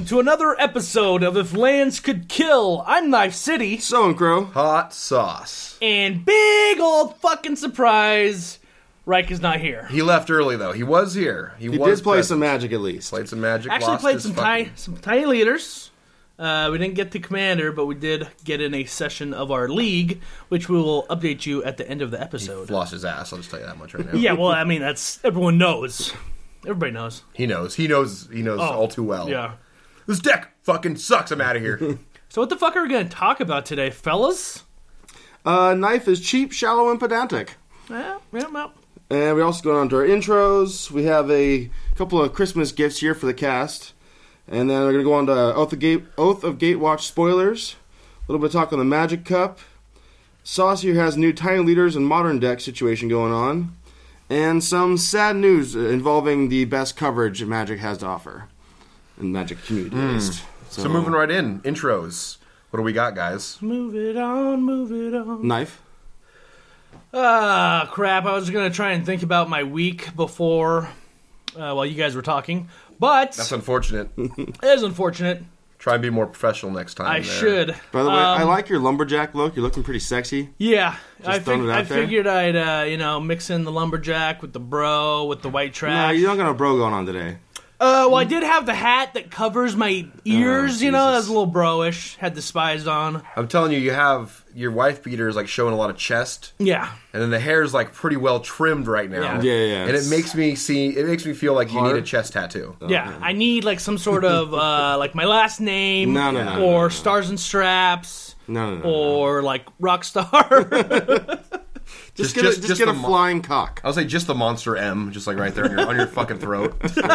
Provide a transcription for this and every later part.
to another episode of If Lance Could Kill. I'm Knife City. So and Crow. Hot sauce. And big old fucking surprise, Reich is not here. He left early, though. He was here. He did play some Magic, at least. Played some Magic. Actually played some tiny leaders. We didn't get the Commander, but we did get in a session of our league, which we will update you at the end of the episode. He lost his ass, I'll just tell you that much right now. Yeah, well, I mean, that's everyone knows. Everybody knows. He knows all too well. Yeah. This deck fucking sucks. I'm out of here. So what the fuck are we going to talk about today, fellas? Knife is cheap, shallow, and pedantic. Yeah. And we also go on to our intros. We have a couple of Christmas gifts here for the cast. And then we're going to go on to Oath of Gatewatch spoilers. A little bit of talk on the Magic Cup. Sauce here has new Tiny Leaders and Modern deck situation going on. And some sad news involving the best coverage Magic has to offer. In Magic community, at least. So moving right in. Intros. What do we got, guys? Move it on. Knife. Crap. I was going to try and think about my week before, while you guys were talking. But That's unfortunate. it is unfortunate. Try and be more professional next time. I should. By the way, I like your lumberjack look. You're looking pretty sexy. Yeah. I throwing it out there. figured I'd, mix in the lumberjack with the bro, with the white trash. Nah, you don't got a bro going on today. Well, I did have the hat that covers my ears, Jesus. that's a little bro-ish. Had the spies on. I'm telling you, you have your wife beater is like showing a lot of chest. Yeah. And then the hair is like pretty well trimmed right now. Yeah. And it makes me feel like you need a chest tattoo. Yeah, I need like some sort of like my last name, No, or Stars and Straps, No. or like Rockstar. Just get a flying cock. I would say just the Monster M, just like right there on your fucking throat.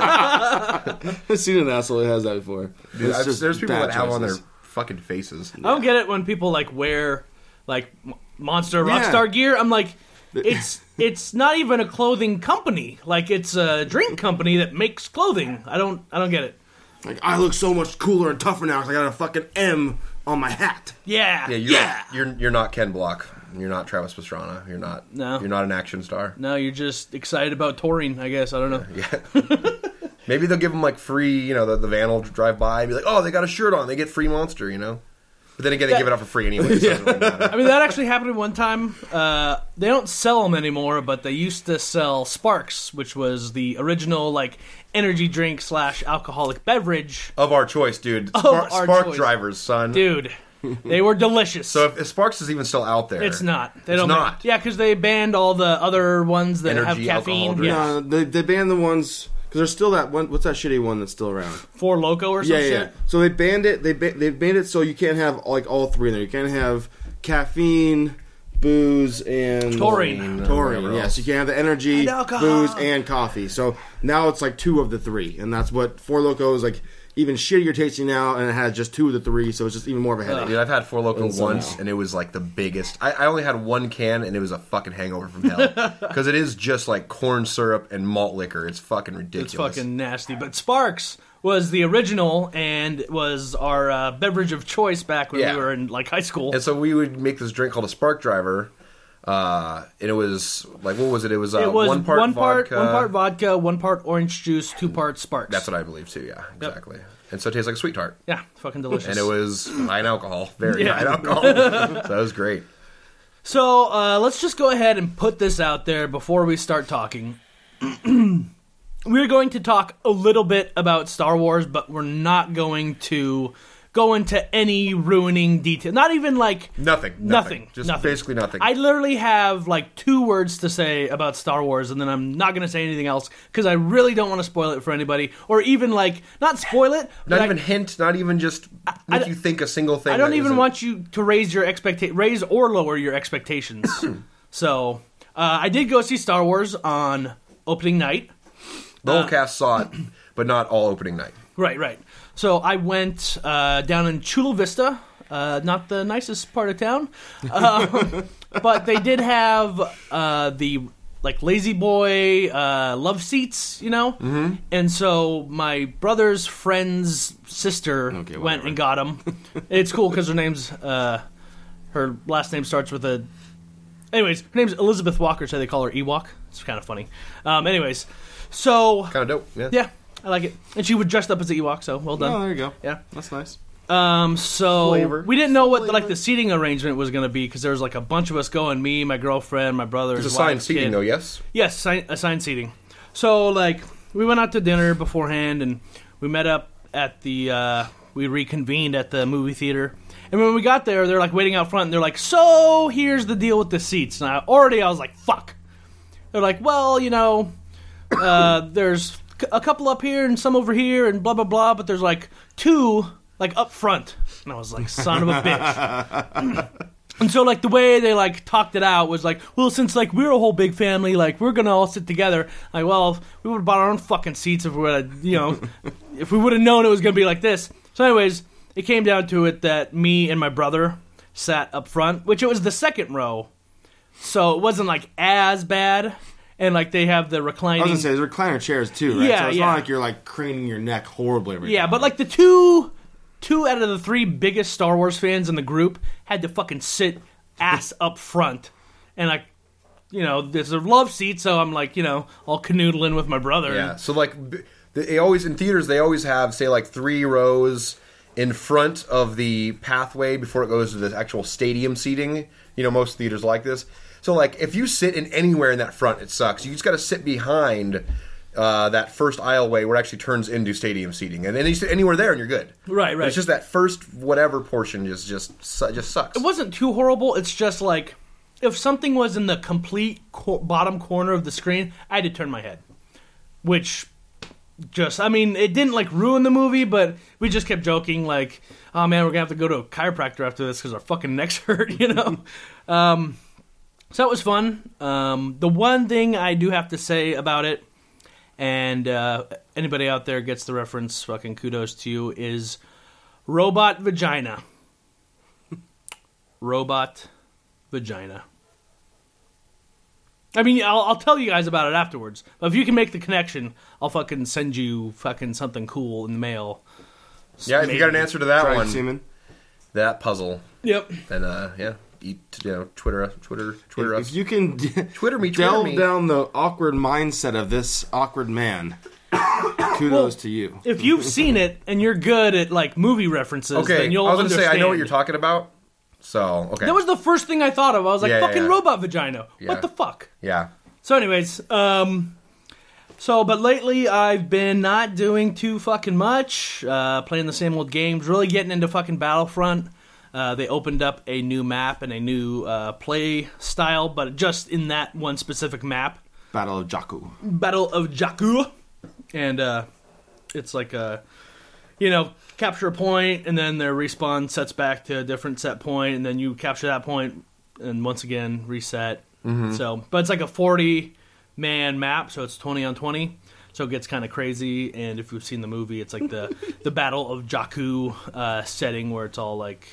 I've seen an asshole that has that before. Dude, there's people bad that have on their choices. fucking faces. I don't get it when people like wear like Monster Yeah. Rockstar gear. I'm like, it's not even a clothing company. Like it's a drink company that makes clothing. I don't get it. Like, I look so much cooler and tougher now because I got a fucking M on my hat. Yeah. You're not Ken Block. You're not Travis Pastrana. You're not an action star. No, you're just excited about touring, I guess. I don't know. Yeah. Maybe they'll give them like free, the van will drive by and be like, oh, they got a shirt on. They get free Monster, But then again, they give it out for free anyway. So it doesn't really matter. I mean, that actually happened one time. They don't sell them anymore, but they used to sell Sparks, which was the original like energy drink / alcoholic beverage. Of our choice, dude. Our Spark choice. drivers, son. Dude, they were delicious. So if Sparks is even still out there. It's not. They It's don't not. Yeah, because they banned all the other ones that Energy, have caffeine. alcohol Yeah. No, they banned the ones because there's still that one. What's that shitty one that's still around? Four Loko or some shit. So they banned it. They banned it so you can't have like all three in there. You can't have caffeine, booze, and Taurine. Taurine. Yes, you can't have the energy, And alcohol. booze, and coffee. So now it's like 2 of the 3, and that's what Four Loko is like. Even shittier tasting now, and it has just 2 of the 3, so it's just even more of a headache. Dude, I've had Four Loko So once, now. and it was like the biggest. I only had 1 can, and it was a fucking hangover from hell. Because it is just like corn syrup and malt liquor. It's fucking ridiculous. It's fucking nasty. But Sparks was the original and was our beverage of choice back when we were in like high school. And so we would make this drink called a Spark Driver. And it was like, what was it? It was, It was one part vodka, 1 part orange juice, 2 parts Sparks. That's what I believe too. Yeah, exactly. And so it tastes like a sweet tart. Yeah, fucking delicious. And it was high in alcohol, very Yeah. high in alcohol. So that was great. So let's just go ahead and put this out there before we start talking. We're going to talk a little bit about Star Wars, but we're not going to go into any ruining detail. Not even like... Nothing. Just nothing. basically nothing. I literally have like 2 words to say about Star Wars, and then I'm not going to say anything else because I really don't want to spoil it for anybody, or even like not spoil it. Not even hint. Not even just make you think a single thing. I don't that even isn't- want you to raise or lower your expectations. So I did go see Star Wars on opening night. The whole cast saw it, but not all opening night. Right. So I went down in Chula Vista, not the nicest part of town, but they did have the like Lazy Boy love seats, Mm-hmm. And so my brother's friend's sister went and got them. It's cool because her last name starts with a. Anyways, her name's Elizabeth Walker, so they call her Ewok. It's kind of funny. Anyways, so Kind of dope. yeah. I like it. And she was dressed up as an Ewok, so well done. Oh, there you go. Yeah. That's nice. So Flavor. we didn't know what the seating arrangement was going to be because there was like a bunch of us going. Me, my girlfriend, my brother. It's his assigned wife, seating, kid. though, yes? Yes, assigned seating. So like we went out to dinner beforehand, and we met up at the. We reconvened at the movie theater, and when we got there, they're like waiting out front, and they're like, "So here's the deal with the seats." And I was like, "Fuck." They're like, "Well, there's a couple up here and some over here, and blah blah blah, but there's like 2 like up front." And I was like, "Son of a bitch." And so, like, the way they, like, talked it out was like, well, since, like, we're a whole big family, like, we're gonna all sit together. Like, well, we would have bought our own fucking seats if we would have, if we would have known it was gonna be like this. So anyways, it came down to it that me and my brother sat up front, which it was the second row. So it wasn't, like, as bad. And, like, they have the reclining... I was going to say, there's recliner chairs, too, right? Yeah, so it's yeah. not like you're, like, craning your neck horribly every time. but, like, the two out of the 3 biggest Star Wars fans in the group had to fucking sit ass up front. And, like, there's a love seat, so I'm, like, all canoodling with my brother. Yeah, so, like, they always, in theaters, they always have, say, like, 3 rows in front of the pathway before it goes to the actual stadium seating. Most theaters like this. So, like, if you sit in anywhere in that front, it sucks. You just got to sit behind that first aisleway where it actually turns into stadium seating. And then you sit anywhere there and you're good. Right. But it's just that first whatever portion just sucks. It wasn't too horrible. It's just, like, if something was in the complete bottom corner of the screen, I had to turn my head. Which... it didn't, like, ruin the movie, but we just kept joking, like, oh, man, we're going to have to go to a chiropractor after this because our fucking necks hurt, So it was fun. The one thing I do have to say about it, and anybody out there gets the reference, fucking kudos to you, is robot vagina. Robot vagina. I mean, I'll tell you guys about it afterwards. But if you can make the connection, I'll fucking send you fucking something cool in the mail. Yeah, if you got an answer to that one, Semen. that puzzle, Yep. then Twitter us. If you can Twitter me. delve down the awkward mindset of this awkward man, kudos to you. If you've seen it and you're good at, like, movie references, Okay, then you'll I was going to say, I know what understand. you're talking about. So, okay. That was the first thing I thought of. I was like, fucking robot vagina. Yeah. What the fuck? Yeah. So anyways, but lately I've been not doing too fucking much, playing the same old games, really getting into fucking Battlefront. They opened up a new map and a new play style, but just in that one specific map. Battle of Jakku. Battle of Jakku. And it's like a, capture a point, and then their respawn sets back to a different set point, and then you capture that point, and once again, reset. Mm-hmm. So, but it's like a 40-man map, so it's 20 on 20. So it gets kind of crazy, and if you've seen the movie, it's like the Battle of Jakku setting where it's all like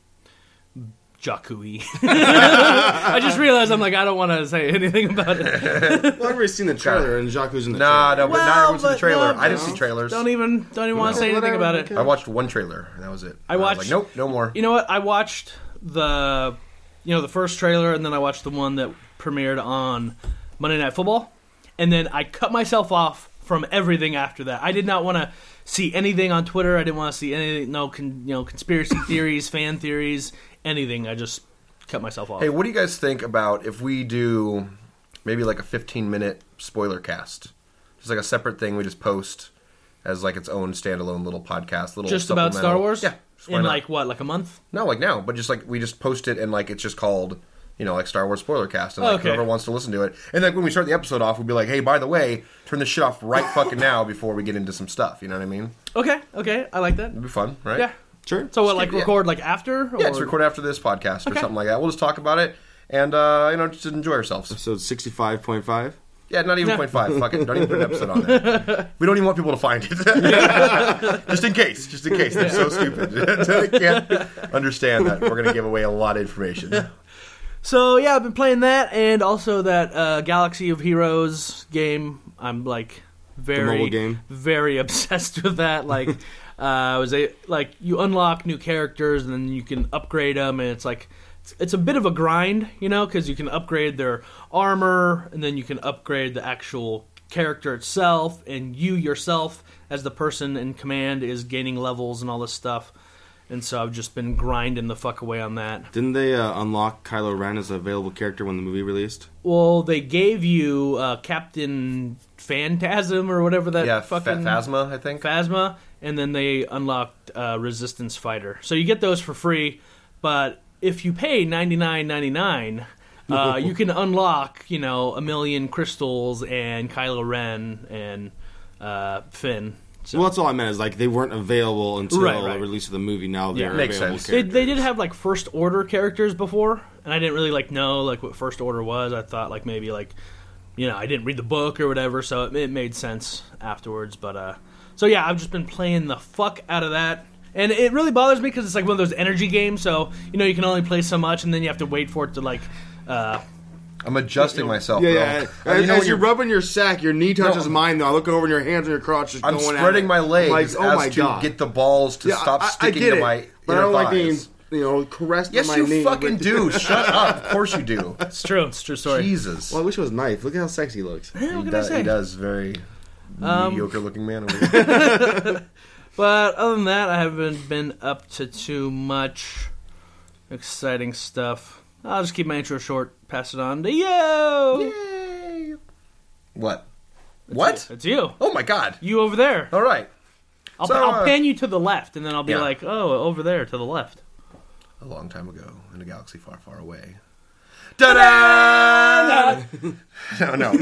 Jakku-y. I just realized I don't want to say anything about it. Well, everybody's seen the trailer, and Jakku's in the Nah, trailer. no, but not everyone's in the trailer. no, I didn't see trailers. Don't even want to say anything about it. I watched one trailer, and that was it. I watched. was like, nope, no more. You know what? I watched the first trailer, and then I watched the one that premiered on Monday Night Football, and then I cut myself off from everything after that. I did not want to see anything on Twitter. I didn't want to see anything. Conspiracy theories, fan theories, anything. I just cut myself off. Hey, what do you guys think about if we do maybe like a 15-minute spoiler cast? Just like a separate thing we just post as like its own standalone little podcast. Just about Star Wars? Yeah. In like what, like a month? No, like now, but just like we just post it and like it's just called, like Star Wars spoiler cast, and like whoever wants to listen to it. And like when we start the episode off, we'll be like, hey, by the way, turn this shit off right fucking now before we get into some stuff. You know what I mean? Okay, I like that. It'd be fun, right? Yeah. Sure. So what, like record like after? Or? Yeah, it's record after this podcast or something like that. We'll just talk about it and just enjoy ourselves. Episode 65.5. Yeah, not even 0.5. Fuck it. Don't even put an episode on there. We don't even want people to find it. Just in case. They're so stupid. They can't understand that we're going to give away a lot of information. So, yeah, I've been playing that, and also that Galaxy of Heroes game. I'm, like, mobile game. very obsessed with that. Like, you unlock new characters, and then you can upgrade them, and it's like... It's a bit of a grind, because you can upgrade their armor, and then you can upgrade the actual character itself, and you yourself as the person in command is gaining levels and all this stuff. And so I've just been grinding the fuck away on that. Didn't they unlock Kylo Ren as an available character when the movie released? Well, they gave you Captain Phantasm or whatever that fucking... Phasma, I think. Phasma, and then they unlocked Resistance Fighter. So you get those for free, but if you pay $99.99, you can unlock, a million crystals and Kylo Ren and Finn. So. Well, that's all I meant, is like they weren't available until Right. the release of the movie. Now they're makes available sense. characters. They did have like First Order characters before, and I didn't really know what First Order was. I thought maybe I didn't read the book or whatever, so it made sense afterwards. But so yeah, I've just been playing the fuck out of that, and it really bothers me because it's like one of those energy games. So you can only play so much, and then you have to wait for it to I'm adjusting myself. Yeah. bro. As you're rubbing your sack, your knee touches mine. Though I look over, and your hands and your crotch just I'm going. spreading my legs like, oh my to God. get the balls to stop sticking to my but I inner don't like being thighs. caressed. Yes, on my you knee. fucking do. Shut up. Of course you do. It's true. Sorry. Jesus. Well, I wish it was knife. Look at how sexy he looks. What can I say? He does. Very mediocre looking man over here. But other than that, I haven't been up to too much exciting stuff. I'll just keep my intro short, pass it on to you. Yay. What? What? It's you. Oh my God. You over there. All right. I'll So, pan you to the left, and then I'll be yeah. like, oh, over there to the left. A long time ago, in a galaxy far, far away. Da-da! No.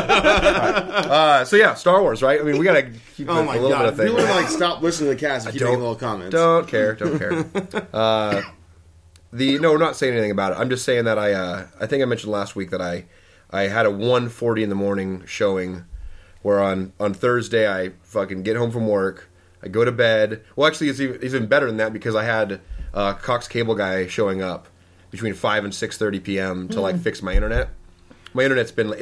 So yeah, Star Wars, right? I mean, we gotta keep Oh a my little bit God! of thing. You would right? stop listening to the cast and keep making little comments. Don't care. No, we're not saying anything about it. I'm just saying that I think I mentioned last week that I had a 1:40 in the morning showing, where on Thursday I fucking get home from work, I go to bed. Well, actually, it's even better than that because I had Cox Cable Guy showing up between 5 and 6:30 p.m. to fix my internet. My internet's been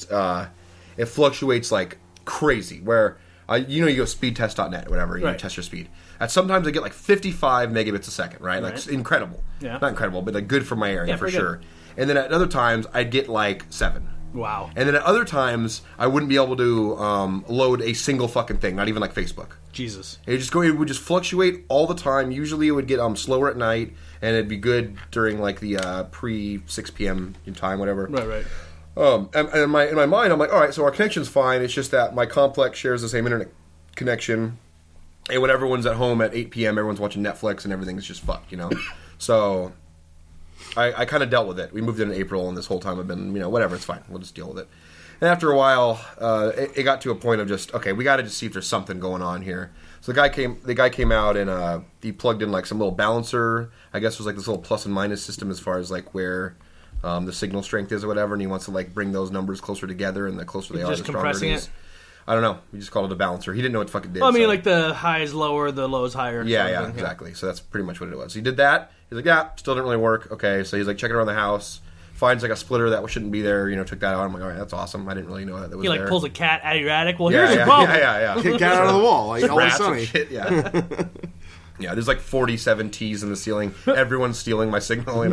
it fluctuates like crazy. Where you go speedtest.net, whatever, you test your speed. At sometimes I get 55 megabits a second, right? Like incredible. Yeah. Not incredible, but good for my area for pretty sure. good. And then at other times I'd get 7. Wow. And then at other times I wouldn't be able to load a single fucking thing, not even Facebook. Jesus. It would just fluctuate all the time. Usually it would get slower at night, and it'd be good during the pre 6 p.m. time, whatever. Right. And in my mind, I'm like, all right, so our connection's fine. It's just that my complex shares the same internet connection, and when everyone's at home at 8 p.m., everyone's watching Netflix, and everything's just fucked, So I kind of dealt with it. We moved in April, and this whole time I've been, whatever, it's fine. We'll just deal with it. And after a while, it got to a point of just, okay, we got to just see if there's something going on here. So the guy came out and he plugged in some little balancer. I guess it was this little plus and minus system as far as where the signal strength is or whatever, and he wants to bring those numbers closer together, and the closer they are, the stronger compressing it is. I don't know. We just called it a balancer. He didn't know what the fuck it did. Well, I mean, so. the high is lower, the low is higher. Yeah, exactly. So that's pretty much what it was. He did that. He's like, yeah, still didn't really work. Okay, so he's checking around the house, finds a splitter that shouldn't be there. Took that out. I'm like, all right, that's awesome. I didn't really know that was there. He pulls a cat out of your attic. Well, yeah, here's the problem. Yeah. Kick cat out of the wall. Always Rats and sunny. shit. Yeah. Yeah. There's 47 T's in the ceiling. Everyone's stealing my signal.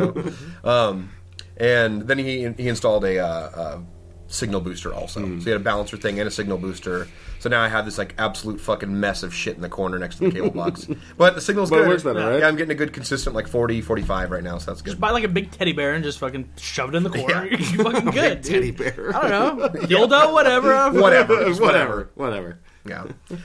And then he installed a signal booster also. So he had a balancer thing and a signal booster. So now I have this absolute fucking mess of shit in the corner next to the cable box. But the signal's good. It works better, right? Yeah, I'm getting a good consistent 40, 45 right now, so that's good. Just buy a big teddy bear and just fucking shove it in the corner. You're fucking good, dude. Teddy bear. I don't know. Dildo, whatever. Whatever. Yeah.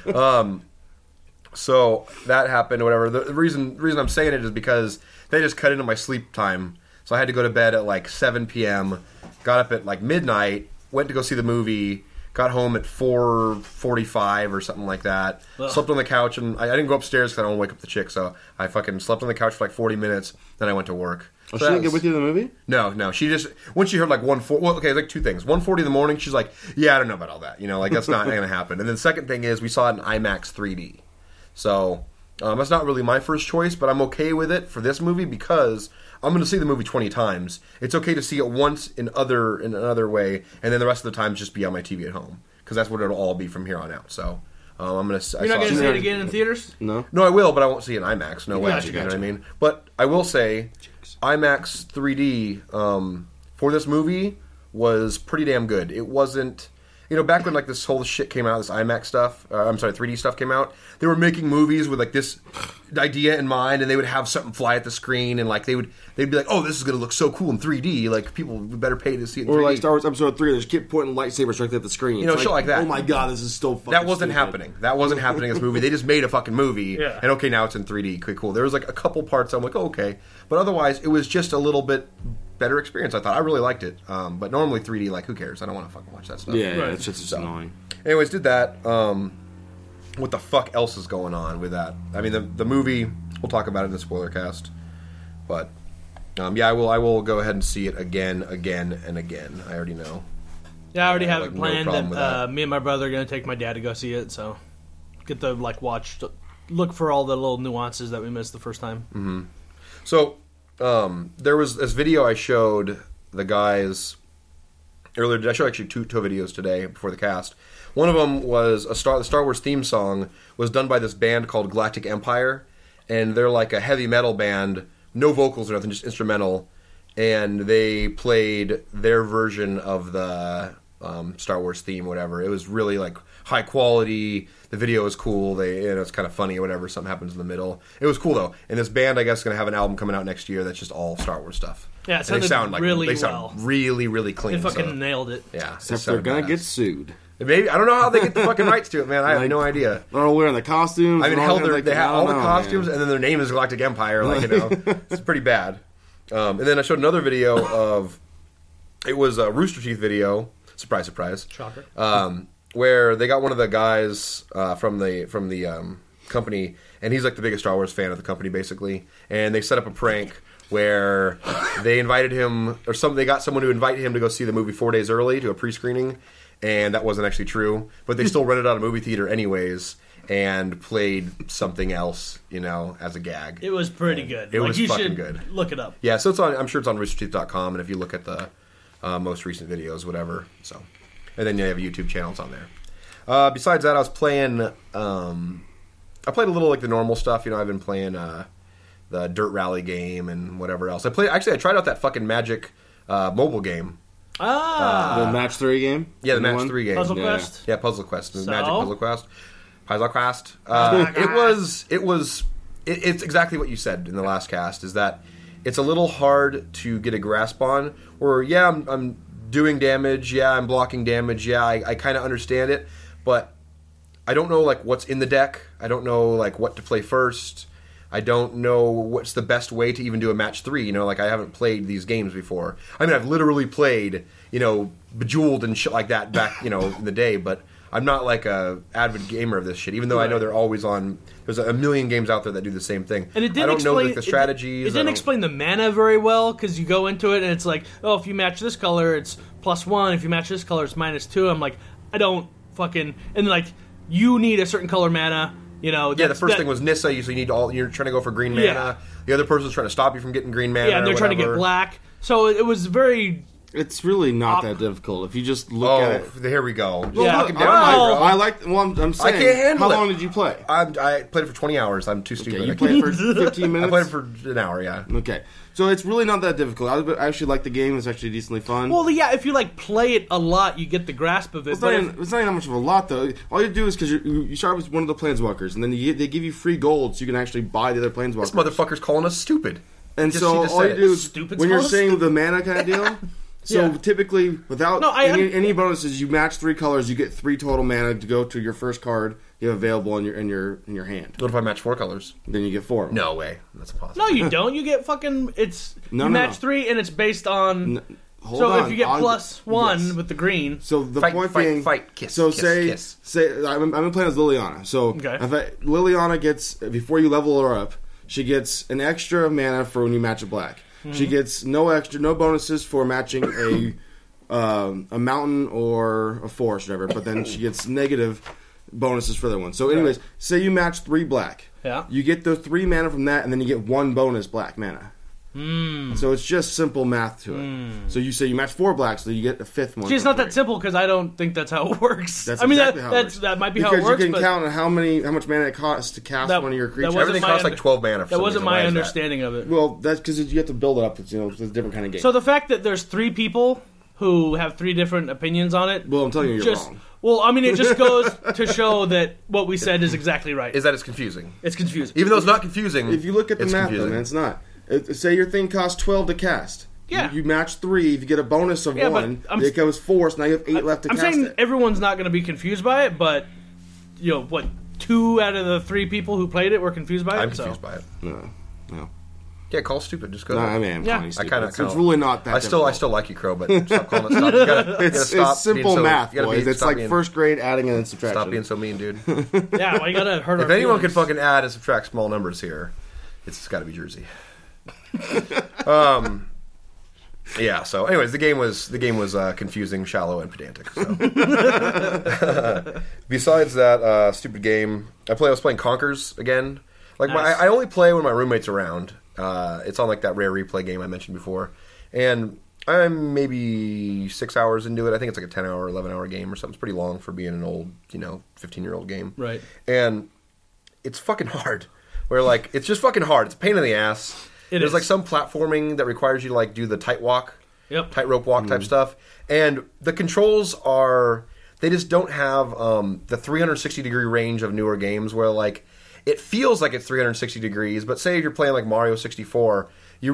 So that happened, whatever. The reason I'm saying it is because they just cut into my sleep time. So I had to go to bed at 7 p.m., got up at midnight, went to go see the movie, got home at 4:45 or something like that. Ugh. Slept on the couch, and I didn't go upstairs because I don't want to wake up the chick. So I fucking slept on the couch for 40 minutes. Then I went to work. Oh, she didn't get with you to the movie? No. She just when she heard 1:40. Well, okay, two things. 1:40 in the morning, she's like, "Yeah, I don't know about all that. That's not going to happen." And then the second thing is we saw it in IMAX 3D. So that's not really my first choice, but I'm okay with it for this movie because I'm going to see the movie 20 times. It's okay to see it once in another way, and then the rest of the time just be on my TV at home because that's what it'll all be from here on out. So I'm going to. You're not going to see it again in theaters? No, I will, but I won't see it in IMAX. No way. Gotcha. You know what I mean? But I will say, IMAX 3D for this movie was pretty damn good. It wasn't You know, back when like this whole shit came out, this IMAX stuff, 3D stuff came out, they were making movies with like this idea in mind, and they would have something fly at the screen, and like they'd be like, "Oh, this is going to look so cool in 3D. Like people would better pay to see it in 3D." Or like Star Wars Episode 3, there's keep pointing lightsabers directly at the screen. You know, shit like that. Oh my god, this is so fucking That wasn't stupid. happening. That wasn't happening as a movie. They just made a fucking movie, Yeah. and okay, now it's in 3D. Okay, cool. There was like a couple parts I'm like, oh, okay, but otherwise it was just a little bit better experience. I thought I really liked it, but normally 3D, like, who cares? I don't want to fucking watch that stuff. Yeah, Right. it's just annoying. Anyways, did that. What the fuck else is going on with that? I mean, the movie. We'll talk about it in the spoiler cast, but yeah, I will go ahead and see it again, and again. I already know. Yeah, I already have like, it no planned problem with that that. me and my brother are going to take my dad to go see it, so get the, like, look for all the little nuances that we missed the first time. So there was this video I showed the guys earlier. I showed actually two videos today before the cast. One of them was the Star Wars theme song was done by this band called Galactic Empire, and they're like a heavy metal band, no vocals or nothing, just instrumental. And they played their version of the Star Wars theme, whatever. It was really like high quality. The video was cool. It's kind of funny or whatever. Something happens in the middle. It was cool though. And this band, I guess, is going to have an album coming out next year that's just all Star Wars stuff. Yeah, it And they sounded sound really they well. sound really, really clean. They fucking so, nailed it. yeah, Except they're gonna get sued. Maybe I don't know how they get the fucking rights to it, man. I have no idea. They're all wearing the costumes. I mean, and all hell, kinds of, they have I all don't the know, costumes, man. and then their name is Galactic Empire. Like, you know, it's pretty bad. And then I showed another video of it was a Rooster Teeth video. Surprise, surprise. Shocker. Where they got one of the guys from the company, and he's like the biggest Star Wars fan of the company, basically. And they set up a prank where they invited him, they got someone to invite him to go see the movie 4 days early to a pre-screening, and that wasn't actually true. But they still rented out a movie theater anyways and played something else, you know, as a gag. It was pretty good. It was you fucking should good. Look it up. Yeah, so it's on. I'm sure it's on roosterteeth.com, and if you look at the most recent videos, whatever. So, and then you have a YouTube channel. It's on there. Besides that, I was playing. I played a little like the normal stuff. You know, I've been playing the Dirt Rally game and whatever else. I tried out that fucking Magic mobile game. The Match 3 game. Yeah, the New Match one? 3 game. Puzzle Yeah. Quest. Yeah, Puzzle Quest. So? Magic Puzzle Quest. Puzzle Quest. It's exactly what you said in the last cast, is that it's a little hard to get a grasp on. Or, yeah, I'm doing damage. Yeah, I'm blocking damage. Yeah, I kind of understand it. But I don't know, like, what's in the deck. I don't know, like, what to play first. I don't know what's the best way to even do a match 3. You know, like, I haven't played these games before. I mean, I've literally played, you know, Bejeweled and shit like that back, you know, in the day, but I'm not like a avid gamer of this shit, even though I know they're always on. There's a million games out there that do the same thing. And it didn't I don't explain, know like, the strategies. It didn't explain the mana very well, because you go into it and it's like, oh, if you match this color, it's +1. If you match this color, it's -2. I'm like, I don't fucking... And like, you need a certain color mana, you know. Yeah, the first thing was Nissa. You need you're trying to go for green mana. Yeah. The other person's trying to stop you from getting green mana. Yeah, and they're trying to get black. So it was very... It's really not that difficult if you just look at it. Here we go. Yeah. Talking down, Well, bro. I like. Well, I'm saying. I can't handle How it. long did you play? I played it for 20 hours. I'm too stupid. Okay, you I played can't- for 15 I minutes. played it for an hour, yeah. Okay, so it's really not that difficult. I actually like the game. It's actually decently fun. Well, yeah, if you like play it a lot, you get the grasp of it. It's But not, if- even, it's not even that much of a lot, though. All you do is because you start with one of the planeswalkers, and then they give you free gold so you can actually buy the other planeswalkers. This motherfucker's calling us stupid. And Just- so he just all said you it. do is Stupid's when you're called us saying stupid. the mana kind of deal. So Yeah. typically, without No, I any bonuses, you match 3 colors, you get 3 total mana to go to your first card you have available in your hand. What if I match 4 colors? Then you get 4. No way. That's impossible. no, you don't. You get fucking... It's... No, you no, match no. 3, and it's based on... Hold so on. if you get I'll- +1 yes. with the green... So the Fight, point fight, being, fight, kiss, So kiss, say kiss. I've been playing as Liliana. So Okay. if Liliana gets, before you level her up, she gets an extra mana for when you match a black. She gets no bonuses for matching a mountain or a forest, or whatever. But then she gets negative bonuses for the other one. So, anyways, say you match 3 black. Yeah. You get the 3 mana from that, and then you get 1 bonus black mana. So it's just simple math to it. So you say you match 4 blacks, so you get a 5th one. See, it's for not that free. simple, because I don't think that's how it works. That's I mean, exactly how it works. that might be Because how it works, you can but count on how much mana it costs to cast That- one of your that creatures. wasn't Everything my costs like under- 12 mana for that some wasn't reason. Why my is that? understanding of it. Well, that's because you have to build it up. It's a different kind of game. So the fact that there's 3 people who have 3 different opinions on it. Well, I'm telling you, you're wrong. Well, I mean, it just goes to show that what we said is exactly right. Is that it's confusing. It's confusing. Even though it's not confusing. If you look at the math, though, man, it's not. Say your thing costs 12 to cast. Yeah. You match 3. If you get a bonus of 1, it goes 4, so now you have 8 left to cast. I'm saying it. everyone's not going to be confused by it, but, 2 out of the 3 people who played it were confused by it? I'm confused by it. No. Yeah, call it stupid. Just go. I mean, yeah. I'm I kind of. It's really not that. I still like you, Crow, but stop calling it. Stop. You gotta It's stop simple being math, so, boys. It's like first grade adding and subtraction. Stop being so mean, dude. Yeah, well, you got to hurt our If anyone can feelings. fucking add and subtract small numbers here, it's got to be Jersey. Yeah. So, anyways, the game was confusing, shallow, and pedantic. So. Besides that stupid game, I was playing Conkers again. Like Nice. I only play when my roommate's around. It's on like that rare replay game I mentioned before, and I'm maybe 6 hours into it. I think it's like a 10-hour, 11-hour game or something. It's pretty long for being an old, 15-year-old game. Right. And it's fucking hard. Where like it's just fucking hard. It's a pain in the ass. There's like some platforming that requires you to like do the tightrope walk type stuff, and the controls they just don't have the 360 degree range of newer games where like it feels like it's 360 degrees, but say if you're playing like Mario 64,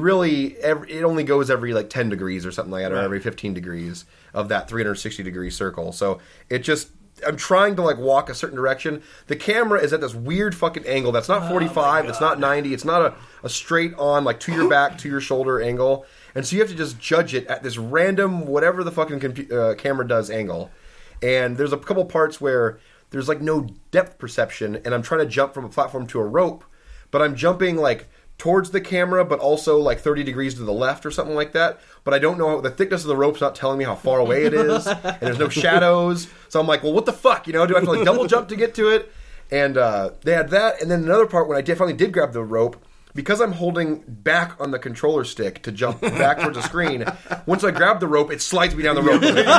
it only goes every like 10 degrees or something like that, or every 15 degrees of that 360 degree circle. So I'm trying to like walk a certain direction. The camera is at this weird fucking angle that's not 45, it's not 90, it's not a straight on like to your back, to your shoulder angle. And so you have to just judge it at this random whatever the fucking camera does angle. And there's a couple parts where there's like no depth perception, and I'm trying to jump from a platform to a rope, but I'm jumping like towards the camera, but also like 30 degrees to the left or something like that. But I don't know, the thickness of the rope's not telling me how far away it is, and there's no shadows. So I'm like, well, what the fuck? Do I have to like double jump to get to it? And they had that, and then another part when I finally did grab the rope, because I'm holding back on the controller stick to jump back towards the screen, once I grab the rope, it slides me down the rope. Yep. And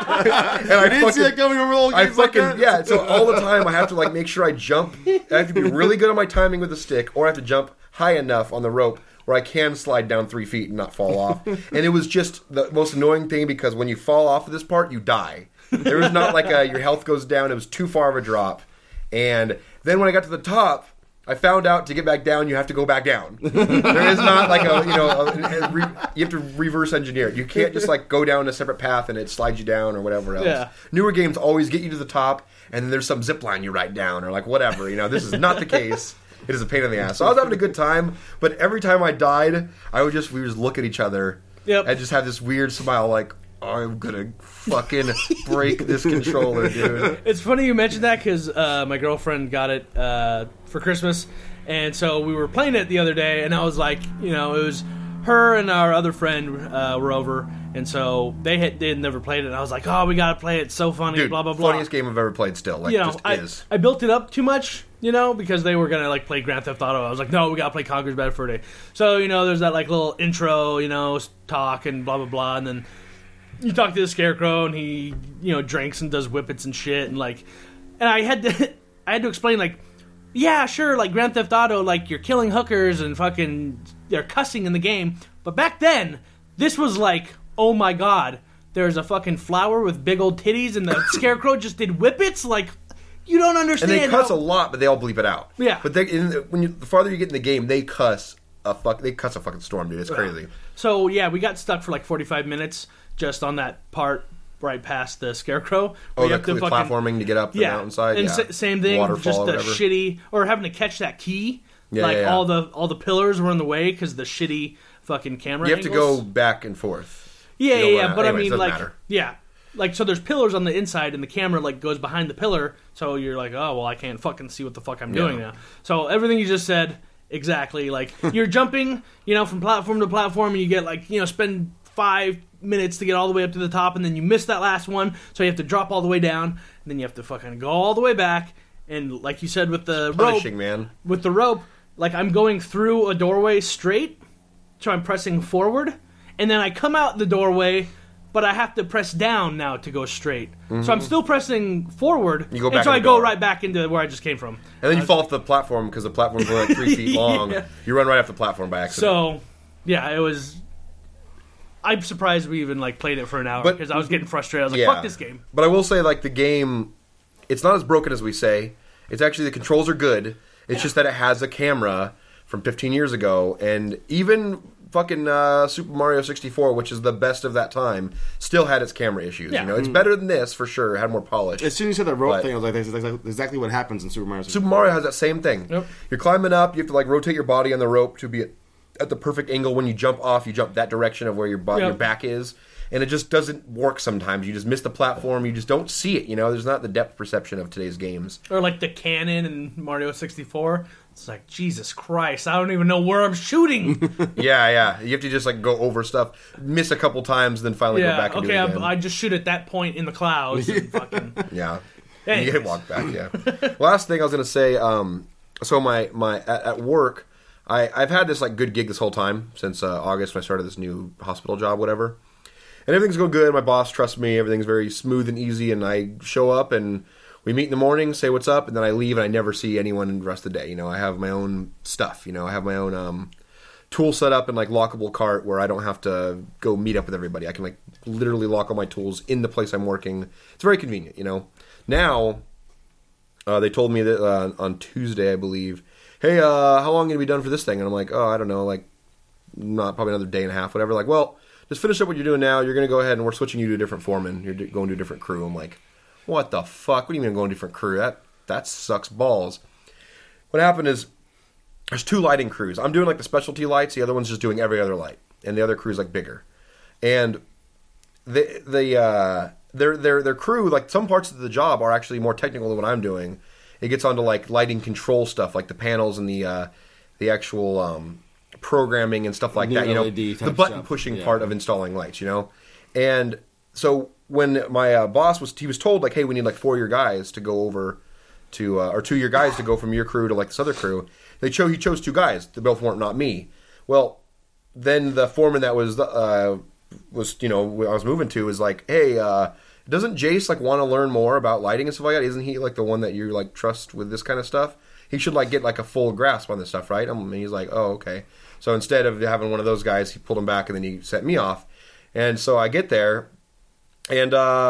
I didn't see that coming over the whole game. Yeah, so all the time I have to like make sure I jump. I have to be really good on my timing with the stick, or I have to jump high enough on the rope where I can slide down 3 feet and not fall off. And it was just the most annoying thing, because when you fall off of this part, you die. There was not like your health goes down. It was too far of a drop. And then when I got to the top, I found out to get back down, you have to go back down. There is not like you have to reverse engineer it. You can't just like go down a separate path and it slides you down or whatever else. Yeah. Newer games always get you to the top, and then there's some zip line you write down or like whatever. This is not the case. It is a pain in the ass. So I was having a good time, but every time I died, we would just look at each other and just have this weird smile like, I'm gonna fucking break this controller, dude. It's funny you mentioned that, because my girlfriend got it for Christmas, and so we were playing it the other day, and I was like, it was her and our other friend were over, and so they'd never played it, and I was like, oh, we gotta play it, it's so funny, Dude, blah, blah, blah. funniest game I've ever played still. Like, I built it up too much, because they were gonna like play Grand Theft Auto. I was like, no, we gotta play Conker's Bad Fur Day. So, there's that like little intro, talk and blah, blah, blah, and then you talk to the Scarecrow, and he, drinks and does whippets and shit, and I had to explain, like, yeah, sure, like Grand Theft Auto, like you're killing hookers and fucking they're cussing in the game, but back then this was like, oh my god, there's a fucking flower with big old titties, and the Scarecrow just did whippets, like. You don't understand. And they cuss a lot, but they all bleep it out. Yeah. But the farther you get in the game, they cuss a fucking storm, dude. It's crazy. So yeah, we got stuck for like 45 minutes just on that part right past the Scarecrow. Oh, the platforming to get up the mountainside. And yeah. Same thing. Waterfall, just the shitty, or having to catch that key. Yeah, all the pillars were in the way because the shitty fucking camera. You have angles. to go back and forth. Yeah. But anyways, I mean, like, yeah. Like, so there's pillars on the inside, and the camera, like, goes behind the pillar, so you're like, oh, well, I can't fucking see what the fuck I'm doing now. So everything you just said, exactly. Like, you're jumping, from platform to platform, and you get, like, spend 5 minutes to get all the way up to the top, and then you miss that last one, so you have to drop all the way down, and then you have to fucking go all the way back, and like you said with the punishing, rope, man. With the rope, like, I'm going through a doorway straight, so I'm pressing forward, and then I come out the doorway, but I have to press down now to go straight. Mm-hmm. So I'm still pressing forward, you go back, and so I go right back into where I just came from. And then you fall off the platform because the platform's only like 3 feet long. You run right off the platform by accident. So, yeah, it was... I'm surprised we even like played it for an hour because I was getting frustrated. I was like, Yeah. fuck this game. But I will say, like, the game, it's not as broken as we say. It's actually, the controls are good. It's just that it has a camera from 15 years ago, and even fucking Super Mario 64, which is the best of that time, still had its camera issues. Yeah. You know, it's better than this for sure. It had more polish. As soon as you said that rope But- thing, I was like, that's exactly what happens in Super Mario. Super Mario has that same thing. Yep. You're climbing up. You have to like rotate your body on the rope to be at the perfect angle. When you jump off, you jump that direction of where your Yep. your back is, and it just doesn't work sometimes. You just miss the platform. You just don't see it. You know, there's not the depth perception of today's games. Or like the cannon in Mario 64. It's like, Jesus Christ, I don't even know where I'm shooting. Yeah. You have to just like go over stuff, miss a couple times, then finally go Yeah, back and okay, do it again. I just shoot at that point in the clouds and fucking... Yeah. Anyways. You get walked back, yeah. Last thing I was going to say, so my at work, I've had this like good gig this whole time since August when I started this new hospital job, whatever. And everything's going good. My boss trusts me. Everything's very smooth and easy. And I show up and we meet in the morning, say what's up, and then I leave and I never see anyone the rest of the day. You know, I have my own stuff. You know, I have my own tool set up in like lockable cart where I don't have to go meet up with everybody. I can like literally lock all my tools in the place I'm working. It's very convenient, you know. Now, they told me that on Tuesday, I believe, hey, how long are you going to be done for this thing? And I'm like, oh, I don't know, like, not probably another day and a half, whatever. Like, well, just finish up what you're doing now. You're going to go ahead and we're switching you to a different foreman. You're going to a different crew. I'm like, what the fuck? What do you mean going to a different crew? That sucks balls. What happened is there's 2 lighting crews. I'm doing like the specialty lights. The other one's just doing every other light. And the other crew's like bigger. And their crew, like some parts of the job are actually more technical than what I'm doing. It gets onto like lighting control stuff, like the panels and the actual programming and stuff like that. You know, LED the type button stuff. pushing Yeah. part of installing lights. You know, and so when my boss was told like, hey, we need like 4 of your guys to go over to or 2 of your guys to go from your crew to like this other crew. He chose 2 guys. They both weren't not me. Well, then the foreman that was you know I was moving to was like, hey, doesn't Jace like want to learn more about lighting and stuff like that? Isn't he like the one that you like trust with this kind of stuff? He should like get like a full grasp on this stuff, right? And he's like, oh, okay. So instead of having one of those guys, he pulled him back and then he sent me off. And so I get there, and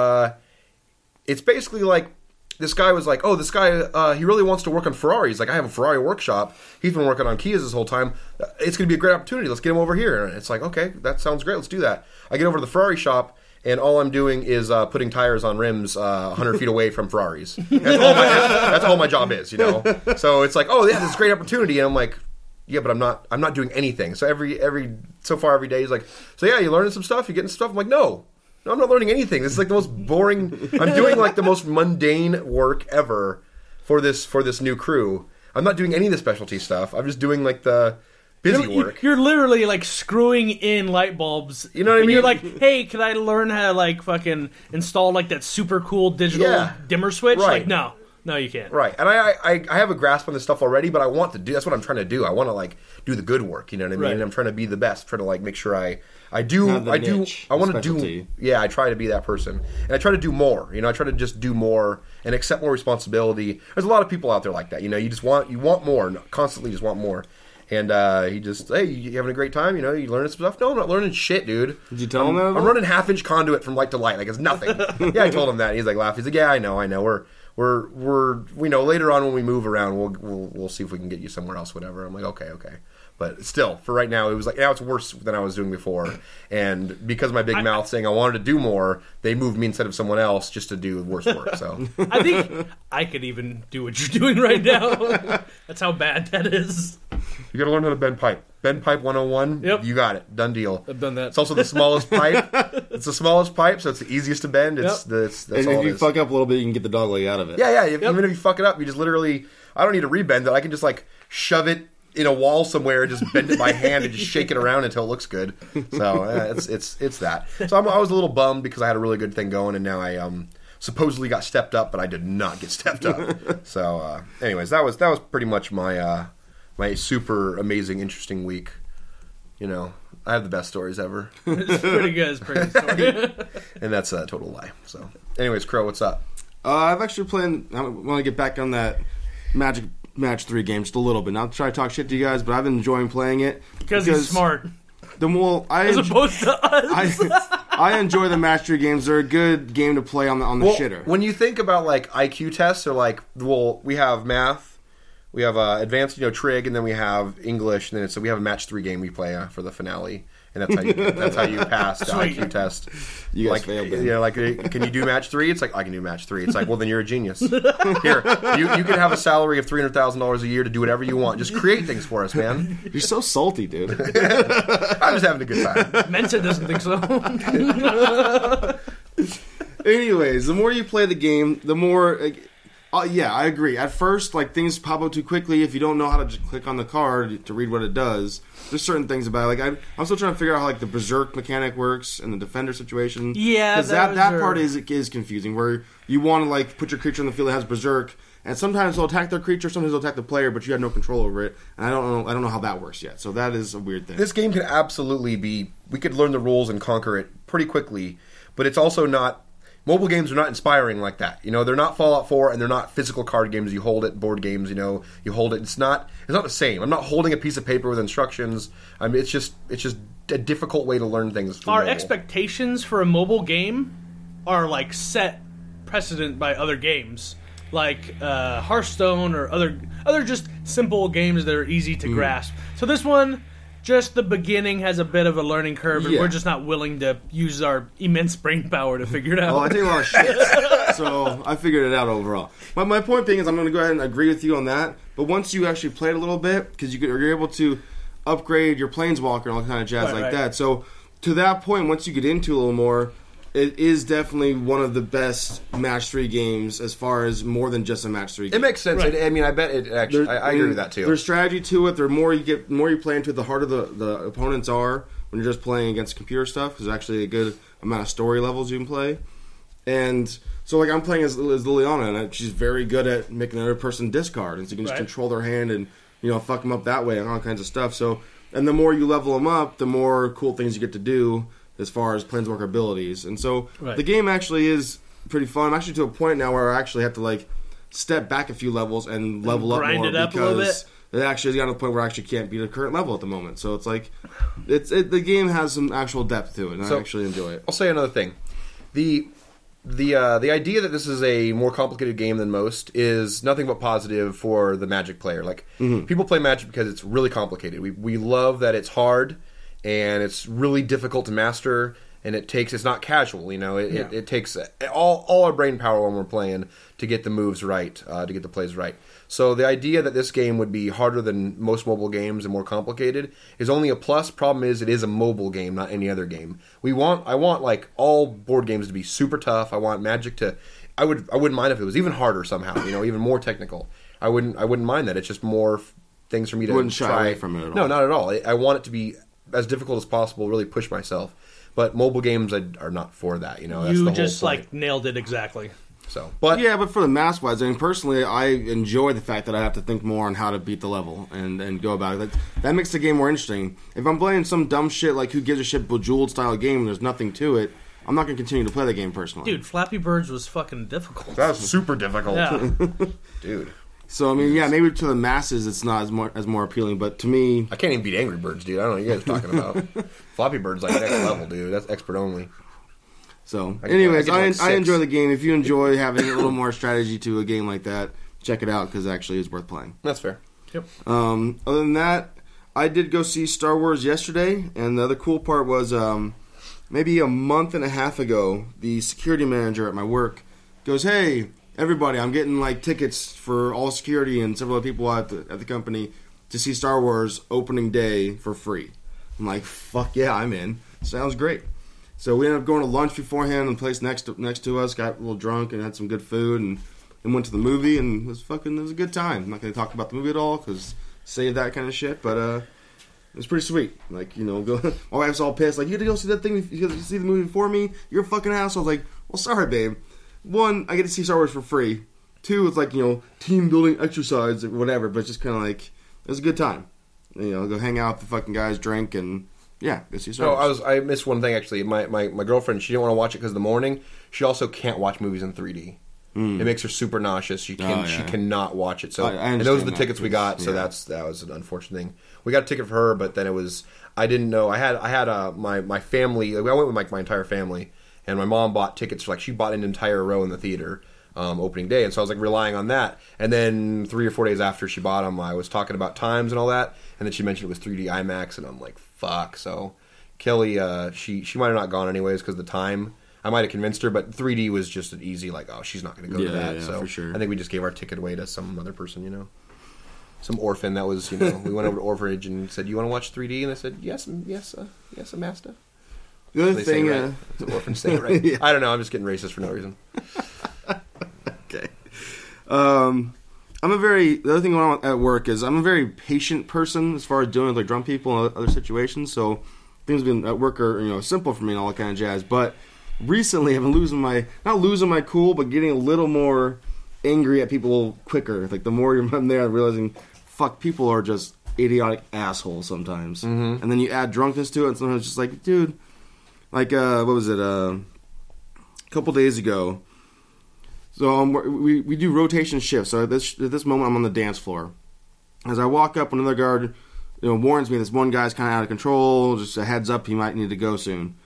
it's basically like this guy was like, oh, this guy, he really wants to work on Ferraris. Like, I have a Ferrari workshop. He's been working on Kias this whole time. It's going to be a great opportunity. Let's get him over here. And it's like, okay, that sounds great. Let's do that. I get over to the Ferrari shop, and all I'm doing is putting tires on rims 100 feet away from Ferraris. That's all my job is, you know? So it's like, oh, yeah, this is a great opportunity. And I'm like, yeah, but I'm not doing anything. So so far every day he's like, so yeah, you learning some stuff? You getting some stuff? I'm like, no, I'm not learning anything. This is like the most boring. I'm doing like the most mundane work ever for this new crew. I'm not doing any of the specialty stuff. I'm just doing like the busy work. You're literally like screwing in light bulbs. You know what I and mean? You're like, hey, can I learn how to like fucking install like that super cool digital Yeah. dimmer switch? Right. Like, no, you can't. Right, and I have a grasp on this stuff already, but I want to do. That's what I'm trying to do. I want to like do the good work. You know what I mean? Right. And I'm trying to be the best. Trying to like make sure I Have do. the I do. niche, I want to specialty. do. Yeah, I try to be that person, and I try to do more. You know, I try to just do more and accept more responsibility. There's a lot of people out there like that. You know, you want more, constantly just want more. And he just, hey, you having a great time? You know, you learning some stuff? No, I'm not learning shit, dude. Did you tell him that at I'm all? running half-inch conduit from light to light. Like, it's nothing. Yeah, I told him that. He's like, laugh. He's like, yeah, I know. We know later on when we move around, we'll see if we can get you somewhere else, whatever. I'm like, okay. But still, for right now, it was like, now it's worse than I was doing before. And because of my big mouth saying I wanted to do more, they moved me instead of someone else just to do worse work. So I think I could even do what you're doing right now. That's how bad that is. you got to learn how to bend pipe. Bend pipe 101. Yep. You got it. Done deal. I've done that. It's also the smallest pipe. It's the smallest pipe, so it's the easiest to bend. That's And all if it you is. fuck up a little bit, you can get the dog leg out of it. Yeah. Even if you fuck it up, you just literally. I don't need to rebend it. I can just like shove it in a wall somewhere and just bend it by hand and just shake it around until it looks good. So it's that. So I was a little bummed because I had a really good thing going, and now I supposedly got stepped up, but I did not get stepped up. So anyways, that was pretty much my my super amazing interesting week. You know, I have the best stories ever, It's pretty good. It's pretty good story. and that's a total lie. So anyways, Crow, what's up? I've actually played. I want to get back on that Magic Match 3 game just a little bit. Not to try to talk shit to you guys, but I've been enjoying playing it Because he's smart. the more As opposed to us. I enjoy the match 3 games. They're a good game to play on the shitter. When you think about like IQ tests, or like, well, we have math, we have advanced, trig, and then we have English, and then so we have a match 3 game we play for the finale, and that's how you pass the IQ test. You guys failed. Can you do match 3? It's like, I can do match 3. It's like, well, then you're a genius. Here, you can have a salary of $300,000 a year to do whatever you want. Just create things for us, man. You're so salty, dude. I'm just having a good time. Mensa doesn't think so. Anyways, the more you play the game, the more... yeah, I agree. At first, like, things pop up too quickly. If you don't know how to just click on the card to read what it does, there's certain things about it. Like, I'm still trying to figure out how, like, the Berserk mechanic works and the Defender situation. Yeah, because that part is confusing, where you want to, like, put your creature in the field that has Berserk, and sometimes they'll attack their creature, sometimes they'll attack the player, but you have no control over it. And I don't know how that works yet. So that is a weird thing. This game can absolutely be... We could learn the rules and conquer it pretty quickly, but it's also not... Mobile games are not inspiring like that. They're not Fallout 4, and they're not physical card games. You hold it, board games. You hold it. It's not the same. I'm not holding a piece of paper with instructions. I mean, it's just a difficult way to learn things. Our expectations for a mobile game are like set precedent by other games, like Hearthstone or other just simple games that are easy to grasp. So this one. Just the beginning has a bit of a learning curve, and we're just not willing to use our immense brain power to figure it out. Oh, I take a lot of shit, so I figured it out overall. But my point being is I'm going to go ahead and agree with you on that, but once you actually play it a little bit, because you're able to upgrade your Planeswalker and all kind of jazz that, so to that point, once you get into a little more, it is definitely one of the best match 3 games as far as more than just a match 3 game. It makes sense. Right. I mean, I bet it actually... I agree with that, too. There's strategy to it. The more you play into it, the harder the opponents are when you're just playing against computer stuff, because there's actually a good amount of story levels you can play. And so, like, I'm playing as Liliana, and she's very good at making another person discard, and so you can just control their hand and, fuck them up that way and all kinds of stuff. So, and the more you level them up, the more cool things you get to do as far as Planeswalker abilities. And so the game actually is pretty fun. I'm actually to a point now where I actually have to, like, step back a few levels and level up more, it up a little bit. It actually has gotten to the point where I actually can't beat a current level at the moment. So it's like, the game has some actual depth to it, and I actually enjoy it. I'll say another thing. The idea that this is a more complicated game than most is nothing but positive for the Magic player. Like, people play Magic because it's really complicated. We love that it's hard, and it's really difficult to master, and it's not casual, it takes all our brain power when we're playing to get the moves right, to get the plays right. So the idea that this game would be harder than most mobile games and more complicated is only a plus. Problem is, it is a mobile game, not any other game. I want like all board games to be super tough. I want Magic to, I wouldn't mind if it was even harder somehow, even more technical. I wouldn't mind that. It's just more things for me to wouldn't shy away from it at all. No, not at all. I want it to be as difficult as possible, really push myself. But mobile games are not for that, That's you the whole just point. Nailed it exactly. So, but for the mass wise, I mean, personally, I enjoy the fact that I have to think more on how to beat the level and go about it. That makes the game more interesting. If I'm playing some dumb shit like Who Gives a Shit Bejeweled style game and there's nothing to it, I'm not going to continue to play the game personally. Dude, Flappy Birds was fucking difficult. That was super difficult. Yeah. Dude. So, I mean, maybe to the masses it's not as more appealing, but to me... I can't even beat Angry Birds, dude. I don't know what you guys are talking about. Flappy Bird's like next level, dude. That's expert only. So, anyways, I enjoy the game. If you enjoy having a little more strategy to a game like that, check it out, because it actually is worth playing. That's fair. Yep. Other than that, I did go see Star Wars yesterday, and the other cool part was maybe a month and a half ago, the security manager at my work goes, "Hey, everybody, I'm getting like tickets for all security and several other people at the company to see Star Wars opening day for free." I'm like, "Fuck yeah, I'm in. Sounds great." So we ended up going to lunch beforehand in the place next to us, got a little drunk and had some good food, and went to the movie, and it was a good time. I'm not going to talk about the movie at all, because save that kind of shit, but it was pretty sweet. Like, my wife's all pissed, like, "You had to go see that thing, you had to see the movie before me? You're a fucking asshole." I was like, "Well, sorry, babe. One, I get to see Star Wars for free. Two, it's like, team building exercise or whatever, but it's just kind of like, it was a good time. Go hang out with the fucking guys, drink, and yeah, go see Star Wars." I missed one thing, actually. My girlfriend, she didn't want to watch it because of the morning. She also can't watch movies in 3D. It makes her super nauseous. She cannot watch it. So I and those are the understand tickets we got. So that was an unfortunate thing. We got a ticket for her, but then I didn't know. I had my family. I went with my entire family, and my mom bought tickets for she bought an entire row in the theater. Opening day, and so I was relying on that. And then 3 or 4 days after she bought them, I was talking about times and all that, and then she mentioned it was 3D IMAX, and I'm like, fuck. So Kelly, she might have not gone anyways because the time. I might have convinced her, but 3D was just an easy she's not going to go to that. So for sure. I think we just gave our ticket away to some other person, some orphan that was, we went over to orphanage and said, "You want to watch 3D?" And I said, "Yes, master." The other thing, right? It's an orphan saying, right? Yeah. I don't know. I'm just getting racist for no reason. Okay. The other thing going on at work is I'm a very patient person as far as dealing with drunk people and other situations. So things have been at work are simple for me and all that kind of jazz. But recently I've been not losing my cool, but getting a little more angry at people quicker. The more I'm there, I'm realizing, fuck, people are just idiotic assholes sometimes. Mm-hmm. And then you add drunkenness to it, and sometimes it's just dude, what was it? A couple days ago. So we do rotation shifts. So at this moment, I'm on the dance floor. As I walk up, another guard warns me this one guy's kind of out of control. Just a heads up, he might need to go soon.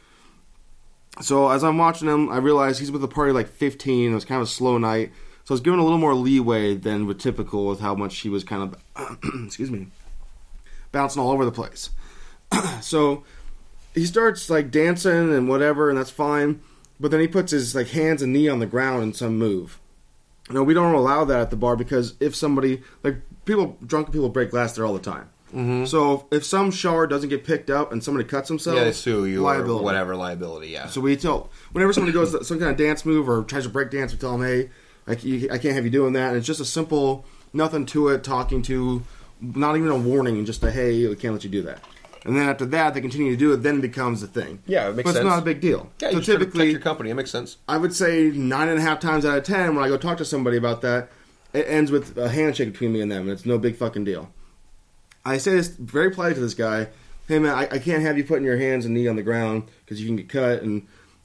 So as I'm watching him, I realize he's with a party 15. It was kind of a slow night. So I was given a little more leeway than would typical with how much he was kind of, excuse me, bouncing all over the place. So he starts dancing and whatever, and that's fine. But then he puts his hands and knee on the ground in some move. We don't allow that at the bar because if somebody drunk people break glass there all the time. Mm-hmm. So if some shower doesn't get picked up and somebody cuts themselves, they sue you liability. Or whatever liability. Yeah. So we whenever somebody goes some kind of dance move or tries to break dance, we tell them, hey, I can't have you doing that. And it's just a simple nothing to it, talking to, not even a warning, just a hey, we can't let you do that. And then after that, they continue to do it, then it becomes a thing. Yeah, it makes sense. But it's not a big deal. Yeah, so you typically protect your company. It makes sense. I would say 9.5 times out of 10, when I go talk to somebody about that, it ends with a handshake between me and them, and it's no big fucking deal. I say this very politely to this guy, hey man, I can't have you putting your hands and knee on the ground because you can get cut. And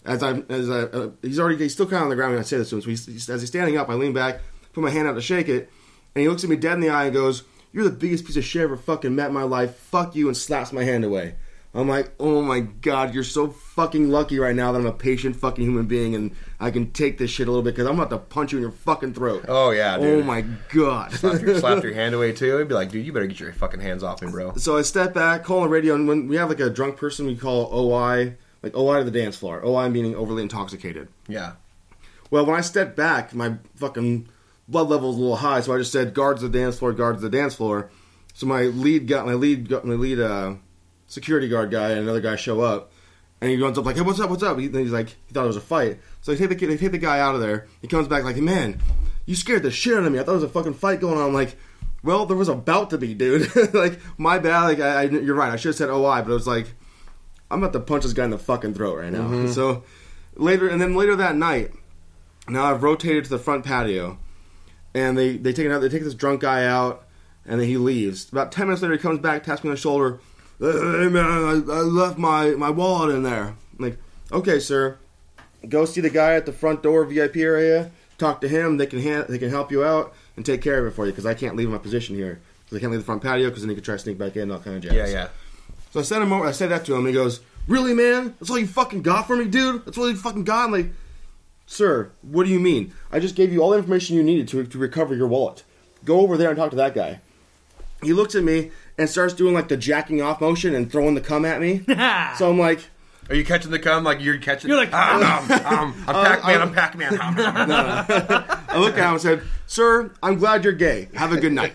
he's still kind of on the ground when I say this to him. So as he's standing up, I lean back, put my hand out to shake it, and he looks at me dead in the eye and goes, "You're the biggest piece of shit I ever fucking met in my life. Fuck you," and slaps my hand away. I'm like, oh my god, you're so fucking lucky right now that I'm a patient fucking human being and I can take this shit a little bit because I'm about to punch you in your fucking throat. Oh yeah, dude. Oh my god. Slap your hand away too. I'd be like, dude, you better get your fucking hands off me, bro. So I step back, call the radio, and when we have a drunk person, we call OI, OI to the dance floor. OI meaning overly intoxicated. Yeah. Well, when I stepped back, my fucking blood level was a little high, so I just said, guards the dance floor, guards the dance floor. So my lead security guard guy and another guy show up, and he runs up like, "Hey, what's up?" He's like, he thought it was a fight, so they take the guy out of there. He comes back like, "Hey, man, you scared the shit out of me. I thought there was a fucking fight going on." I'm like, well, there was about to be, dude. My bad. You're right. I should have said OI, but it was like, I'm about to punch this guy in the fucking throat right now. Mm-hmm. So later that night, now I've rotated to the front patio, and they take this drunk guy out, and then he leaves. About 10 minutes later, he comes back, taps me on the shoulder. "Hey man, I left my wallet in there." I'm like, "Okay, sir, go see the guy at the front door VIP area. Talk to him. They can help you out and take care of it for you because I can't leave my position here because I can't leave the front patio because then he could try to sneak back in and all kind of jazz." Yeah. So I sent him over. I said that to him. And he goes, "Really, man? That's all you fucking got for me, dude? That's all you fucking got?" I'm like, "Sir, what do you mean? I just gave you all the information you needed to recover your wallet. Go over there and talk to that guy." He looks at me and starts doing the jacking off motion and throwing the cum at me. So I'm like, "Are you catching the cum like you're catching?" You're like, I'm Pac-Man. I'm Pac-Man. No. I looked at him and said, "Sir, I'm glad you're gay. Have a good night."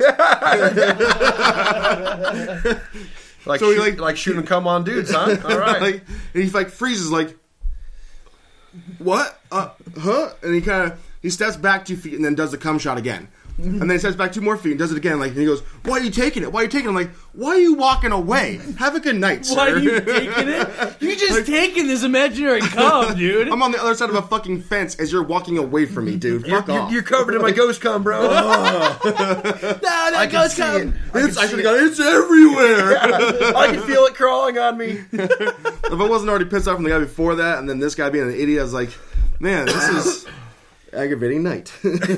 Shooting cum on dudes, huh? All right. And he freezes what? Huh? And he steps back 2 feet and then does the cum shot again. And then he steps back 2 more feet and does it again. And he goes, "Why are you taking it? Why are you taking it?" I'm like, "Why are you walking away? Have a good night, sir." Why are you taking it? You just taking this imaginary cum, dude. I'm on the other side of a fucking fence as you're walking away from me, dude. Fuck off. You're covered in my ghost cum, bro. No, that ghost cum. I should have gone, "It's everywhere." I can feel it crawling on me. If I wasn't already pissed off from the guy before that, and then this guy being an idiot, I was like, man, this is... aggravating night.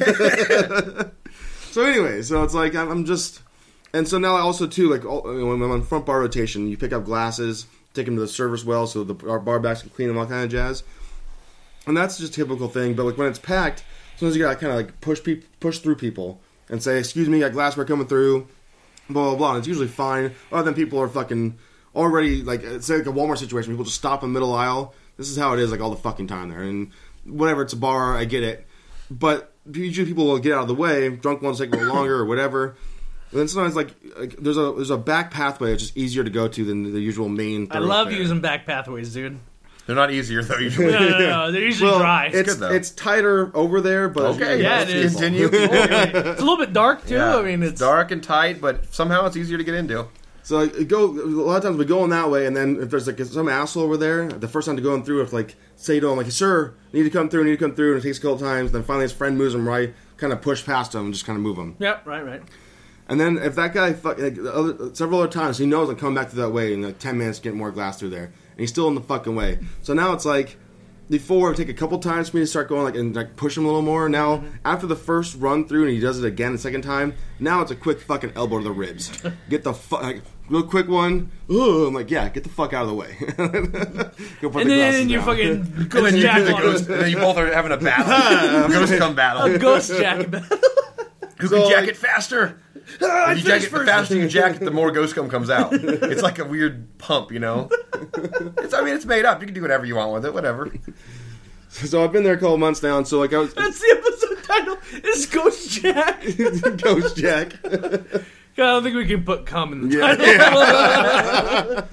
So anyway, so it's like I'm just, and so now I also too like when I'm on front bar rotation, you pick up glasses, take them to the service well, so our bar backs can clean them, all kind of jazz. And that's just a typical thing. But like when it's packed, sometimes you gotta kind of like push through people and say, "Excuse me, got glassware coming through," blah blah blah. And it's usually fine. Other than people are fucking already like say like a Walmart situation, people just stop in the middle aisle. This is how it is like all the fucking time there. And whatever, it's a bar, I get it, but usually people will get out of the way. Drunk ones take a little longer or whatever. And then sometimes like there's a back pathway that's just easier to go to than the usual main I love using back pathways, dude. They're not easier though. Usually, No, they're usually dry. It's good, though. It's tighter over there, but okay, Yeah, it is. Continue. It's a little bit dark too. Yeah, I mean, it's dark and tight, but somehow it's easier to get into. So like, a lot of times we go in that way, and then if there's like some asshole over there, the first time to going through, if like say to him like, "Sir, need to come through," and it takes a couple times. Then finally his friend moves him right, kind of push past him, and just kind of move him. Yep, right. And then if that guy several other times he knows I'm coming back through that way in like 10 minutes to get more glass through there, and he's still in the fucking way. So now it's like before it would take a couple times for me to start going like and like push him a little more. Now after the first run through and he does it again the second time, now it's a quick fucking elbow to the ribs. Get the fuck. Like, real quick one. Ooh, I'm like, yeah, get the fuck out of the way. Go put And the then glasses you down. fucking ghost jack on him. And then you both are having a battle. Ghost come battle. A ghost jack battle. Who So, can jack like- it faster? I If you jack finished it, the first. faster you jack it, the more ghost scum comes out. It's like a weird pump, you know? It's made up. You can do whatever you want with it, whatever. So I've been there a couple months now, and so like I was That's the episode title. Is Ghost Jack. Ghost Jack. I don't think we can put cum in the Yeah. title.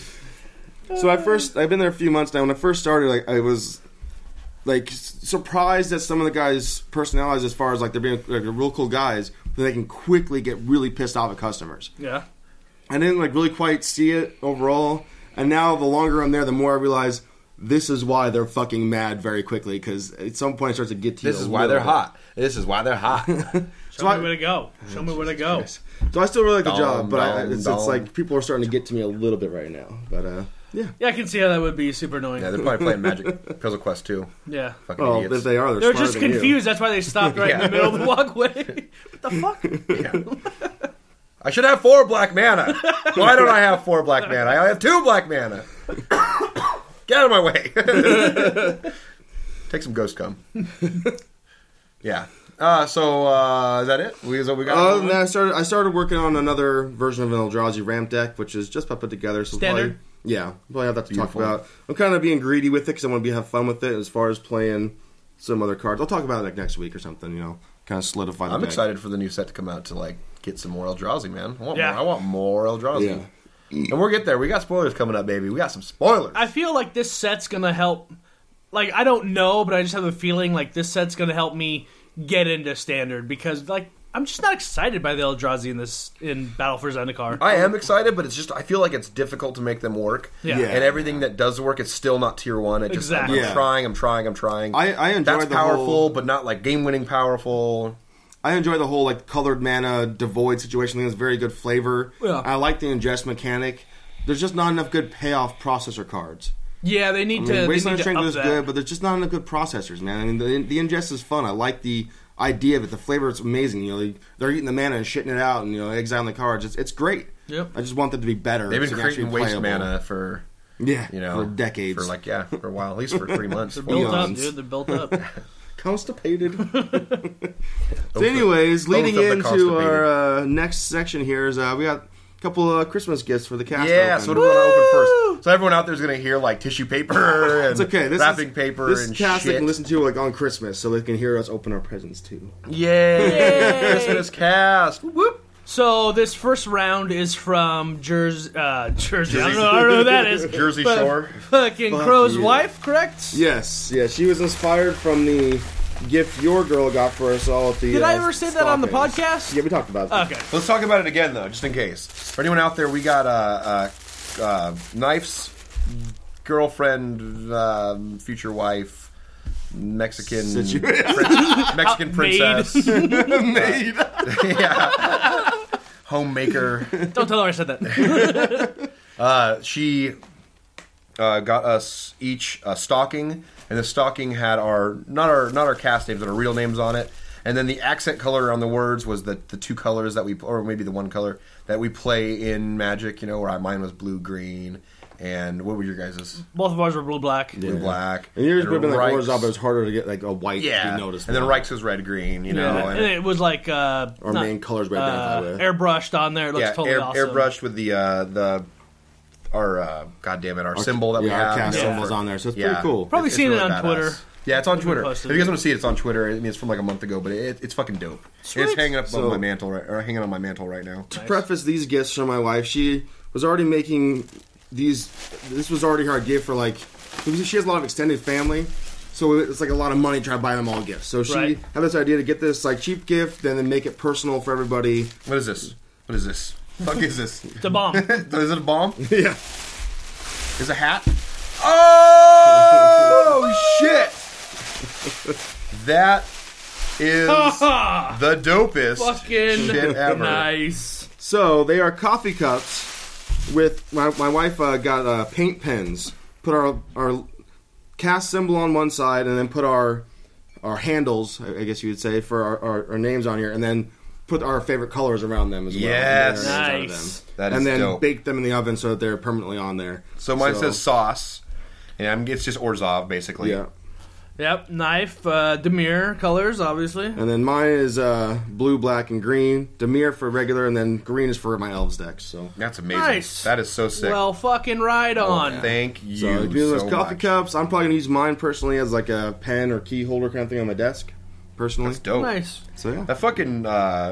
So I've been there a few months now. When I first started, like I was like surprised at some of the guys' personalities as far as like they're being like real cool guys, that they can quickly get really pissed off at customers. Yeah. I didn't like really quite see it overall, and now the longer I'm there, the more I realize this is why they're fucking mad very quickly, because at some point it starts to get to you. This is a why little they're bit. hot. This is why they're hot. Show me where to go. Show me where to go. So I still really like the job, but Dom, it's dom. like people are starting to get to me a little bit right now. But yeah. Yeah, I can see how that would be super annoying. Yeah, they're probably playing Magic Puzzle Quest 2. Yeah. Fucking Well, idiots. if they are, They're smarter just than you. confused. That's why they stopped right in the middle of the walkway. What the fuck? Yeah. I should have 4 black mana. Why don't I have 4 black mana? I have 2 black mana. Get out of my way. Take some ghost cum. Yeah. So is that it? Is that what we got? I started working on another version of an Eldrazi ramp deck, which is just about put together. So Standard? probably have that to Beautiful. talk about. I'm kind of being greedy with it because I want to have fun with it as far as playing some other cards. I'll talk about it like next week or something. Kind of solidify. The I'm deck. excited for the new set to come out to like get some more Eldrazi, man. Yeah. I want more Eldrazi. Yeah. And we'll get there. We got spoilers coming up, baby. We got some spoilers. I feel like this set's gonna help. Like, I don't know, but I just have a feeling like this set's gonna help me get into Standard because, like, I'm just not excited by the Eldrazi in Battle for Zendikar. I am excited, but it's just I feel like it's difficult to make them work. Yeah. Yeah. And everything that does work, it's still not tier 1. It just Exactly. I'm Yeah. trying. I enjoy That's the powerful, whole, but not like game-winning powerful. I enjoy the whole like colored mana devoid situation. I think it's very good flavor. Yeah. I like the ingest mechanic. There's just not enough good payoff processor cards. Yeah, they need I to. mean, They Wasteland need to Strength up is that. good, but there's just not enough good processors, man. I mean, the ingest is fun. I like the idea of it. The flavor is amazing. They're eating the mana and shitting it out, and exiling the cards. It's great. Yep. I just want them to be better. They've been so they creating can actually waste playable. mana for for decades. for for a while, at least for 3 months. They're 4 built up, Eons. dude. They're built up. Constipated. So, anyways, leading of the into constipated. our next section here is we got a couple of Christmas gifts for the cast. Yeah, open. so what do we want to open first? So everyone out there is going to hear like tissue paper and It's okay. wrapping paper this and cast they shit. can listen to like on Christmas, so they can hear us open our presents too. Yay! Christmas cast. Whoop. So this first round is from Jersey. I don't know who that is. Jersey But Shore. Fucking Fuck Crow's you. wife, correct? Yes, yeah, she was inspired from the gift your girl got for us all at the. Did I ever say that on the Stockings. podcast? Yeah, we talked about it. Okay. Let's talk about it again, though, just in case. For anyone out there, we got Knife's girlfriend, future wife, Mexican Mexican princess, Maid. yeah, homemaker. Don't tell her I said that. She got us each a stocking, and the stocking had not our cast names, but our real names on it. And then the accent color on the words was the two colors that or maybe the one color that we play in Magic. Where mine was blue, green, and what were your guys'? Both of ours were blue, black. Blue, black. And yours would have been like Reich's- horizontal, but it was harder to get like a white Yeah, to be noticed. and then Reich's was red, green. Yeah, and it was like Our main colors we identify with. airbrushed on there. It looks totally awesome. airbrushed with our symbol that we have. Our cast Yeah. symbols on there, so it's Yeah. pretty cool. Probably It's seen really it on badass. Twitter. Yeah, it's on Twitter. If posted you guys it. want to see it, it's on Twitter. I mean, it's from like a month ago, but it's fucking dope. It's hanging up on my mantle, or hanging on my mantle right now. To preface these gifts from my wife, she was already making these. This was already her gift for like. She has a lot of extended family, so it's like a lot of money trying to buy them all gifts. So she had this idea to get this like cheap gift, and then make it personal for everybody. What is this? What is this? Fuck is this? It's a bomb. Is it a bomb? Yeah. Is it a hat? Oh shit! That is the dopest Fucking shit ever. nice. So they are coffee cups with my wife got paint pens. Put our cast symbol on one side, and then put our handles, I guess you would say, for our names on here, and then put our favorite colors around them as well. Yes. And their names on Nice. them. That is and then dope. bake them in the oven so that they're permanently on there. So mine says sauce, and it's just Orzhov basically. Yeah. Yep, knife, Demir colors, obviously. And then mine is blue, black, and green. Demir for regular, and then green is for my elves deck. So That's amazing. Nice. That is so sick. Well, fucking right on. Thank you. So if you do those coffee much. cups, I'm probably gonna use mine personally as like a pen or key holder kind of thing on my desk. Personally, That's dope. Nice. so yeah. That fucking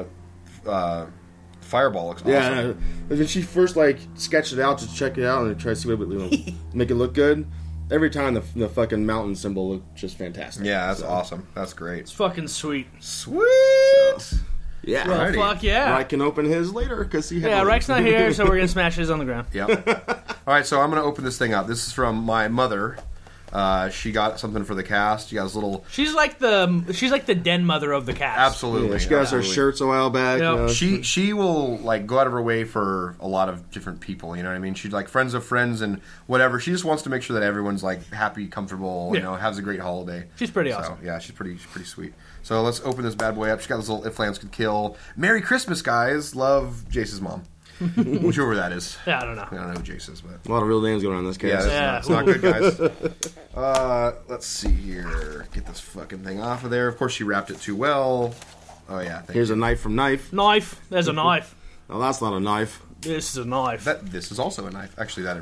fireball looks awesome. Yeah, when she first like sketched it out to check it out and try to see what it make it look good. Every time the fucking mountain symbol looked just fantastic. Yeah, that's So, awesome. That's great. It's fucking sweet. Sweet. Yeah, Well, Alrighty. fuck yeah. I can open his later because he had Yeah, one. Rex's not here, so we're gonna smash his on the ground. Yep. All right, so I'm going to open this thing up. This is from my mother. She got something for the cast. She got this little... She's like the den mother of the cast. Absolutely. Yeah, she got us our absolutely. shirts a while back. Yep. You know, She will like go out of her way for a lot of different people. You know what I mean? She's like friends of friends and whatever. She just wants to make sure that everyone's like happy, comfortable. Yeah. Has a great holiday. She's pretty So awesome. yeah, she's pretty sweet. So let's open this bad boy up. She's got this little If Lambs Could Kill. Merry Christmas, guys. Love Jace's mom. Whichever that is. Yeah, I don't know. I don't know who Jace is, but a lot of real names going on in this case. yeah, Yeah. it's not good, guys. Let's see here. Get this fucking thing off of there. Of course, she wrapped it too well. Oh yeah. Thank Here's you. a knife from Knife. Knife. There's a knife. Oh, that's not a knife. This is a knife. This is also a knife. Actually, that is.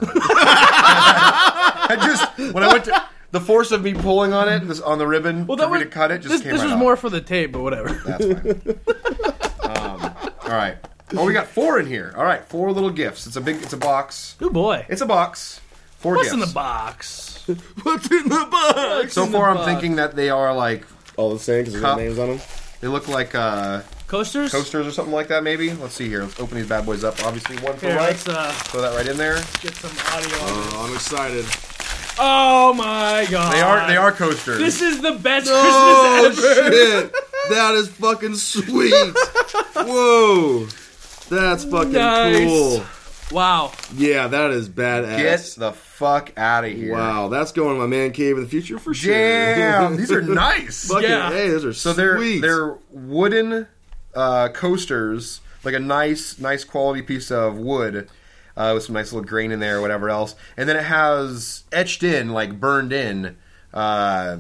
I just when I went to the force of me pulling on it on the ribbon for me to cut it just this, came this right was off. more for the tape, but whatever. That's fine. All right. Oh, we got 4 in here. All right, 4 little gifts. It's a box. Oh boy. It's a box. 4 What's gifts. in the box? What's in the box? So in the far, I'm box? thinking that they are like All the same because they got Cup. names on them. they look like Coasters? coasters or something like that. Maybe. Let's see here. Let's open these bad boys up. Obviously, one for Here, Mike. let's Throw that right in there. get some audio. Oh, I'm excited. Oh my god. They are coasters. This is the best Oh Christmas ever. shit! That is fucking sweet. Whoa, that's fucking Nice. cool. Wow. Yeah, that is badass. Get the fuck out of here. Wow, that's going to my man cave in the future for sure. Damn, these are nice. Fucking Yeah. hey, those are So sweet. they're wooden coasters, like a nice quality piece of wood with some nice little grain in there or whatever else, and then it has etched in, like burned in, our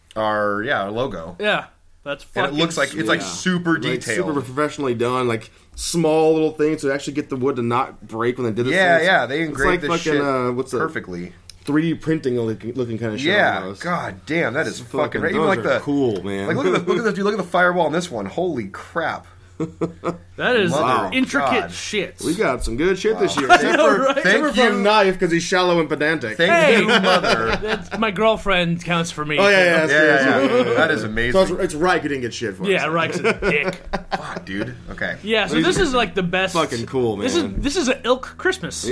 logo, Yeah. That's and fucking it looks like it's like Yeah. super Like, detailed. super professionally done. Like small little things to actually get the wood to not break when they did this. yeah, they It's engraved like this fucking shit what's that? perfectly. 3D printing looking kind of shit. Yeah, almost. god damn, that is fucking right. Even those like are the cool, man. like look at this, dude. Look at the fireball in this one. Holy crap! that is Wow. intricate God. shit. We got some good shit this year. Except know, for, right? except for Thank you. from Knife because he's shallow and pedantic. Thank Hey. you, mother. That's, my girlfriend counts for me. Oh yeah, too. Yeah, that is So amazing. it's right you didn't get shit for. Yeah, us. Reich's a dick. Fuck, dude. Okay. Yeah, so this is like the best. Fucking cool, man. This is an ilk Christmas.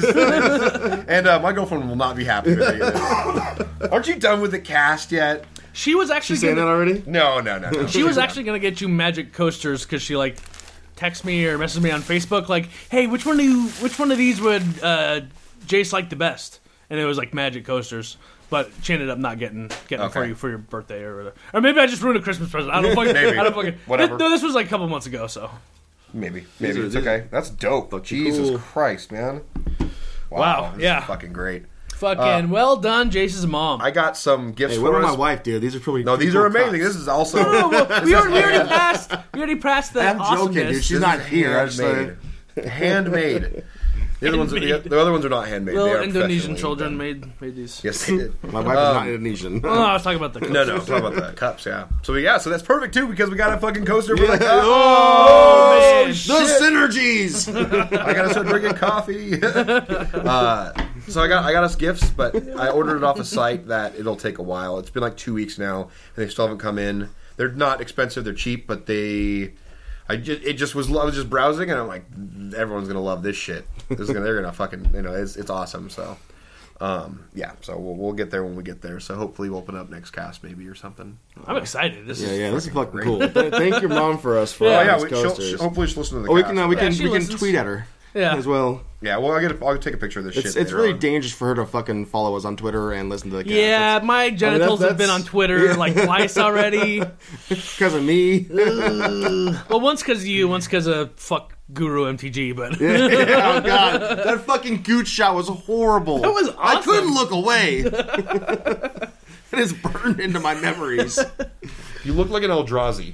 And my girlfriend will not be happy with it either. Aren't you done with the cast yet? She was actually You saying that gonna, already? No. she was actually gonna get you magic coasters because she like texts me or messages me on Facebook like, hey, which one of these would Jace like the best? and it was like Magic coasters. But she ended up not getting Okay. for your birthday or whatever. Or maybe I just ruined a Christmas present. I don't fucking. Maybe. I don't fucking. Whatever. No, this was like a couple months ago. So Maybe These are- it's okay. That's dope. Jesus cool. Christ, man! Wow, this yeah. is fucking great. fucking well done, Jace's mom. I got some gifts Hey, for what about us. my wife, dude? These are probably No, these are amazing. This is also we already passed. We already passed the I'm joking, awesomeness. dude. She's not here. I just handmade. Handmade. The other ones, the other ones are not handmade. They Little are Indonesian professionally children done. made these. Yes, they did. My wife is not Indonesian. Oh, I was talking about the No, talk about the cups, yeah. So so that's perfect too because we got a fucking coaster for Yeah. the cup. Oh, man. The synergies. I gotta start drinking coffee. So I got us gifts, but I ordered it off a site that it'll take a while. It's been like 2 weeks now, and they still haven't come in. They're not expensive; they're cheap, but I was just browsing, and I'm like, everyone's gonna love this shit. They're gonna fucking, it's awesome. So, yeah. So we'll get there when we get there. So hopefully we'll open up next cast maybe or something. I'm excited. This is This is fucking great. cool. Thank your mom for us for Yeah. all Oh yeah, these coasters. hopefully she'll listen to the we cast. can we she can listens. tweet at her Yeah. as well. Yeah, well I'll take a picture of this shit. It's later really on. dangerous for her to fucking follow us on Twitter and listen to the cast. Yeah, my genitals have been on that's- Twitter like twice already. because of me. Well, once because of you, once because of fuck Guru MTG, but Oh god, that fucking gooch shot was horrible. That was I awesome. couldn't look away. It is burned into my memories. You look like an Eldrazi.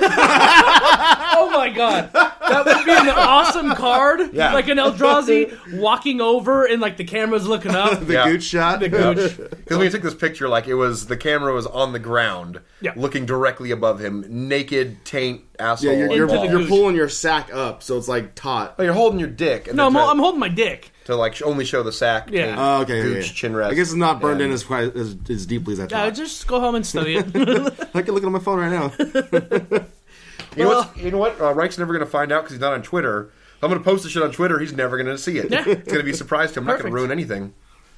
oh my god, that would be an awesome card. Yeah. Like an Eldrazi walking over and like the camera's looking up. The Yeah. gooch shot. The gooch. Because when you took this picture, like the camera was on the ground, Yeah. looking directly above him, naked, taint, asshole. Yeah, you're, Into the you're gooch. pulling your sack up, so it's like taut. Oh, you're holding your dick. And No, then I'm holding my dick. to like only show the sack. Yeah. taint, Oh, okay. gooch, yeah. chin rest. I guess it's not burned in and- as quite as deeply as I thought. Just go home and study it. I can look at my phone right now. You know what? Reich's never going to find out because he's not on Twitter. I'm going to post the shit on Twitter. He's never going to see it. Yeah. It's going to be a surprise to him. I'm not going Perfect. to ruin anything.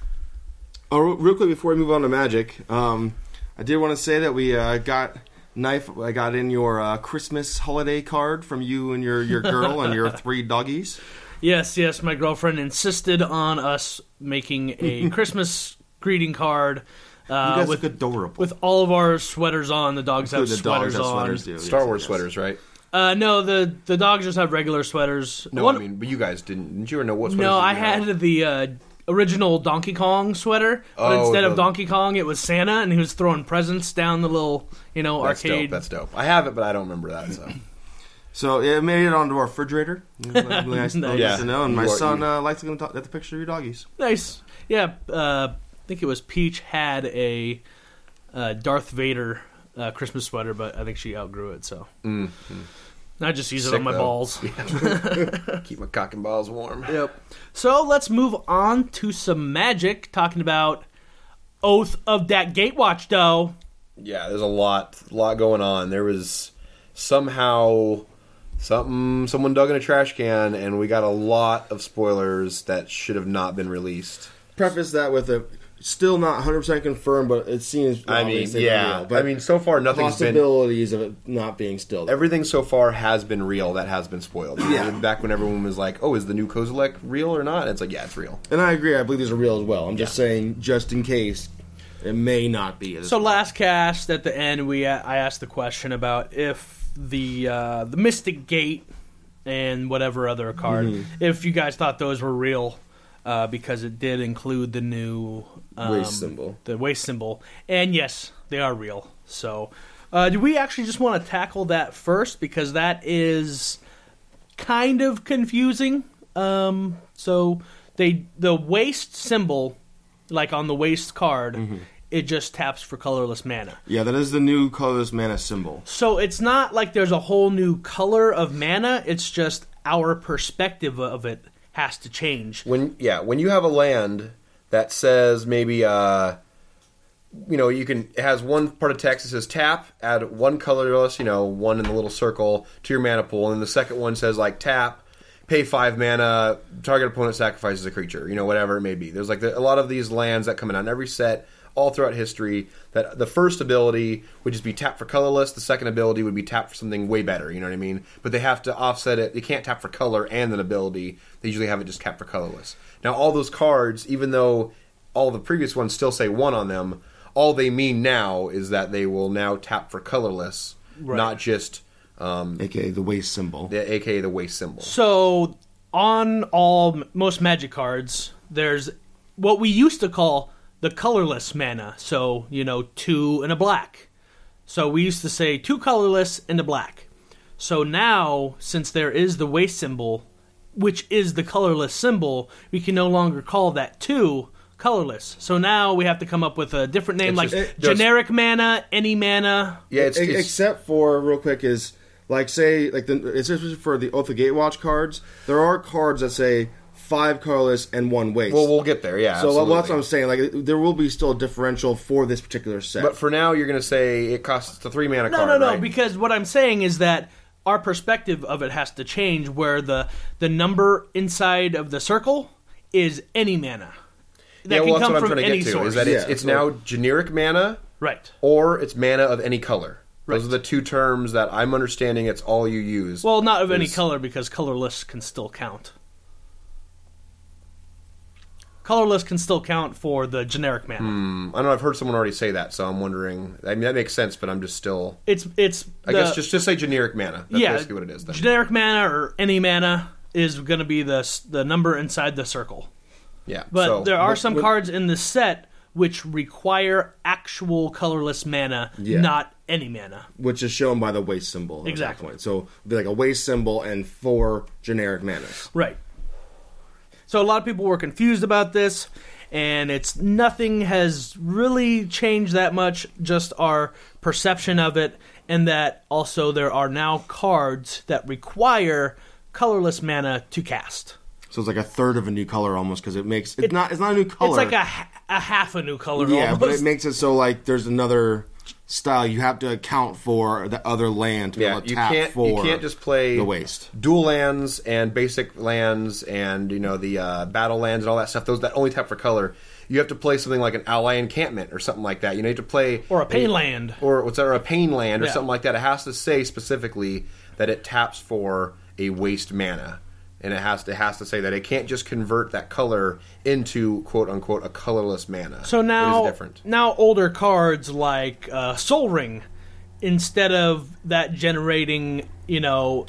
Oh, real quick before we move on to Magic, I did want to say that we got I got in your Christmas holiday card from you and your girl and your 3 doggies. Yes, my girlfriend insisted on us making a Christmas greeting card You guys with look adorable. with all of our sweaters on. The dogs have the sweaters dogs have on. sweaters too. Star Yes, Wars yes. sweaters, right? No, the dogs just have regular sweaters. No, One- I mean, but you guys didn't you ever know what sweaters no, did I you have? had the original Donkey Kong sweater, but Oh, instead the- of Donkey Kong, it was Santa, and he was throwing presents down the little, That's arcade. dope. That's dope. I have it, but I don't remember that. So So it made it onto our refrigerator. Really nice Nice. to know. And You my are- son likes looking at the picture of your doggies. Nice. Yeah, I think it was Peach had a Darth Vader Christmas sweater, but I think she outgrew it, so. I just use it Sick, on my though. balls. keep my cock and balls warm. Yep. So let's move on to some Magic, talking about Oath of that Gatewatch, though. Yeah, there's a lot going on. There was somehow someone dug in a trash can, and we got a lot of spoilers that should have not been released. Preface that with a still not 100% confirmed, but it seems obviously real. But so far nothing's been. possibilities of it not being still. Everything so far has been real that has been spoiled. Yeah. Back when everyone was like, "Oh, is the new Kozilek real or not?" It's like, yeah, it's real. And I agree. I believe these are real as well. I'm just saying, just in case, it may not be. So last cast, at the end, I asked the question about if the Mystic Gate and whatever other card, if you guys thought those were real, because it did include the new waste symbol. the waste symbol, and yes, they are real. So, do we actually just want to tackle that first, because that is kind of confusing? So the waste symbol, like on the waste card, it just taps for colorless mana. Yeah, that is the new colorless mana symbol. So it's not like there's a whole new color of mana. It's just our perspective of it has to change. When you have a land that says maybe you can, it has one part of text that says tap, add one colorless, one in the little circle to your mana pool, and then the second one says like tap, pay 5 mana, target opponent sacrifices a creature, whatever it may be. There's like a lot of these lands that come in on every set all throughout history, that the first ability would just be tap for colorless, the second ability would be tap for something way better, you know what I mean? But they have to offset it. They can't tap for color and an ability. They usually have it just tap for colorless. Now, all those cards, even though all the previous ones still say 1 on them. All they mean now is that they will now tap for colorless, not just AKA the waste symbol. AKA the waste symbol. So on most Magic cards, there's what we used to call the colorless mana. So, 2 and a black. So we used to say 2 colorless and a black. So now, since there is the waste symbol, which is the colorless symbol, we can no longer call that 2 colorless. So now we have to come up with a different name, generic mana, any mana. Yeah, it's except for, real quick, is especially for the Oath of Gatewatch cards, there are cards that say 5 colorless and 1 waste. Well, we'll get there, yeah. So absolutely. that's what I'm saying. There will be still a differential for this particular set. But for now, you're going to say it costs a 3 mana card, No, right? because what I'm saying is that our perspective of it has to change, where the number inside of the circle is any mana. That can come from any source. Is that it's now generic mana, right? Or it's mana of any color. Right. Those are the 2 terms that I'm understanding. It's all you use. Well, not of any color, because colorless can still count. Colorless can still count for the generic mana. I don't know. I've heard someone already say that, so I'm wondering. I mean, that makes sense, but I'm just still. It's. I guess just say generic mana. That's basically what it is. Then. Generic mana or any mana is going to be the number inside the circle. Yeah, but there are some cards in the set which require actual colorless mana, not any mana. Which is shown by the waste symbol. Exactly. At that point. So it'd be like a waste symbol and 4 generic manas. Right. So a lot of people were confused about this, and nothing has really changed that much, just our perception of it, and that also there are now cards that require colorless mana to cast. So it's like a third of a new color almost, because it's not a new color. It's like a half a new color. Yeah, almost. but it makes it so there's another style you have to account for the other land to be able to tap for. You can't just play the waste. Dual lands and basic lands and the battle lands and all that stuff. Those that only tap for color. You have to play something like an ally encampment or something like that. You have to play or a pain land or a pain land or something like that. It has to say specifically that it taps for a waste mana. And it has to say that it can't just convert that color into quote unquote a colorless mana. So now, it is different. Now older cards like Sol Ring, instead of that generating 2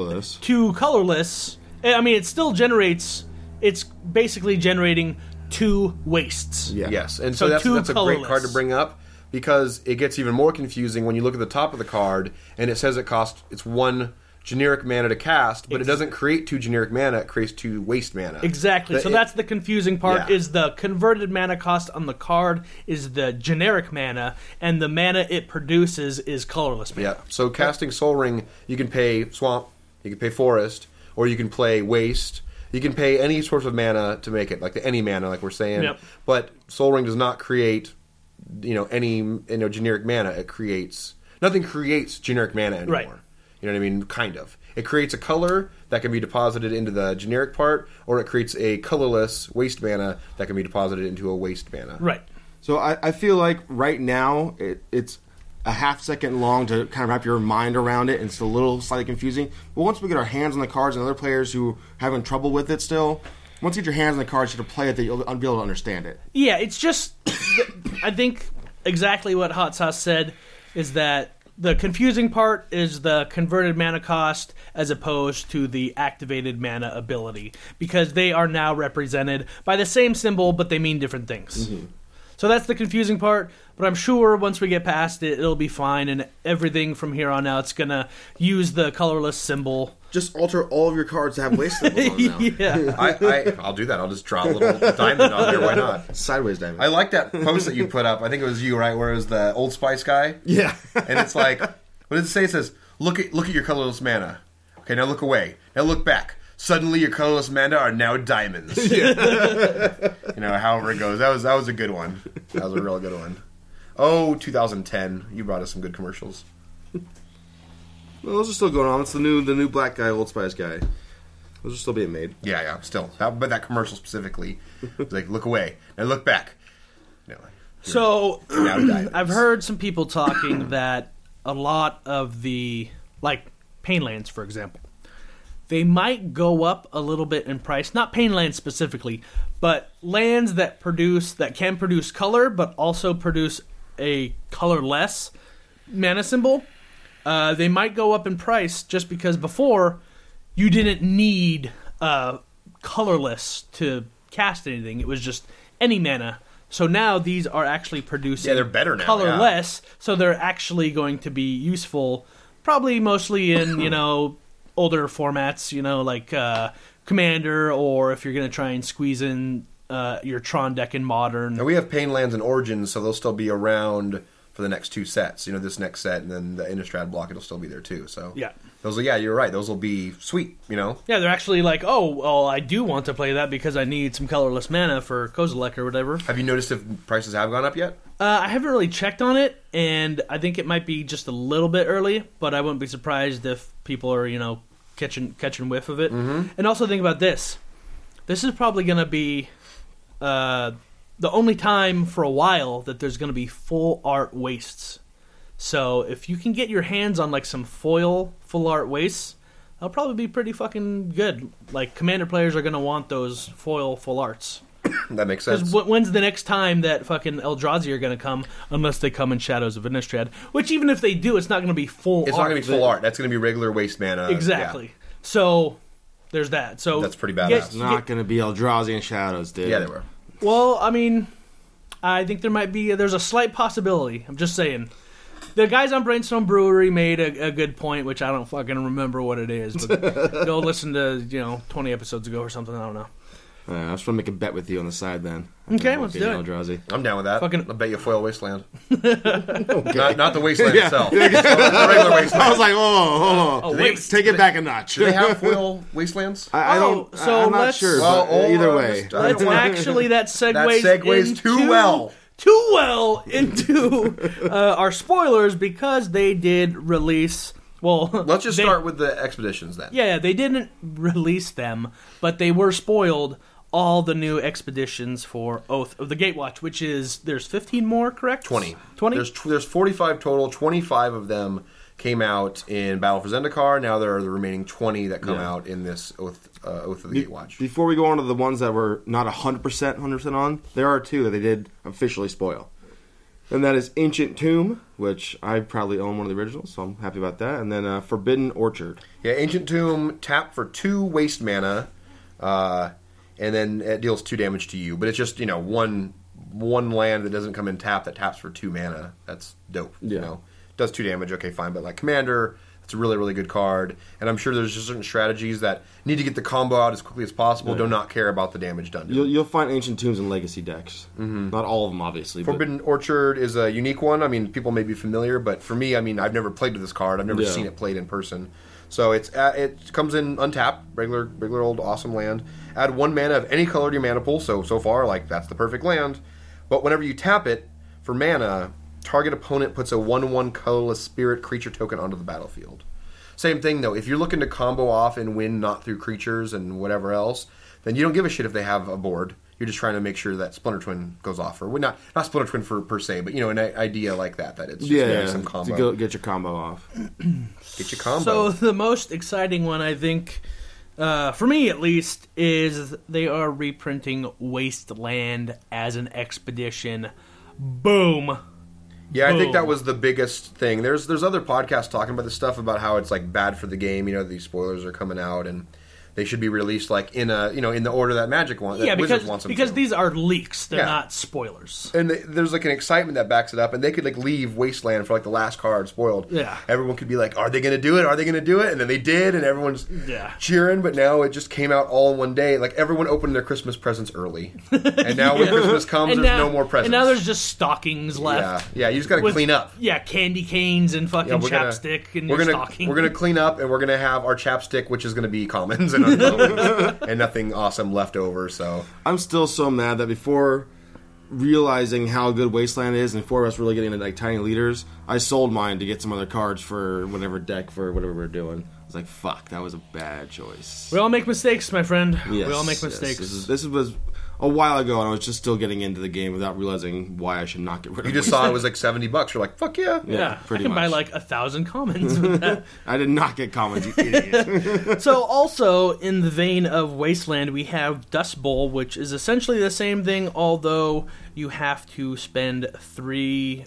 colorless. I mean, it still generates. It's basically generating 2 wastes. Yeah. Yes, and so that's a great card to bring up, because it gets even more confusing when you look at the top of the card and it says it's 1 generic mana to cast, but it doesn't create 2 generic mana, it creates 2 waste mana. Exactly. So that's the confusing part, is the converted mana cost on the card is the generic mana, and the mana it produces is colorless mana. Yeah. So casting Sol Ring, you can pay Swamp, you can pay Forest, or you can play Waste. You can pay any source of mana to make it, like any mana, like we're saying. Yep. But Sol Ring does not create, any generic mana. Nothing creates generic mana anymore. Right. You know what I mean? Kind of. It creates a color that can be deposited into the generic part, or it creates a colorless waste mana that can be deposited into a waste mana. Right. So I feel like right now it's a half second long to kind of wrap your mind around it, and it's a little slightly confusing. But once we get our hands on the cards, and other players who are having trouble with it still, once you get your hands on the cards, you have to play it, that you'll be able to understand it. Yeah, it's just, I think exactly what Hot Sauce said is that the confusing part is the converted mana cost as opposed to the activated mana ability, because they are now represented by the same symbol, but they mean different things. Mm-hmm. So that's the confusing part, but I'm sure once we get past it, it'll be fine, and everything from here on out is going to use the colorless symbol. Just alter all of your cards to have waste symbols on now. Yeah. I'll do that. I'll just draw a little diamond on there. Why not? Sideways diamond. I like that post that you put up. I think it was you, right? Where it was the Old Spice guy? Yeah. And it's like, what does it say? It says, look at your colorless mana. Okay, now look away. Now look back. Suddenly your colorless mana are now diamonds. Yeah. However it goes. That was a good one. That was a real good one. Oh, 2010. You brought us some good commercials. Well, those are still going on. It's the new black guy, Old Spice guy. Those are still being made. Yeah, still. But that commercial specifically, it's like, look away. Now look back. So, I've heard some people talking that a lot of the, like, Painlands, for example, they might go up a little bit in price. Not pain lands specifically, but lands that can produce color, but also produce a colorless mana symbol. They might go up in price just because before you didn't need colorless to cast anything. It was just any mana. So now these are actually producing they're better now, colorless, so they're actually going to be useful, probably mostly in, older formats, like Commander, or if you're going to try and squeeze in your Tron deck in Modern. And we have Pain Lands and Origins, so they'll still be around for the next 2 sets. This next set, and then the Innistrad block, it'll still be there too. So yeah. You're right. Those will be sweet, Yeah, they're actually like, oh, well, I do want to play that because I need some colorless mana for Kozilek or whatever. Have you noticed if prices have gone up yet? I haven't really checked on it, and I think it might be just a little bit early, but I wouldn't be surprised if people are, catching whiff of it. Mm-hmm. And also think about this. This is probably going to be the only time for a while that there's going to be full art wastes. So if you can get your hands on like some foil full art wastes, that'll probably be pretty fucking good. Like Commander players are going to want those foil full arts. That makes sense. Because when's the next time that fucking Eldrazi are going to come, unless they come in Shadows of Innistrad? Which even if they do, it's not going to be full art. It's not going to be full art. That's going to be regular waste mana. Exactly. Yeah. So there's that. So that's pretty badass. It's not going to be Eldrazi and Shadows, dude. Yeah, they were. Well, I mean, I think there's a slight possibility. I'm just saying. The guys on Brainstorm Brewery made a good point, which I don't fucking remember what it is, but go listen to 20 episodes ago or something. I don't know. I just want to make a bet with you on the side then. Okay, let's do it. Eldrazi. I'm down with that. Fucking- I'll bet you foil Wasteland. Okay. Not the Wasteland Yeah. itself. The regular Wasteland. I was like, hold on. Oh, waste. Take it back a notch. Do they have foil Wastelands? I don't. so I'm not let's- sure. Well, But either oh, way, just- That's actually that segues segues too well. Too well into our spoilers because they did release. Well, Let's just start with the expeditions then. Yeah, they didn't release them, but they were spoiled. All the new expeditions for Oath of the Gatewatch, which is there's 15 more, correct? 20. 20? There's 45 total. 25 of them came out in Battle for Zendikar. Now there are the remaining 20 that come out in this Oath of the Gatewatch. before we go on to the ones that were not 100% on, there are 2 that they did officially spoil. And that is Ancient Tomb, which I probably own one of the originals, so I'm happy about that. And then Forbidden Orchard. Yeah, Ancient Tomb, tap for 2 waste mana, and then it deals 2 damage to you. But it's just, one land that doesn't come in tap that taps for 2 mana. That's dope. Yeah. Does 2 damage, okay, fine. But like Commander, it's a really, really good card. And I'm sure there's just certain strategies that need to get the combo out as quickly as possible. Yeah. Do not care about the damage done to You'll, them. you'll find Ancient Tombs in Legacy decks. Mm-hmm. Not all of them, obviously. Forbidden Orchard is a unique one. I mean, people may be familiar, but for me, I've never played with this card. I've never seen it played in person. So it comes in untapped, regular old awesome land. Add 1 mana of any color to your mana pool. So far, that's the perfect land. But whenever you tap it for mana, target opponent puts a 1/1 colorless spirit creature token onto the battlefield. Same thing though. If you're looking to combo off and win not through creatures and whatever else, then you don't give a shit if they have a board. You're just trying to make sure that Splinter Twin goes off, or not Splinter Twin per se, but an idea like that it's just getting some combo. To get your combo off. Get your combo. So the most exciting one, I think, for me at least, is they are reprinting Wasteland as an expedition. Boom. Yeah, I think Boom. that was the biggest thing. There's other podcasts talking about this stuff, about how it's bad for the game. These spoilers are coming out and they should be released in the order that Magic wants. Yeah, that Wizards wants them because to. these are leaks. They're Yeah. not spoilers. And there's an excitement that backs it up, and they could leave Wasteland for the last card spoiled. Yeah. Everyone could be like, "Are they going to do it? Are they going to do it?" And then they did, and everyone's Yeah. cheering. But now it just came out all in one day. Everyone opened their Christmas presents early, and now when Christmas comes, And there's now- no more presents. And now there's just stockings left. yeah. You just got to with- clean up. Yeah, candy canes and fucking chapstick and we're your gonna stocking. we're gonna clean up, and we're gonna have our chapstick, which is gonna be commons and uncommons, and nothing awesome left over. So I'm still so mad that before realizing how good Wasteland is, and before us really getting into tiny leaders, I sold mine to get some other cards for whatever deck for whatever we're doing. I was like, fuck, that was a bad choice. We all make mistakes, my friend. Yes, we all make yes. mistakes. This was a while ago, and I was just still getting into the game without realizing why I should not get rid of it. You just saw it was like $70. You're like, fuck yeah. Yeah, pretty I can buy much. like 1,000 commons with that. I did not get commons, you idiot. So also in the vein of Wasteland, we have Dust Bowl, which is essentially the same thing, although you have to spend 3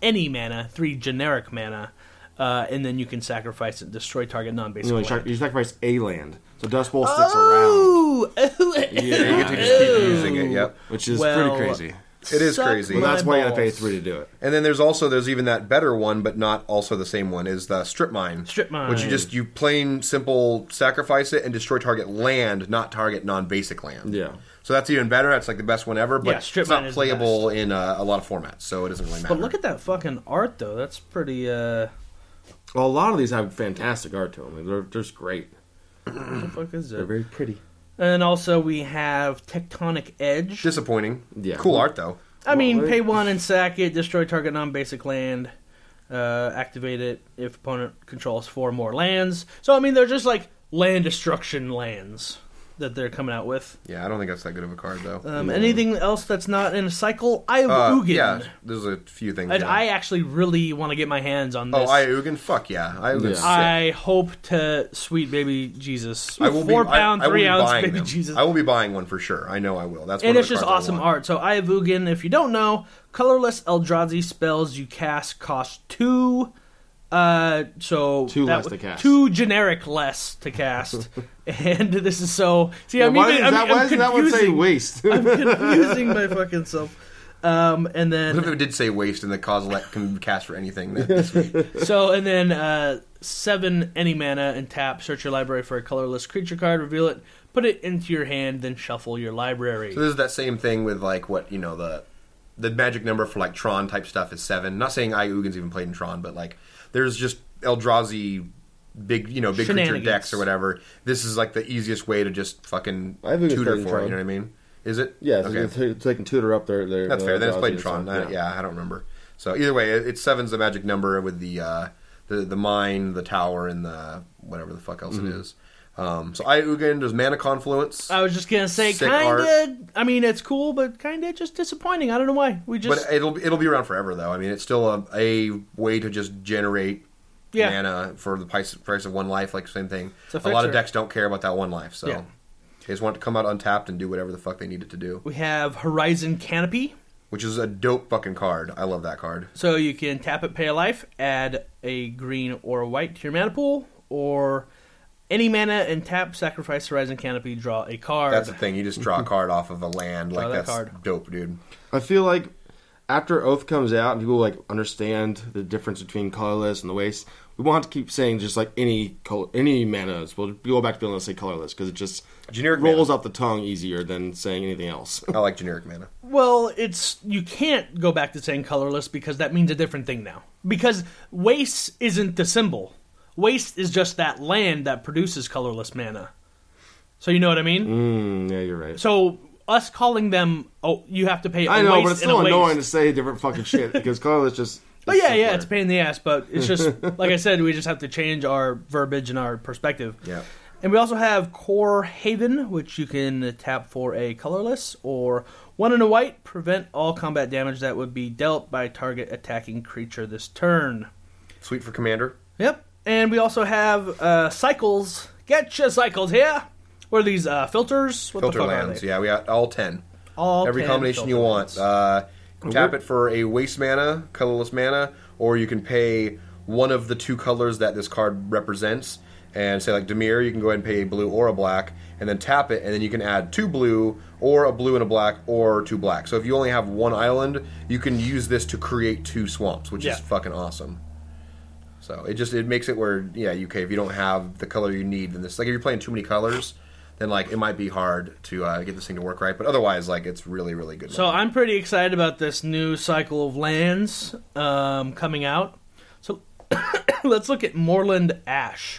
generic mana, and then you can sacrifice it, destroy target non-basic land. You sacrifice a land, so Dust Bowl sticks around, Oh! Yeah, you get to just keep using it, yep. which is Well, pretty crazy. It is Suck crazy. But my that's why you got to pay balls. 3 to do it. And then there's even that better one, but not also the same one, is the Strip Mine. Strip Mine. Which you plain simple sacrifice it and destroy target land, not target non-basic land. Yeah. So that's even better. That's like the best one ever, but Yeah, Strip it's Mine not is the playable in a lot of formats, so it doesn't really matter. But look at that fucking art, though. That's pretty, Well, a lot of these have fantastic art to them. I mean, they're just great. what the fuck is They're it? very pretty. And also we have Tectonic Edge. Disappointing. Yeah. Cool art, though. I mean, Well, pay 1 and sack it, destroy target non-basic land, activate it if opponent controls 4 more lands. So, I mean, they're just like land destruction lands that they're coming out with. Yeah, I don't think that's that good of a card, though. Anything else that's not in a cycle? I have Ugin. Yeah, there's a few things. And yeah. I actually really want to get my hands on this. Oh, Iugin? Fuck yeah. Iugin's sick. I hope to sweet baby Jesus. I will 4 be, pound, I will 3 be ounce buying baby them. Jesus. I will be buying one for sure. I know I will. That's And one it's of the just cards I awesome want. art. So Iavugin, if you don't know, colorless Eldrazi spells you cast cost 2. So 2 that less to would- cast. 2 generic less to cast. And this is so. See, Yeah, I'm why even. does I'm that one say confusing. waste? I'm confusing my fucking self. And What if then it did say waste and the Kozilek can cast for anything? That's sweet. so and then 7 any mana and tap. Search your library for a colorless creature card. Reveal it. Put it into your hand. Then shuffle your library. So this is that same thing with like what the magic number for like Tron type stuff is 7. Not saying Iugin's even played in Tron, but like there's just Eldrazi big creature Shenanigans. decks or whatever. This is like the easiest way to just fucking Iugin's tutor played in for Tron. it. You know what I mean? Is it? Yeah, Okay. so they can tutor up their That's fair. Then it's played in Eldrazi Tron. and stuff, Yeah, I don't remember. So either way, it's 7's the magic number with the mine, the tower, and the whatever the fuck else it is. So Iugin, there's Mana Confluence. I was just gonna say, Sick kinda. I mean, it's cool, but kinda just disappointing. I don't know why. We just But it'll be around forever, though. I mean, it's still a way to just generate mana for the price of 1 life, like same thing. It's a A lot of fixer. decks don't care about that 1 life, so Yeah. they just want it to come out untapped and do whatever the fuck they need it to do. we have Horizon Canopy. Which is a dope fucking card. I love that card. So you can tap it, pay a life, add a green or a white to your mana pool, or any mana and tap, sacrifice Horizon Canopy, draw a card. That's the thing. You just draw a card off of a land. Draw Like that that's card. dope, dude. I feel like after Oath comes out and people like understand the difference between colorless and the waste, we won't have to keep saying just like any manas. We'll go back to being able to say colorless because it just Generic rolls mana. off the tongue easier than saying anything else. I like generic mana. Well, you can't go back to saying colorless because that means a different thing now. Because waste isn't the symbol. Waste is just that land that produces colorless mana. So you know what I mean? Yeah, you're right. So us calling them, you have to pay a I know, waste but it's and a still annoying to waste. say different fucking shit because colorless just. But is yeah, simpler. it's a pain in the ass, but it's just, like I said, we just have to change our verbiage and our perspective. Yeah. And we also have Core Haven, which you can tap for a colorless, or 1 and a white, prevent all combat damage that would be dealt by target attacking creature this turn. Sweet for commander. Yep. And we also have Cycles. Get your Cycles here! What are these, filters? What Filter the fuck are lands. they? Yeah, we got all 10. All Every 10 combination you filter want. lands. Tap it for a waste mana, colorless mana, or you can pay one of the 2 colors that this card represents. And say like Dimir, you can go ahead and pay a blue or a black, and then tap it, and then you can add 2 blue, or a blue and a black, or 2 black. So if you only have 1 island, you can use this to create 2 swamps, which Yeah. is fucking awesome. So it makes it where, UK, if you don't have the color you need, then this, like if you're playing too many colors, then like it might be hard to get this thing to work right. But otherwise, like it's really, really good. So I'm pretty excited about this new cycle of lands coming out. So let's look at Moorland Ash.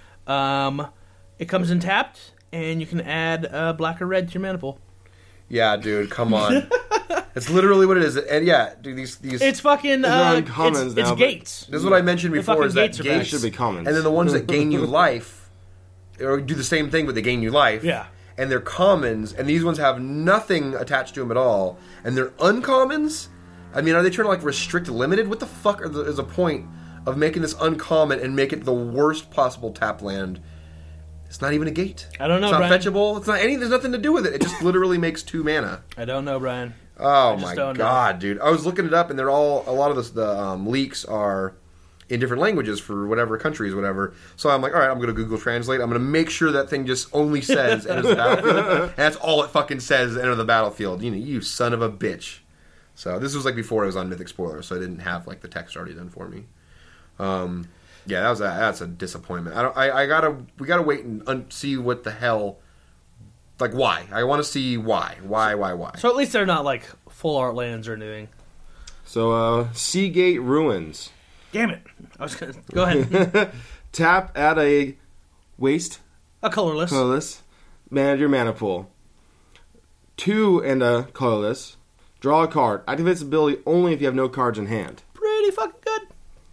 It comes in tapped, and you can add black or red to your mana pool. Yeah, dude, come on. It's literally what it is. And yeah, dude, these It's fucking not in commons it's now, but- gates. this is what I mentioned The before, fucking is that gates are gates back. Should be commons. And then the ones that gain you life, or do the same thing, but they gain you life. Yeah. and they're commons, and these ones have nothing attached to them at all, and they're uncommons. I mean, are they trying to like restrict limited? What the fuck is the point of making this uncommon and make it the worst possible tap land? It's not even a gate. I don't know, It's not Brian. fetchable. It's not anything. There's nothing to do with it. It just literally makes 2 mana. I don't know, Brian. Oh just my don't god, dude! I was looking it up, and they're all a lot of the leaks are in different languages for whatever countries, whatever. So I'm like, all right, I'm going to Google Translate. I'm going to make sure that thing just only says enter the battlefield, and that's all it fucking says. Enter the battlefield. You son of a bitch. So this was like before I was on Mythic Spoilers, so I didn't have like the text already done for me. Yeah, that's a disappointment. We gotta wait and see what the hell. Like, why? I want to see why. Why? So at least they're not like full art lands or anything. So, Seagate Ruins. Damn it! I was gonna go ahead. Tap, add a waste, A colorless. colorless, manage your mana pool. 2 and a colorless. Draw a card. Activate its ability only if you have no cards in hand. Pretty fucking good.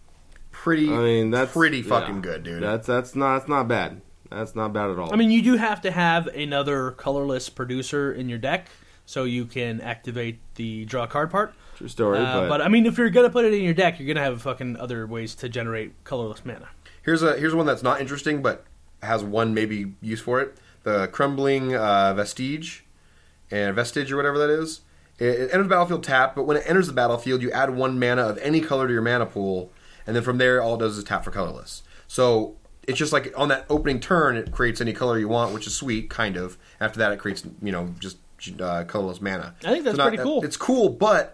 That's pretty fucking good, dude. That's not bad. That's not bad at all. I mean, you do have to have another colorless producer in your deck so you can activate the draw card part. true story. But I mean, if you're gonna put it in your deck, you're gonna have fucking other ways to generate colorless mana. Here's one that's not interesting, but has one maybe use for it. The Crumbling Vestige or whatever that is. It enters the battlefield tapped, but when it enters the battlefield, you add 1 mana of any color to your mana pool, and then from there, all it does is tap for colorless. So it's just like on that opening turn, it creates any color you want, which is sweet, kind of. After that, it creates just colorless mana. I think that's pretty cool. It's cool, but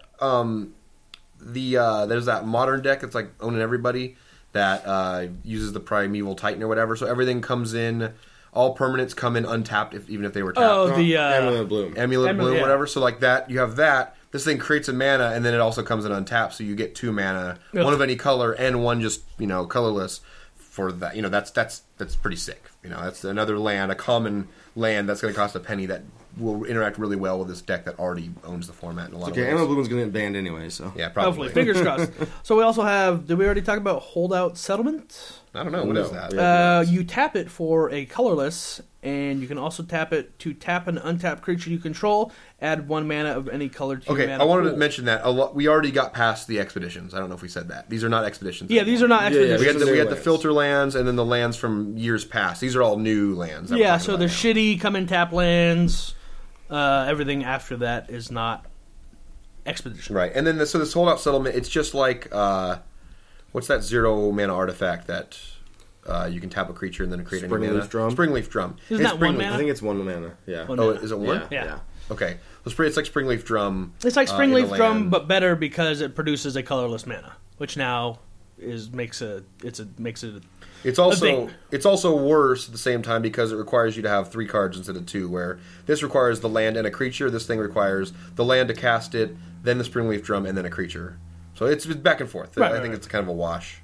there's that modern deck that's like owning everybody that uses the Primeval Titan or whatever. So everything comes in. All permanents come in untapped, even if they were tapped. Oh, the Amulet Bloom. Amulet Bloom, yeah. whatever. So like that, you have that. This thing creates a mana, and then it also comes in untapped, so you get 2 mana, Ugh. 1 of any color, and 1 just colorless. For that, that's pretty sick. That's another land, a common land that's going to cost a penny that will interact really well with this deck that already owns the format in a lot of Okay, ways. Amulet Bloom's going to get banned anyway, so. Yeah, probably. hopefully, fingers crossed. So we also have. Did we already talk about Holdout Settlement? I don't know what No. is that. Yeah. You tap it for a colorless, and you can also tap it to tap an untapped creature you control. Add 1 mana of any color to your Okay, mana I wanted pool. to mention that we already got past the expeditions. I don't know if we said that. These are not expeditions. Yeah, these are not Yeah, yeah, expeditions. We had the lands. filter lands and then the lands from years past. These are all new lands. that we're Yeah, talking so about the now. shitty come and tap lands. Everything after that is not expedition. Right, and then this holdout settlement. It's just like what's that 0 mana artifact that you can tap a creature and then create any mana? Springleaf Drum? Springleaf Drum. Isn't It's that 1 Springleaf- mana? I think it's 1 mana, yeah. One Oh, mana. is it 1? Yeah. Okay, it's like Springleaf Drum. It's like in Springleaf the Drum, land. but better because it produces a colorless mana, which now makes it. It's also thing. worse at the same time because it requires you to have 3 cards instead of 2. Where this requires the land and a creature. This thing requires the land to cast it, then the Springleaf Drum, and then a creature. So it's back and forth. Right, I right, think right. it's kind of a wash.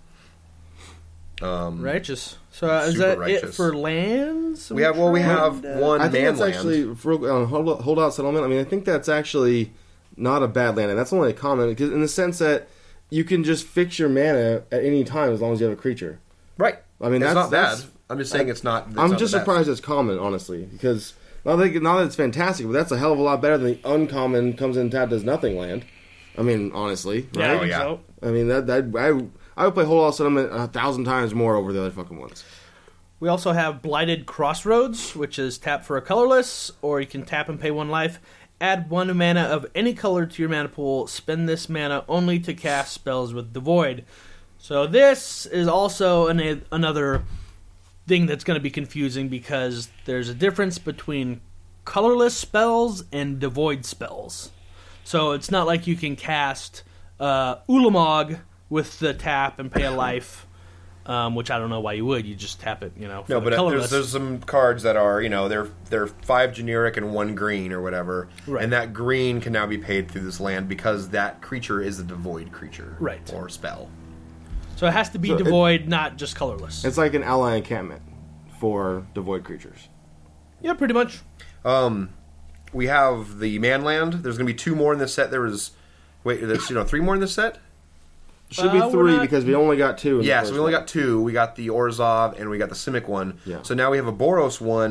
Righteous. So is Super that it righteous. for lands? We have 1 I think man that's land. actually, for Holdout Settlement, I mean, I think that's actually not a bad land, and that's only a common, because in the sense that you can just fix your mana at any time as long as you have a creature. Right. I mean, it's that's not bad. that's- I'm just saying it's not. It's I'm not just the best. surprised it's common, honestly, because not that it's fantastic, but that's a hell of a lot better than the uncommon comes in tapped does nothing land. I mean, honestly, Yeah, I right? think yeah. so. I mean, I would play Holdout Settlement 1,000 times more over the other fucking ones. We also have Blighted Crossroads, which is tap for a colorless, or you can tap and pay 1 life. Add 1 mana of any color to your mana pool. Spend this mana only to cast spells with the Void. So this is also another thing that's going to be confusing because there's a difference between colorless spells and devoid spells. So it's not like you can cast Ulamog with the tap and pay a life, which I don't know why you would. You just tap it, for No, the but colorless. there's some cards that are they're 5 generic and 1 green or whatever, Right. and that green can now be paid through this land because that creature is a devoid creature, Right. or spell. So it has to be So devoid, not just colorless. It's like an ally encampment for devoid creatures. Yeah, pretty much. We have the Manland. There's going to be 2 more in this set. There's 3 more in this set. Should be we're 3 not- because we only got 2. In Yeah, the so first we only one. got 2. We got the Orzhov and we got the Simic one. Yeah. So now we have a Boros one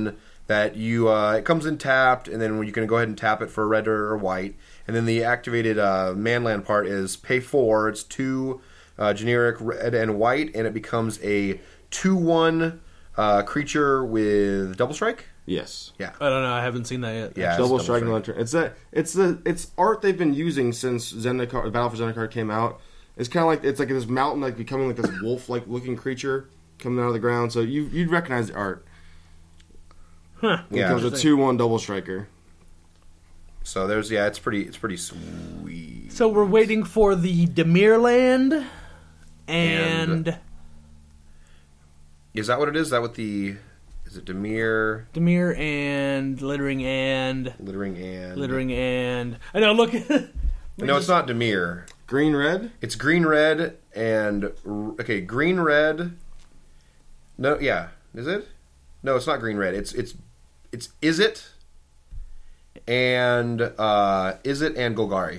that you it comes in tapped, and then you can go ahead and tap it for red or white. And then the activated manland part is pay 4. It's 2 generic red and white, and it becomes a 2/1 creature with double strike. Yes. Yeah. I don't know. I haven't seen that yet. Yeah. Double it's strike lantern. It's art they've been using since Zendikar, Battle for Zendikar came out. It's kind of like it's like this mountain, like becoming like this wolf-like looking creature coming out of the ground. So you'd recognize the art. Huh. It Yeah. comes with 2/1 double striker. So there's it's pretty sweet. So we're waiting for the Dimir land, and Is that what it is? Is that what the is it Dimir Dimir and littering and I know. Look, No, it's not Dimir. Green red. It's green red and green red. No, yeah, is it? No, it's not green red. It's is it and Golgari.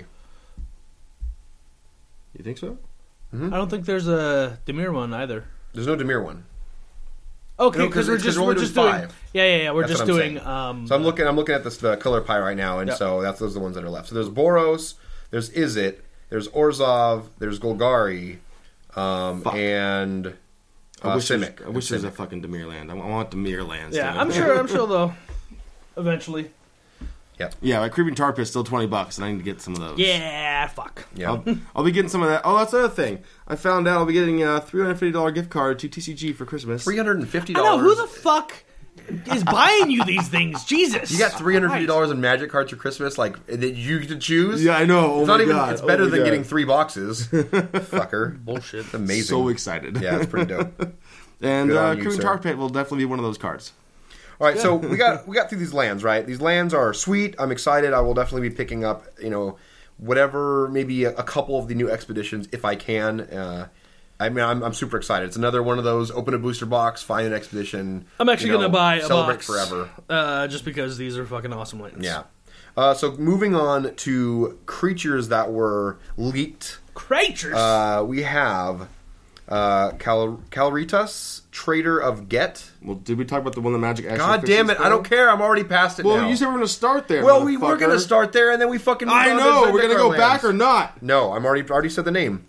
You think so? I don't think there's a Dimir one either. There's no Dimir one. Okay, No, because 'cause we're it's just doing 5. Yeah. We're That's just what I'm doing. saying. So I'm looking at the color pie right now, and Yep. so those are the ones that are left. So there's Boros, there's Izzet, there's Orzhov, there's Golgari, and I wish Simic. there's a fucking Dimir land. I want Dimir lands. Yeah, damn it. I'm sure though. Eventually. Yeah, like Creeping Tar Pit's still $20, and I need to get some of those. Yeah, fuck. Yeah. I'll be getting some of that. Oh, that's the other thing. I found out I'll be getting a $350 gift card to TCG for Christmas. $350. I know who the fuck is buying you these things. Jesus, You got $350 in Magic cards for Christmas, like that you get to choose. Yeah, I know. Oh It's my not even. God. It's better Oh my than God. getting 3 boxes. Fucker. bullshit. It's amazing. So excited. Yeah, it's pretty dope. And Good on you, Creeping sir. Tar Pit will definitely be one of those cards. All right, so we got through these lands, right? These lands are sweet. I'm excited. I will definitely be picking up, whatever, maybe a couple of the new expeditions if I can. I'm super excited. It's another one of those open a booster box, find an expedition. I'm actually gonna buy a celebrate box forever. just because these are fucking awesome lands. Yeah. So moving on to creatures that were leaked. creatures. We have Calritas, Trader of Get. Well, did we talk about the one that Magic actually God damn it! fixes I don't care. I'm already past it Well, now. you said we are going to start there. Well, we were motherfucker. going to start there, and then we fucking. moved I on to know. the We're going to go Zendikar back or lands. not. No, I'm already said the name.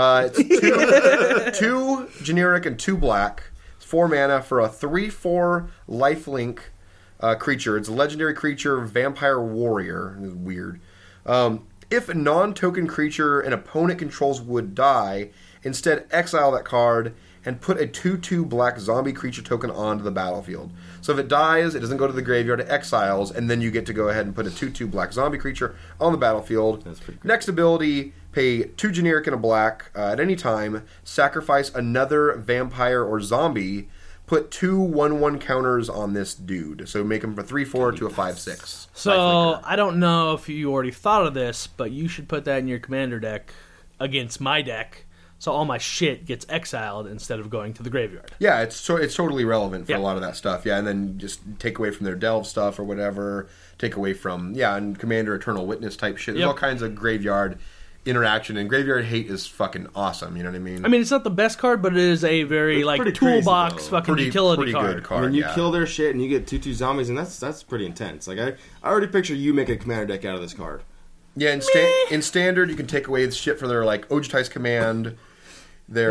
It's two generic and 2 black. It's 4 mana for a 3/4 lifelink creature. It's a legendary creature, Vampire Warrior. This is weird. If a non-token creature an opponent controls would die, instead exile that card and put a 2/2 black zombie creature token onto the battlefield. So if it dies, it doesn't go to the graveyard, it exiles, and then you get to go ahead and put a 2/2 black zombie creature on the battlefield. That's pretty cool. Next ability, pay 2 generic and a black at any time, sacrifice another vampire or zombie, put 2 1/1 counters on this dude. So make him from 3/4 to a 5/6. so I don't know if you already thought of this, but you should put that in your commander deck against my deck, so all my shit gets exiled instead of going to the graveyard. Yeah, it's totally relevant for Yeah. a lot of that stuff. Yeah, and then just take away from their delve stuff or whatever. Take away from and Commander Eternal Witness type shit. There's Yep. all kinds of graveyard interaction, and graveyard hate is fucking awesome. You know what I mean? I mean, it's not the best card, but it is a very It's pretty toolbox crazy, though. fucking pretty utility good card. card. When you yeah. kill their shit and you get 2/2 zombies, and that's pretty intense. Like I already picture you make a commander deck out of this card. Yeah, in standard, you can take away the shit from their Ojutai's command. Their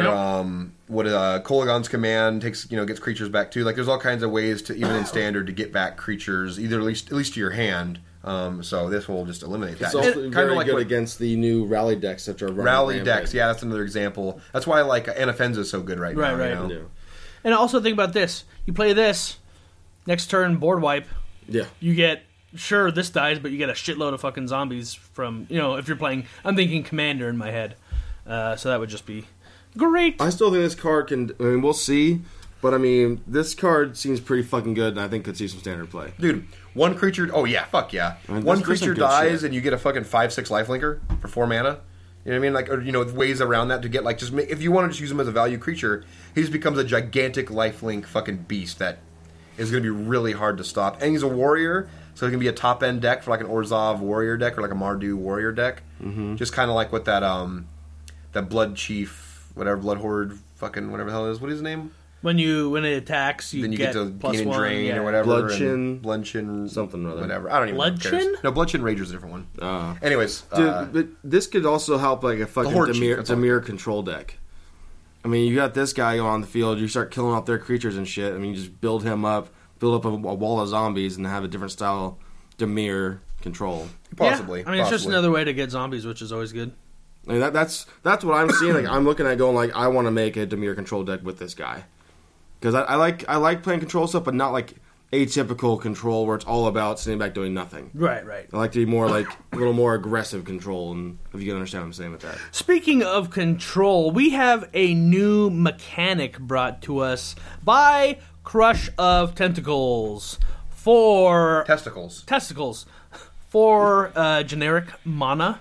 Kolagon's command gets creatures back too. Like there's all kinds of ways to even in standard to get back creatures, either at least to your hand. So this will just eliminate that. It's also Kinda very like good what- against the new rally decks that are running Rally rampant. decks. Yeah, that's another example. That's why Anafenza is so good right now. Right. You know? Yeah. And also think about this: you play this, next turn board wipe, Yeah. you get this dies, but you get a shitload of fucking zombies from if you're playing. I'm thinking commander in my head, so that would just be great. I still think this card can. I mean, we'll see. But I mean, this card seems pretty fucking good, and I think could see some standard play. Dude, one creature. Oh yeah, fuck yeah. I mean, One there's some creature good dies, shit. and you get a fucking 5/6 lifelinker for 4 mana. You know what I mean? Ways around that to get if you want to just use him as a value creature, he just becomes a gigantic lifelink fucking beast that is going to be really hard to stop. And he's a warrior, so it can be a top end deck for like an Orzhov warrior deck or like a Mardu warrior deck. Mm-hmm. Just kind of like what that Blood Chief, whatever Blood Horde, fucking whatever the hell it is. What is his name? When it attacks, you then you get to plus gain and one, drain yeah. or whatever. Bloodshin, something or other. Whatever. I don't even know. Who cares. Bloodshin? No, Bloodshin Rager's a different one. Anyways. Dude, but this could also help like a fucking Horde Chief, Dimir control deck. I mean, you got this guy on the field, you start killing off their creatures and shit. I mean, you just build him up, build up a wall of zombies, and have a different style Dimir control. Possibly. Yeah. I mean, it's just another way to get zombies, which is always good. I mean, that's what I'm seeing. Like, I'm looking at going like, I want to make a Dimir control deck with this guy. Because I like playing control stuff, but not like atypical control where it's all about sitting back doing nothing. Right. I like to be more like a little more aggressive control, and if you can understand what I'm saying with that. Speaking of control, we have a new mechanic brought to us by Crush of Tentacles for Testicles. for generic Miana,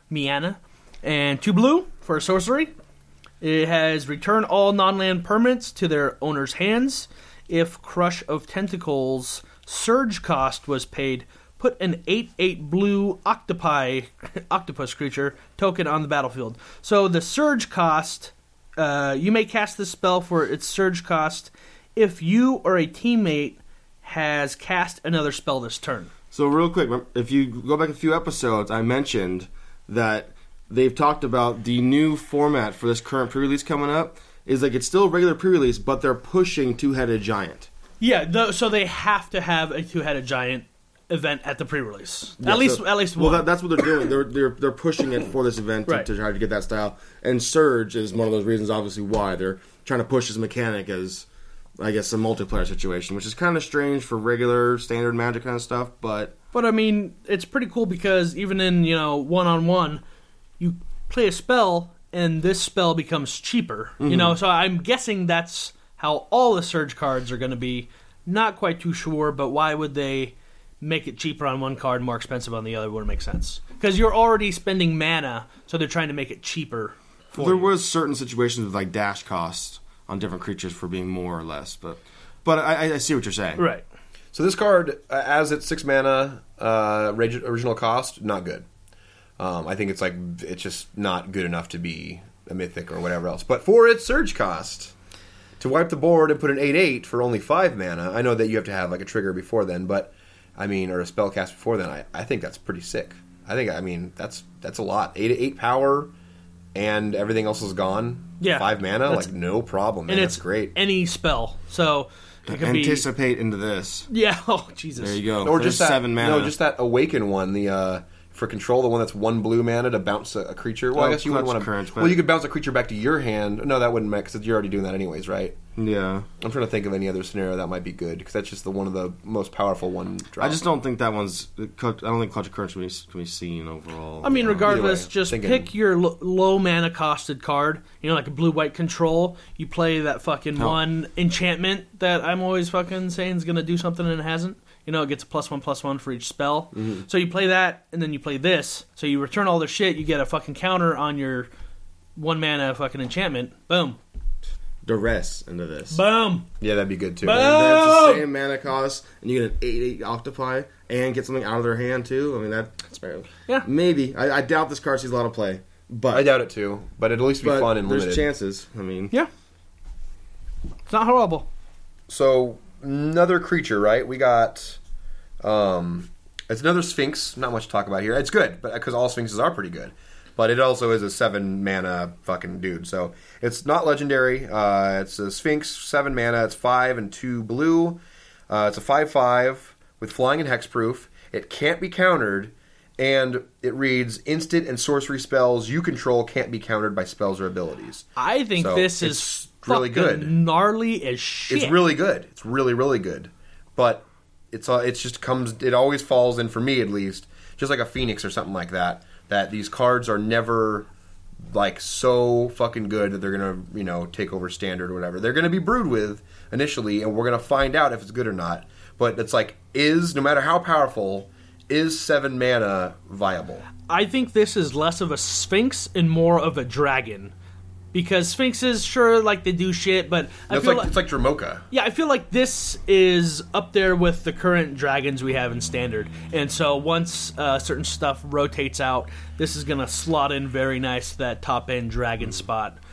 and 2 blue for sorcery. It has return all non-land permanents to their owner's hands. If Crush of Tentacles surge cost was paid, put an 8/8 blue octopus creature token on the battlefield. So the surge cost, you may cast this spell for its surge cost if you or a teammate has cast another spell this turn. So real quick, if you go back a few episodes, I mentioned that they've talked about the new format for this current pre-release coming up is like it's still a regular pre-release, but they're pushing Two-Headed Giant. Yeah, so they have to have a Two-Headed Giant event at the pre-release. Yeah, at least one. Well, that's what they're doing. They're pushing it for this event Right. to try to get that style. And Surge is one of those reasons, obviously, why they're trying to push this mechanic as, I guess, a multiplayer situation, which is kind of strange for regular standard Magic kind of stuff, but I mean, it's pretty cool because even in, one-on-one, you play a spell and this spell becomes cheaper. Mm-hmm. So I'm guessing that's how all the Surge cards are going to be. Not quite too sure, but why would they make it cheaper on one card and more expensive on the other? Wouldn't make sense. Because you're already spending mana, so they're trying to make it cheaper for there you. was certain situations with like dash costs on different creatures for being more or less, but I see what you're saying. Right. So this card, as its 6 mana original cost, not good. I think it's just not good enough to be a mythic or whatever else. But for its surge cost, to wipe the board and put an 8/8 for only 5 mana, I know that you have to have like a trigger before then, but I mean, or a spell cast before then. I think that's pretty sick. I mean that's a lot. 8 power, and everything else is gone. Yeah, 5 mana, like no problem. Man, And that's it's great. any spell, so it can be. Anticipate into this. Yeah. Oh Jesus. There you go. Or There's just that 7 mana. No, just that awaken one. The for control, the one that's 1 blue mana to bounce a creature. Well, I guess you wouldn't Clutch want to. Current, but- Well, you could bounce a creature back to your hand. No, that wouldn't make because you're already doing that anyways, right? Yeah. I'm trying to think of any other scenario that might be good because that's just one of the most powerful one. I just don't think that one's. I don't think Clutch of Currents can be seen overall. I mean, regardless, Either way, just thinking- pick your low mana costed card. Like a blue-white control. You play that fucking one enchantment that I'm always fucking saying is going to do something and it hasn't. It gets a +1/+1 for each spell. Mm-hmm. So you play that, and then you play this. So you return all the shit, you get a fucking counter on your 1 mana fucking enchantment. Boom. Duress into this. Boom. Yeah, that'd be good too. But- That's Oh! the same mana cost, and you get an 8/8 Octopi, and get something out of their hand too. I mean, that's fair. Yeah. Maybe. I doubt this card sees a lot of play, but I doubt it too, but it'd at least be but fun and there's limited. chances. I mean, Yeah. It's not horrible. So another creature, right? We got it's another Sphinx. Not much to talk about here. It's good, but because all Sphinxes are pretty good. But it also is a 7 mana fucking dude. So it's not legendary. It's a Sphinx, 7 mana. It's 5 and 2 blue. It's a 5/5 with flying and hexproof. It can't be countered, and it reads instant and sorcery spells you control can't be countered by spells or abilities. I think So this it's is really fucking good. gnarly as shit. It's really good. It's really, really good. But it's just comes. It always falls in for me at least, just like a Phoenix or something like that. That these cards are never like so fucking good that they're gonna take over standard or whatever. They're gonna be brewed with initially, and we're gonna find out if it's good or not. But it's like no matter how powerful, is 7 mana viable? I think this is less of a Sphinx and more of a dragon. Because Sphinxes, sure, like they do shit, but I It's feel like it's like Dromoka. yeah, I feel like this is up there with the current dragons we have in Standard. And so once certain stuff rotates out, this is going to slot in very nice to that top-end dragon spot.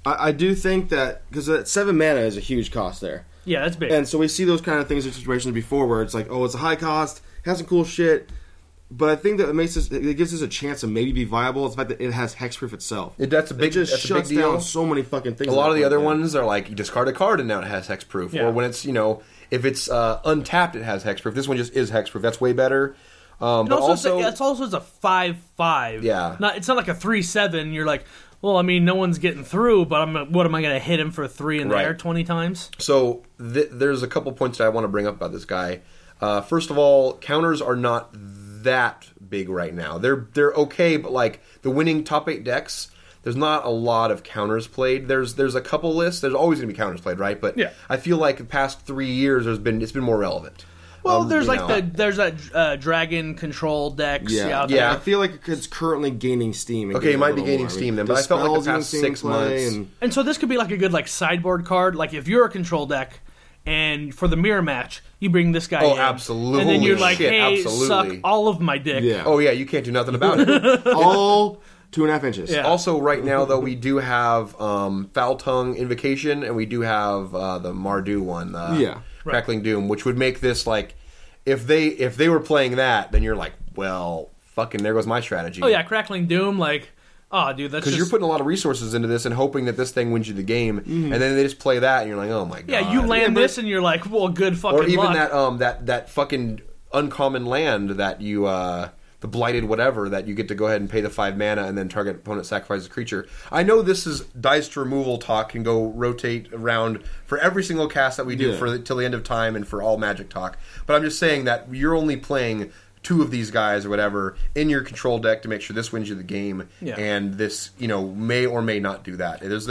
I do think that because 7 mana is a huge cost there. Yeah, that's big. And so we see those kind of things in situations before where it's like, oh, it's a high cost, has some cool shit. But I think that it gives us a chance to maybe be viable. It's the fact that it has hexproof itself. That's a big, it just that's shuts a big deal. down so many fucking things. A lot of the other ones are like you discard a card and now it has hexproof. Yeah. Or when it's if it's untapped, it has hexproof. This one just is hexproof. That's way better. But also, it's also a 5/5. Yeah. It's not like a 3/7. You're like, well, I mean, no one's getting through, but what am I going to hit him for 3 in the Right. air 20 times? So there's a couple points that I want to bring up about this guy. First of all, counters are not that big right now. They're okay, but like the winning top 8 decks, there's not a lot of counters played. There's a couple lists. There's always going to be counters played, right? But Yeah. I feel like the past 3 years it's been more relevant. Well, there's you like know. there's that dragon control decks Yeah, out Yeah. I there. feel like it's currently gaining steam. and Okay, it getting a might be little gaining more. steam then, but I felt like the spells past even seem 6 to play, months- and- And so this could be like a good like sideboard card. Like if you're a control deck, and for the mirror match, you bring this guy in. Absolutely. And then you're like, Shit, hey, absolutely. suck all of my dick. Yeah. Oh yeah, you can't do nothing about it. all 2.5 inches. Yeah. Also, right now though, we do have Foul Tongue Invocation, and we do have the Mardu one, Yeah. Crackling Doom, which would make this like if they were playing that, then you're like, well, fucking there goes my strategy. Oh yeah, Crackling Doom, like, oh dude, that's Because just... you're putting a lot of resources into this and hoping that this thing wins you the game, and then they just play that, and you're like, oh my god. Yeah, you land this and you're like, well, good fucking or even luck. that fucking uncommon land that you the blighted whatever that you get to go ahead and pay the 5 mana and then target opponent sacrifices a creature. I know this is dice removal talk can go rotate around for every single cast that we do till the end of time and for all Magic talk, but I'm just saying that you're only playing 2 of these guys or whatever in your control deck to make sure this wins you the game, and this may or may not do that. There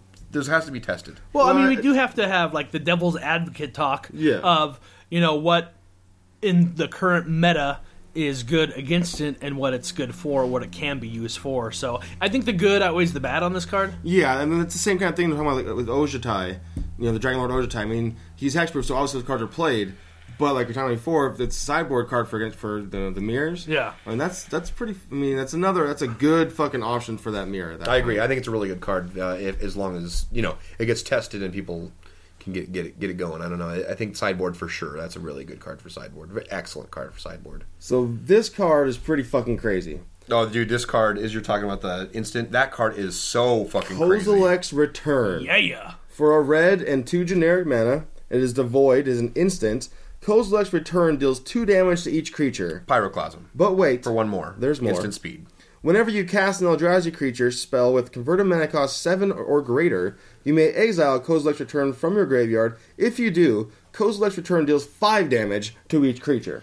has to be tested. Well, I mean, we do have to have like the devil's advocate talk of what in the current meta is good against it and what it's good for, what it can be used for. So I think the good outweighs the bad on this card. Yeah, I mean, it's the same kind of thing we're talking about like, with Ojutai. The Dragon Lord Ojutai. I mean, he's hexproof, so obviously those cards are played. But like we were talking about before, if it's a sideboard card for the mirrors, Yeah. I mean that's pretty. I mean that's a good fucking option for that mirror. I agree. I think it's a really good card as long as it gets tested and people can get it going. I don't know. I think sideboard for sure. That's a really good card for sideboard. Excellent card for sideboard. So this card is pretty fucking crazy. Oh, dude, this card is you're talking about the instant. That card is so fucking crazy. Kozilek's Return. Yeah. For a red and 2 generic mana, it is devoid. Is an instant. Kozilek's Return deals 2 damage to each creature. Pyroclasm. But wait, For 1 more. There's more. Instant speed. Whenever you cast an Eldrazi creature spell with converted mana cost 7 or greater, you may exile Kozilek's Return from your graveyard. If you do, Kozilek's Return deals 5 damage to each creature.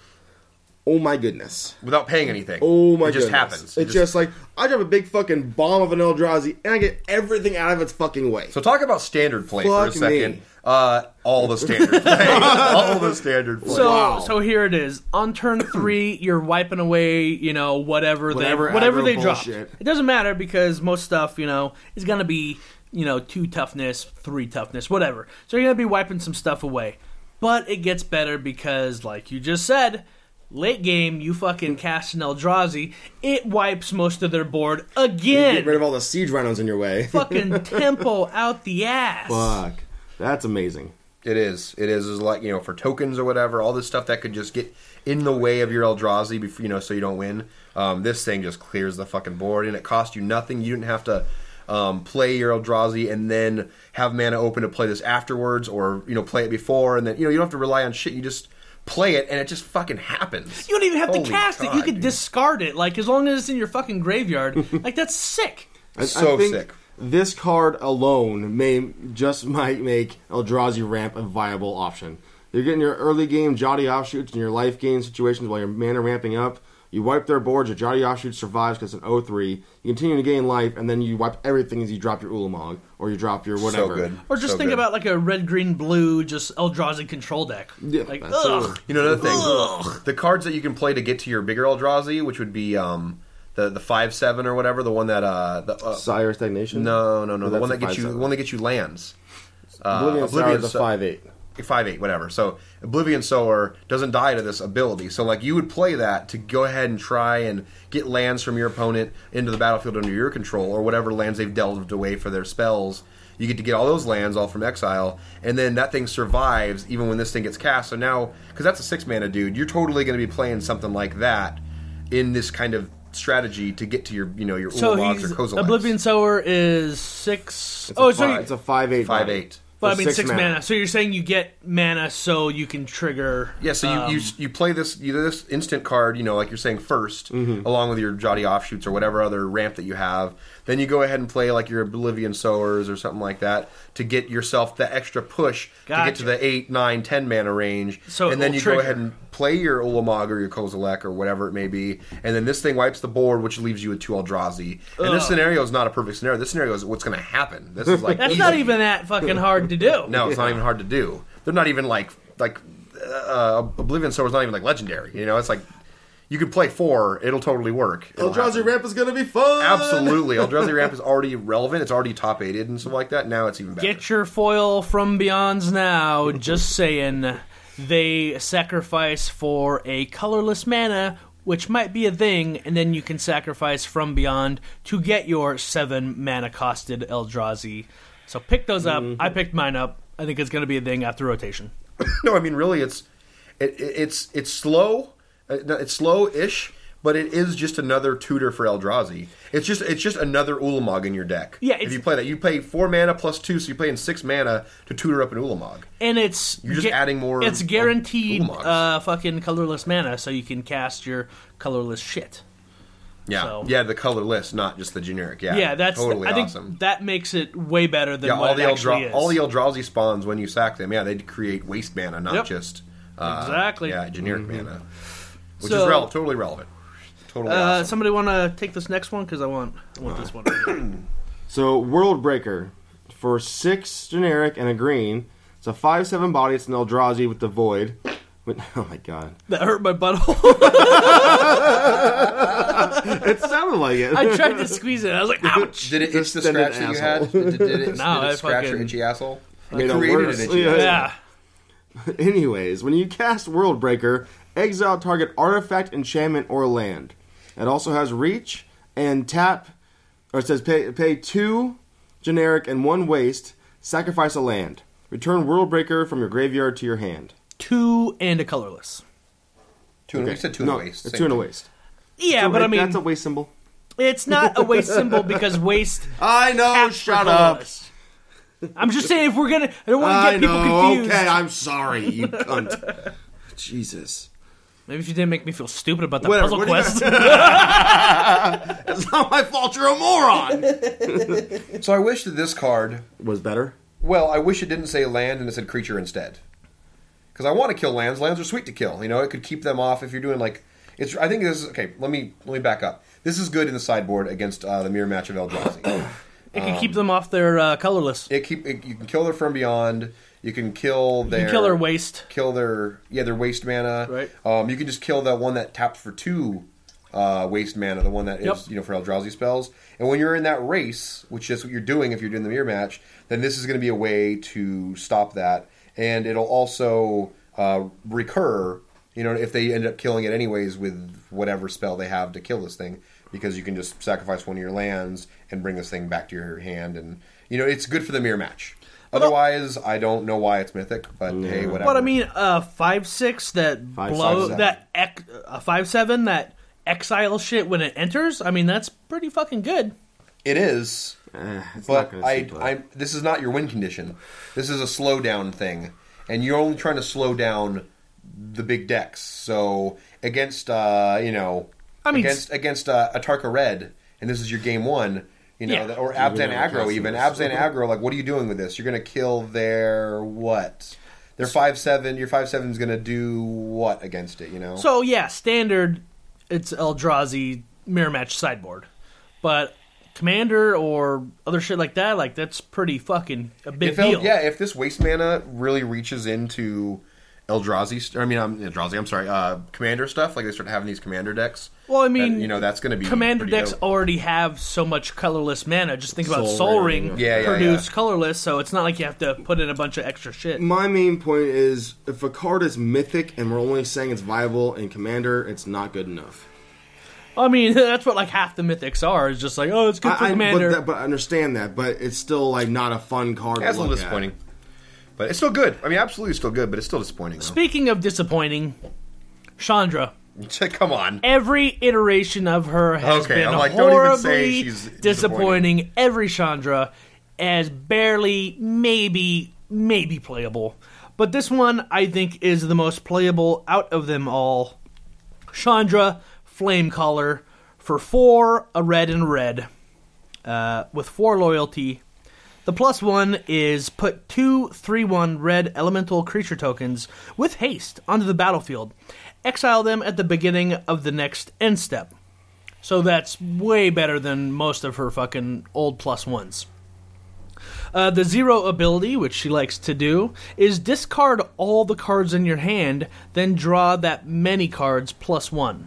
Oh my goodness. Without paying anything. Oh my It just goodness. happens. It's just like, I drop a big fucking bomb of an Eldrazi, and I get everything out of its fucking way. So talk about standard play for a Fuck second. me. All the standard play. All the standard play. So here it is. On turn 3, you're wiping away, whatever aggro they drop. bullshit. It doesn't matter because most stuff, is going to be, 2 toughness, 3 toughness, whatever. So you're going to be wiping some stuff away. But it gets better because, like you just said, late game, you fucking cast an Eldrazi, it wipes most of their board again. Get rid of all the siege rhinos in your way. Fucking tempo out the ass. Fuck. That's amazing. It is. It's like, for tokens or whatever, all this stuff that could just get in the way of your Eldrazi, before, so you don't win. This thing just clears the fucking board, and it costs you nothing. You didn't have to play your Eldrazi and then have mana open to play this afterwards, or, play it before, and then, you don't have to rely on shit. You just play it, and it just fucking happens. You don't even have Holy to cast it. God, You can dude. discard it. Like, as long as it's in your fucking graveyard. Like, that's sick. I So think sick. This card alone might make Eldrazi ramp a viable option. You're getting your early game Jotty offshoots in your life game situations while your mana ramping up. You wipe their boards, your Jotty offshoot survives because it's an 0/3. You continue to gain life, and then you wipe everything as you drop your Ulamog, or you drop your whatever. So good. Or just So think good. about, like, a red, green, blue, just Eldrazi control deck. Yeah, Like, that's ugh. Another thing, Ugh. the cards that you can play to get to your bigger Eldrazi, which would be the 5/7 or whatever, the one that Sire Stagnation? no, the That's one a that gets you 5/7. lands. Oblivion Sire is a 5/8. 5/8, whatever. So Oblivion Sower doesn't die to this ability. So like you would play that to go ahead and try and get lands from your opponent into the battlefield under your control, or whatever lands they've delved away for their spells. You get to get all those lands all from exile, and then that thing survives even when this thing gets cast. So now, because that's a 6 mana dude, you're totally going to be playing something like that in this kind of strategy to get to your your Ulamog's or Kozilek's. Oblivion Sower is 6. It's a 5/8. 5/8. But I mean 6 mana. So you're saying you get mana so you can trigger. Yeah, so you play this instant card, like you're saying first, along with your Jotty Offshoots or whatever other ramp that you have. Then you go ahead and play like your Oblivion Sowers or something like that to get yourself the extra push to get to the 8, 9, 10 mana range. So and then you go ahead and play your Ulamog or your Kozilek or whatever it may be, and then this thing wipes the board, which leaves you with 2 Eldrazi. And this scenario is not a perfect scenario. This scenario is what's going to happen. This is like that's easy. not even that fucking hard to do. No, it's not even hard to do. They're not even like Oblivion Sower's not even like legendary. It's like you could play 4, it'll totally work. Eldrazi Ramp is going to be fun! Absolutely. Eldrazi Ramp is already relevant. It's already top 8'd and stuff like that. Now it's even better. Get your foil from Beyonds now. Just saying. They sacrifice for a colorless mana, which might be a thing, and then you can sacrifice from Beyond to get your 7 mana costed Eldrazi. So pick those up. I picked mine up. I think it's going to be a thing after rotation. No, I mean really, it's slow. It's slow-ish, but it is just another tutor for Eldrazi. It's just another Ulamog in your deck. Yeah, if you play that, you pay 4 mana plus 2, so you're paying 6 mana to tutor up an Ulamog. And you're just adding more. It's guaranteed Ulamogs. fucking colorless mana, so you can cast your colorless shit. Yeah, So. yeah, the colorless, not just the generic. Yeah, Yeah, that's totally I think awesome. that makes it way better than Yeah, what it actually is. all the Eldrazi spawns when you sack them, they create waste mana, not Yep. just Exactly. generic mana, which So- is totally relevant. Totally awesome. Somebody want to take this next one because I want this one. Right here. So, World Breaker. For 6 generic and a green, it's a 5/7 body. It's an Eldrazi with the Void. Oh my god. That hurt my butthole. It sounded like it. I tried to squeeze it. I was like, ouch. Did it itch the Distended scratch that you had? asshole. Did it No, I scratch your fucking- itchy asshole? Made It it created worse. an itchy Yeah. asshole. Yeah. Anyways, when you cast World Breaker, exile target artifact, enchantment, or land. It also has reach and tap, or it says pay 2 generic and 1 waste, sacrifice a land. Return World Breaker from your graveyard to your hand. 2 and a colorless. You said 2 and a waste. It's Same 2 and a thing. waste. Yeah, So but I mean, that's a waste symbol. it's not a waste symbol because waste. I know. taps for colorless. I'm just saying, if we're gonna, I don't want to get people confused. Okay, I'm sorry, you cunt. Jesus. Maybe if you didn't make me feel stupid about the Whatever, puzzle what do you quest. It's not my fault. You're a moron. So I wish that this card. Was better. Well, I wish it didn't say land and it said creature instead. Because I want to kill lands. Lands are sweet to kill. It could keep them off if you're doing like. I think this is okay. Let me back up. This is good in the sideboard against the mirror match of Eldrazi. It can keep them off their colorless. You can kill their From Beyond. You can kill their. You can kill their waste. Kill their waste mana. Right. You can just kill the one that taps for 2 waste mana, the one that is for Eldrazi spells. And when you're in that race, which is what you're doing if you're doing the mirror match, then this is going to be a way to stop that, and it'll also recur. If they end up killing it anyways with whatever spell they have to kill this thing, because you can just sacrifice one of your lands and bring this thing back to your hand, and it's good for the mirror match. Otherwise, I don't know why it's mythic, but hey, whatever. What I mean, 5/6 that 5/7. that 5/7 that exile shit when it enters. I mean, that's pretty fucking good. It is, It's but not gonna see play. this is not your win condition. This is a slowdown thing, and you're only trying to slow down the big decks. So against against Atarka Red, and this is your game 1. Or Abzan Aggro even. Abzan Aggro, like, what are you doing with this? You're going to kill their what? Their 5/7. Your 5/7 is going to do what against it, So yeah, standard, it's Eldrazi mirror match sideboard, but Commander or other shit like that, like that's pretty fucking a big deal. Yeah, if this waste mana really reaches into Eldrazi. Eldrazi. I'm sorry. Commander stuff. Like they start having these commander decks. Well, I mean, that's going to be commander decks dope. already have so much colorless mana. Just think about Sol Sol Ring, Ring yeah. produce colorless, so it's not like you have to put in a bunch of extra shit. My main point is, if a card is mythic and we're only saying it's viable in Commander, it's not good enough. I mean, that's what like half the mythics are. Is just like, oh, it's good for commander. But I understand that, but it's still like not a fun card. Yeah, it's to a little look disappointing. But it's still good. I mean, absolutely still good, but it's still disappointing. Though. Speaking of disappointing, Chandra. Come on. Every iteration of her has been I'm like, don't even say horribly she's disappointing. Every Chandra as barely, maybe playable. But this one, I think, is the most playable out of them all. Chandra Flamecaller for 4, a red and red, with 4 loyalty. The +1 is put 2 3/1 red elemental creature tokens with haste onto the battlefield. Exile them at the beginning of the next end step. So that's way better than most of her fucking old +1s. The 0 ability, which she likes to do, is discard all the cards in your hand, then draw that many cards +1.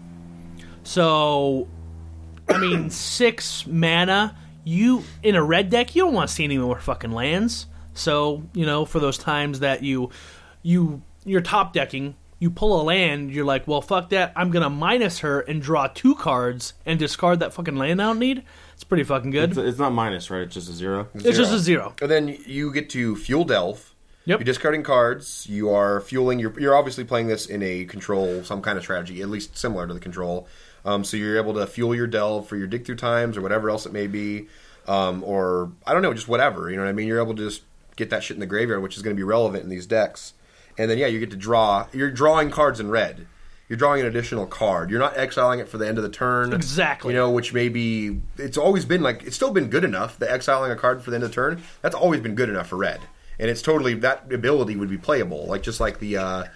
So, I mean, 6 mana. You, in a red deck, you don't want to see any more fucking lands. So, for those times that you're top decking, you pull a land, you're like, well, fuck that, I'm going to minus her and draw 2 cards and discard that fucking land I don't need. It's pretty fucking good. It's not minus, right? It's just a 0. It's just a 0. And then you get to fuel Delve. Yep. You're discarding cards. You are fueling. You're obviously playing this in a control, some kind of strategy, at least similar to the control. So you're able to fuel your Delve for your dig through times or whatever else it may be. Or, I don't know, just whatever. You know what I mean? You're able to just get that shit in the graveyard, which is going to be relevant in these decks. And then, yeah, you get to draw. You're drawing cards in red. You're drawing an additional card. You're not exiling it for the end of the turn. Exactly. Which may be... It's always been, it's still been good enough. The exiling a card for the end of the turn, that's always been good enough for red. And it's totally... That ability would be playable. Just like that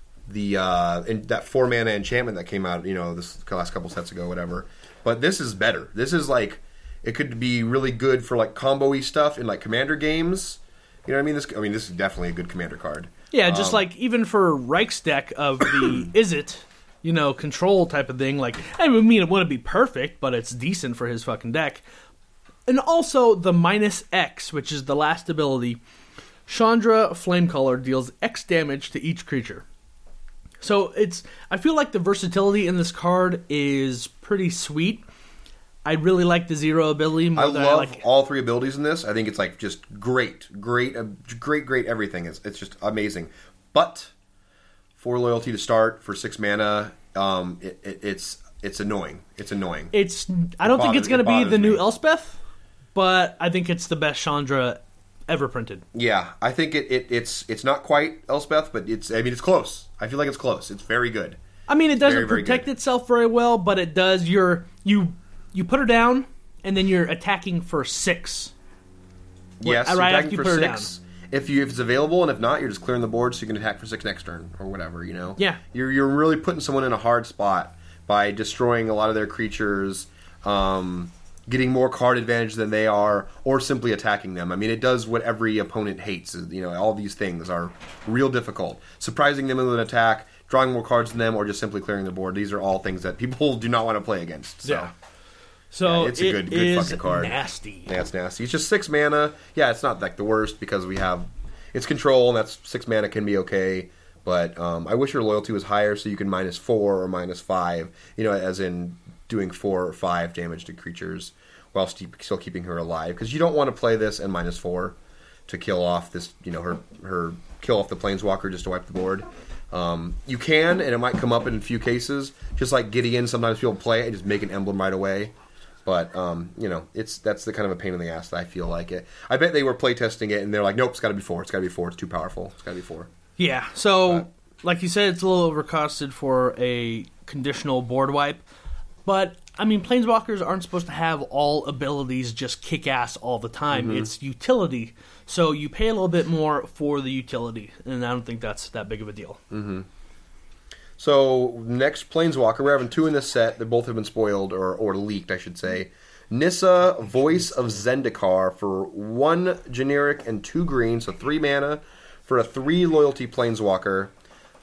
4-mana enchantment that came out, this last couple sets ago, whatever. But this is better. This is, it could be really good for, combo-y stuff in, Commander games. You know what I mean? This is definitely a good Commander card. Yeah, just even for Reich's deck of the control type of thing, I mean, it wouldn't be perfect, but it's decent for his fucking deck. And also the -X, which is the last ability. Chandra Flamecaller deals X damage to each creature. So I feel like the versatility in this card is pretty sweet. I really like the 0 ability more than I like all 3 abilities in this. I think it's just great everything. It's just amazing. But 4 loyalty to start for 6 mana, it's annoying. It's annoying. I don't think it's going to be the new Elspeth, but I think it's the best Chandra ever printed. Yeah, I think it's not quite Elspeth, but it's close. I feel like it's close. It's very good. I mean, it doesn't very protect good. itself very well, but it does. You put her down, and then you're attacking for 6. Yes, right you're after you for put her 6. If it's available, and if not, you're just clearing the board so you can attack for 6 next turn, or whatever, Yeah. You're really putting someone in a hard spot by destroying a lot of their creatures, getting more card advantage than they are, or simply attacking them. I mean, it does what every opponent hates. All these things are real difficult. Surprising them with an attack, drawing more cards than them, or just simply clearing the board. These are all things that people do not want to play against. So. Yeah. So it's a good fucking card. Nasty. Yeah, it's nasty. It's just 6 mana. Yeah, it's not the worst because it's control, and that's 6 mana can be okay. But I wish your loyalty was higher so you can -4 or -5. As in doing 4 or 5 damage to creatures while still keeping her alive. Because you don't want to play this and -4 to kill off this. Her kill off the planeswalker just to wipe the board. You can, and it might come up in a few cases. Just like Gideon, sometimes people play it and just make an emblem right away. But, that's the kind of a pain in the ass that I feel like it. I bet they were playtesting it, and they're like, nope, it's got to be 4. It's got to be 4. It's too powerful. It's got to be 4. Yeah, so, like you said, it's a little overcosted for a conditional board wipe. But, I mean, Planeswalkers aren't supposed to have all abilities just kick ass all the time. Mm-hmm. It's utility. So you pay a little bit more for the utility. And I don't think that's that big of a deal. Mm-hmm. So, next Planeswalker, we're having 2 in this set. They both have been spoiled, or leaked, I should say. Nissa, Voice of Zendikar, for 1 generic and 2 green, so 3 mana, for a 3 loyalty Planeswalker.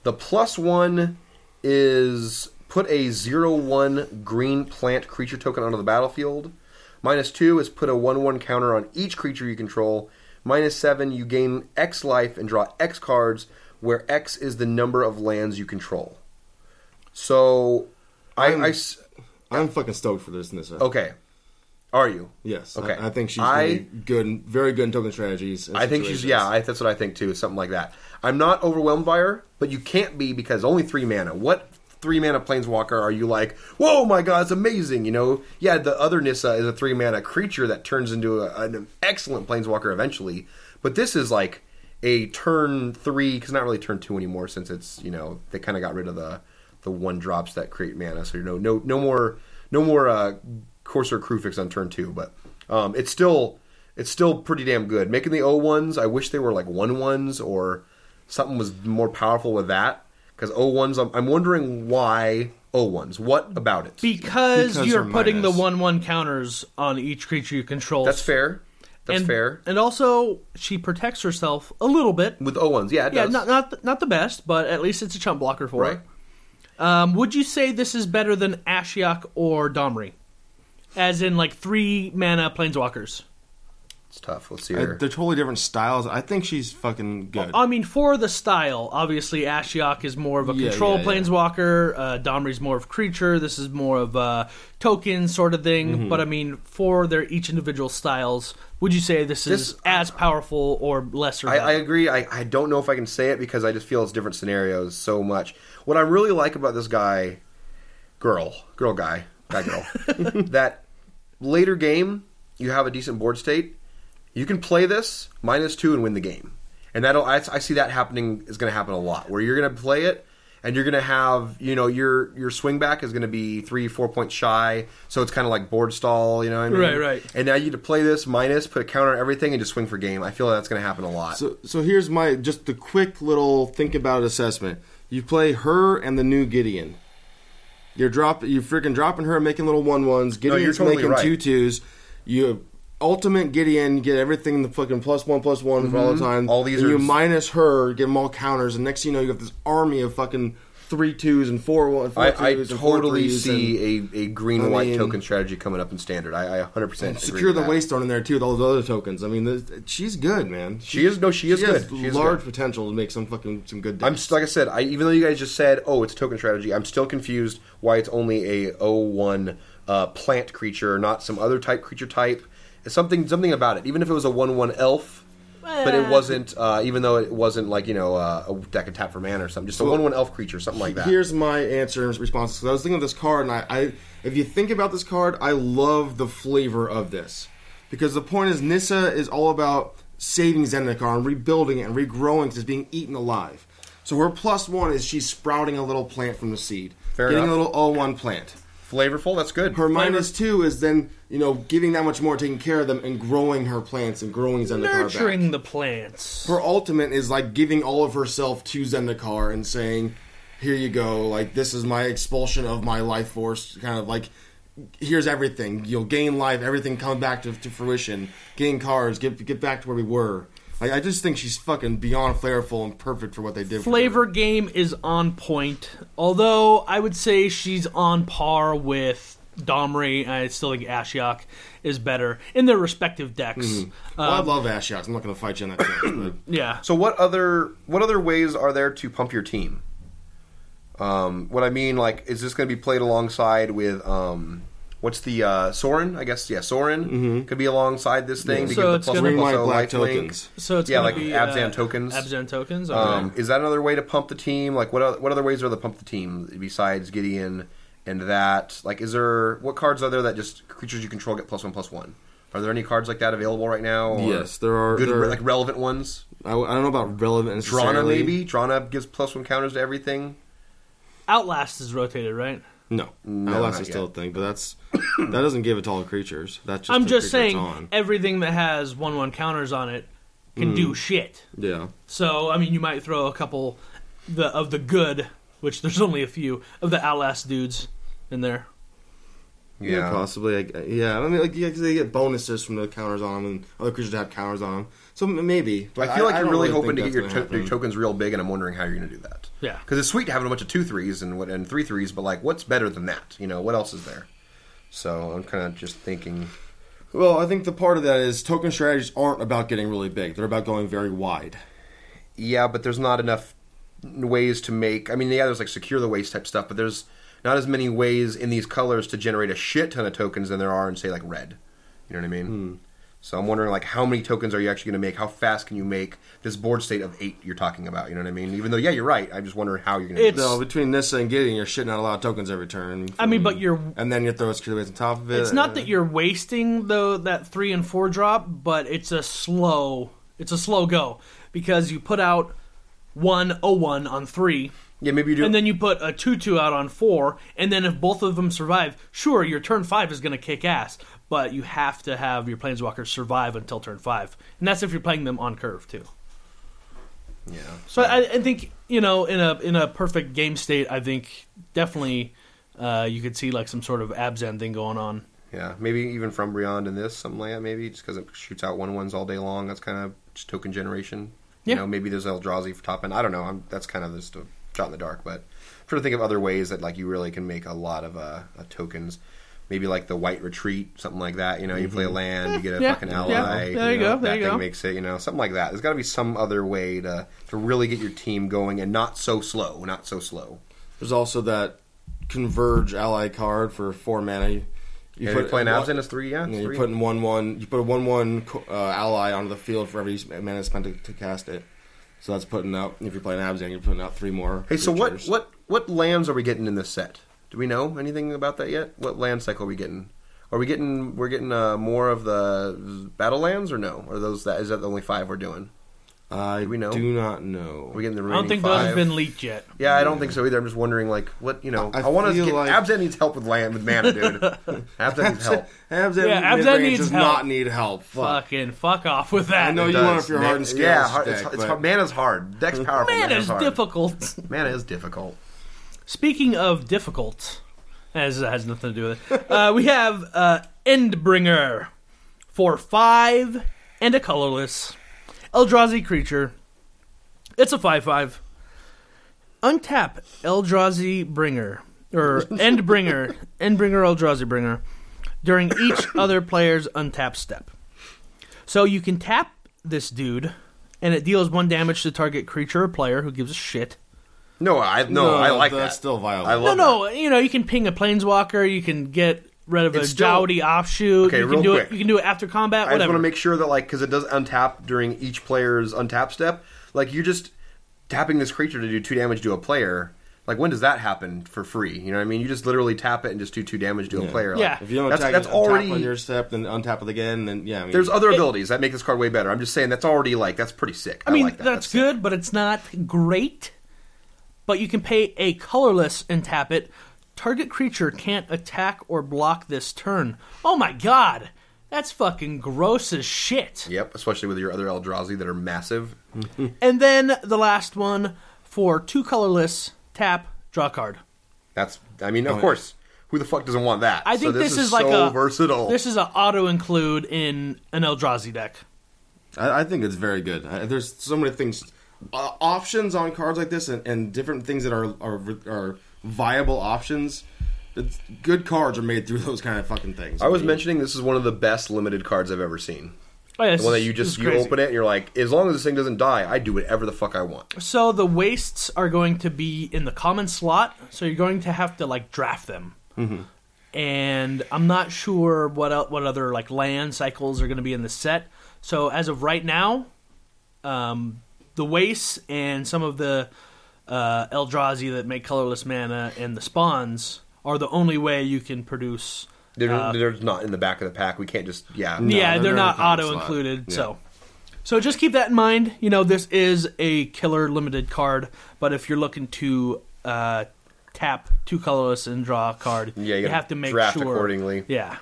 The +1 is put a 0/1 green plant creature token onto the battlefield. -2 is put a 1/1 counter on each creature you control. -7, you gain X life and draw X cards, where X is the number of lands you control. So, I'm fucking stoked for this, Nissa. okay. Are you? Yes. Okay. I think she's really good, very good in token strategies. I think she's, that's what I think too, something like that. I'm not overwhelmed by her, but you can't be because only 3 mana. What 3 mana Planeswalker are you like, whoa, my god, it's amazing, you know? Yeah, the other Nissa is a 3 mana creature that turns into an excellent Planeswalker eventually, but this is like a turn 3, because not really turn 2 anymore since it's, you know, they kind of got rid of the 1-drops that create mana, so no more Corsair Crufix on turn 2, but it's still pretty damn good. Making the 0-1s, I wish they were like 1-1s or something was more powerful with that. Because 0-1s, I'm wondering why 0-1s. What about it? Because you're they're putting the minus. 1/1 counters on each creature you control. That's fair. That's fair. And also, she protects herself a little bit. With 0-1s, yeah, it Yeah, does. not the best, but at least it's a chump blocker for Right. her. Would you say this is better than Ashiok or Domri? As in, like, 3 mana Planeswalkers. It's tough. Let's see here. They're totally different styles. I think she's fucking good. I mean, for the style, obviously Ashiok is more of a control Planeswalker. Domri's more of creature. This is more of a token sort of thing. Mm-hmm. But I mean, for their each individual styles, would you say this is as powerful or lesser? I agree. I don't know if I can say it because I just feel it's different scenarios so much. What I really like about this guy, guy, that later game, you have a decent board state. You can play this -2 and win the game, and I see that happening is going to happen a lot. Where you're going to play it, and you're going to have your swing back is going to be 3-4 points shy, so it's kind of like board stall. You know what I mean? Right. And now you get to play this minus, put a counter on everything, and just swing for game. I feel like that's going to happen a lot. So here's just the quick little think about it assessment. You play her and the new Gideon. You're freaking dropping her, making little 1/1s. Gideon's totally making right. 2/2s. You ultimate Gideon, get everything the fucking +1/+1 for all the time. All these and are you minus her, get them all counters, and next thing you know, you have this army of fucking 3/2s and 4/1. I totally see a green and white token strategy coming up in standard. I 100% agree secure with the that. Waystone in there too with all those other tokens. I mean, she's good, man. She is good. She has is large good. potential to make some good decks. I'm like I said, even though you guys just said, "Oh, it's a token strategy," I'm still confused why it's only a 0/1 plant creature, not some other creature type. It's something about it. Even if it was a 1/1 elf, but it wasn't. Even though it wasn't like a deck and tap for mana or something, just a 1/1 elf creature, something like that. Here's my answer and response. Because I was thinking of this card, and I if you think about this card, I love the flavor of this. Because the point is, Nissa is all about saving Zendikar and rebuilding it and regrowing because it's being eaten alive. So her +1 is she's sprouting a little plant from the seed. Fair getting enough. a little 0/1 plant. Flavorful, that's good. Her -2 is then, giving that much more, taking care of them, and growing her plants and growing Zendikar Nurturing back. the plants. Her ultimate is like giving all of herself to Zendikar and saying, here you go, like this is my expulsion of my life force, kind of like, here's everything. You'll gain life, everything comes back to fruition. Gain cards, get back to where we were. Like, I just think she's fucking beyond flavorful and perfect for what they did. Flavor for her. game is on point. Although I would say she's on par with Domri. I still think Ashiok is better in their respective decks. Well, I love Ashiok. I'm not going to fight you on that chance, but Yeah. So what other ways are there to pump your team? What I mean, like, is this going to be played alongside with what's the Sorin? I guess Sorin could be alongside this thing to So give it's the gonna- green, white, +1/+0 black lifelink. tokens. So it's Yeah, gonna like be Abzan tokens. Abzan tokens. Okay. Is that another way to pump the team? Like, what other ways are there to pump the team besides Gideon and that? Like, what cards are there that just creatures you control get +1/+1? Are there any cards like that available right now? Or Yes, there are. good, there are- like relevant ones. I don't know about relevant Drana necessarily. maybe. Drana gives +1 counters to everything. Outlast is rotated, right? No, No, Outlast not is still a yet. thing, but that doesn't give it to all the creatures. That's just I'm the just creature it's saying on. everything that has 1/1 counters on it can do shit. Yeah. So I mean, you might throw a couple of the good, which there's only a few of the Outlast dudes in there. Yeah, possibly. Yeah, I mean, like, yeah, 'cause they get bonuses from the counters on them, and other creatures have counters on them. So maybe. But I feel like you're don't really hoping think to get that's your gonna happen. tokens real big, and I'm wondering how you're going to do that. Yeah. Because it's sweet to have a bunch of 2/3s and 3/3s, but like, what's better than that? You know, what else is there? So I'm kind of just thinking. Well, I think the part of that is token strategies aren't about getting really big. They're about going very wide. Yeah, but there's not enough ways to make. I mean, yeah, there's like secure the waste type stuff, but there's not as many ways in these colors to generate a shit ton of tokens than there are in, say, like red. You know what I mean? So I'm wondering, like, how many tokens are you actually going to make? How fast can you make this board state of 8 you're talking about? You know what I mean? Even though, yeah, you're right. I'm just wondering how you're going to do No, between this and getting, you're shitting out a lot of tokens every turn. I mean, but you're... And then you throw secure the waste on top of it. It's not that you're wasting that 3 and 4 drop, but it's a slow go because you put out 1/01 on 3. Yeah, maybe you do. And then you put a 2/2 out on 4, and then if both of them survive, sure, your turn 5 is going to kick ass, but you have to have your planeswalkers survive until turn 5, and that's if you're playing them on curve too. Yeah. So I think, you know, in a perfect game state, I think definitely you could see like some sort of Abzan thing going on. Yeah, maybe even from Beyond in this, something like that, maybe, just because it shoots out 1/1s all day long. That's kind of just token generation. Yeah. You know, maybe there's Eldrazi for top end. I don't know. That's kind of just a shot in the dark, but I'm trying to think of other ways that like you really can make a lot of tokens. Maybe like the White Retreat, something like that. You know, you play a land, you get a fucking ally. Yeah. There you go. That thing makes it, you know, something like that. There's got to be some other way to really get your team going and not so slow. There's also that Converge ally card for 4 mana. You're playing Abzan as 3, yeah? You're putting 1/1. You put a 1/1 ally onto the field for every mana spent to cast it. So that's putting out. If you're playing Abzan, you're putting out 3 more. Hey, so creatures. what lands are we getting in this set? Do we know anything about that yet? What land cycle are we getting? We're getting more of the battle lands or no? Or is that the only 5 we're doing? I we know? do not know. We're getting the I remaining don't think 5. those have been leaked yet. Yeah, I don't think so either. I'm just wondering, like, what, you know, I I want to feel get like- Abzan needs help with mana, dude. Abzan needs help. Abzan, Yeah, Abzan mid-range needs does help. not need help. Fuck. Fuck off with that. I know It you want does. it for your hard and scales. Yeah, hard, deck, it's but- hard. Mana's hard. Deck's powerful. Man, Mana's it's hard. difficult. Mana is difficult. Speaking of difficult, as it has nothing to do with it, we have Endbringer for 5 and a colorless Eldrazi creature. It's a 5/5. Untap Eldrazi Bringer or Endbringer Eldrazi Bringer during each other player's untap step. So you can tap this dude, and it deals 1 damage to target creature or player who gives a shit. No, I like that's that. still viable. I love No, you know, you can ping a planeswalker, you can get rid of a It's still- Jowdy offshoot, Okay, you can real do quick. it. You can do it after combat, I just whatever. want to make sure that, like, because it does untap during each player's untap step, like, you're just tapping this creature to do 2 damage to a player. Like, when does that happen for free? You know what I mean? You just literally tap it and just do 2 damage to a player. Yeah. Like, If you don't that's attack already tap on your step, then untap it again, then yeah. I mean, There's other abilities that make this card way better. I'm just saying that's already, like, that's pretty sick. I mean, like that. that's sick. good, but it's not great. But you can pay a colorless and tap it. Target creature can't attack or block this turn. Oh my god! That's fucking gross as shit. Yep, especially with your other Eldrazi that are massive. And then the last one for 2 colorless, tap, draw a card. That's, I mean, of course. Who the fuck doesn't want that? I think so this is like so a versatile. This is an auto include in an Eldrazi deck. I think it's very good. There's so many things, options on cards like this, and different things that are viable options. Good cards are made through those kind of fucking things. I was mentioning this is one of the best limited cards I've ever seen. Oh, yeah, The one that you open it and you're like, as long as this thing doesn't die, I do whatever the fuck I want. So the wastes are going to be in the common slot, so you're going to have to like draft them. Mm-hmm. And I'm not sure what other like land cycles are going to be in the set. So as of right now, the wastes and some of the Eldrazi that make colorless mana and the spawns are the only way you can produce. They're not in the back of the pack. We can't just Yeah, they're they're in not the common auto slot. included. Yeah. So just keep that in mind. You know, this is a killer limited card, but if you're looking to tap 2 colorless and draw a card, Yeah, you gotta have to make draft sure accordingly. Yeah.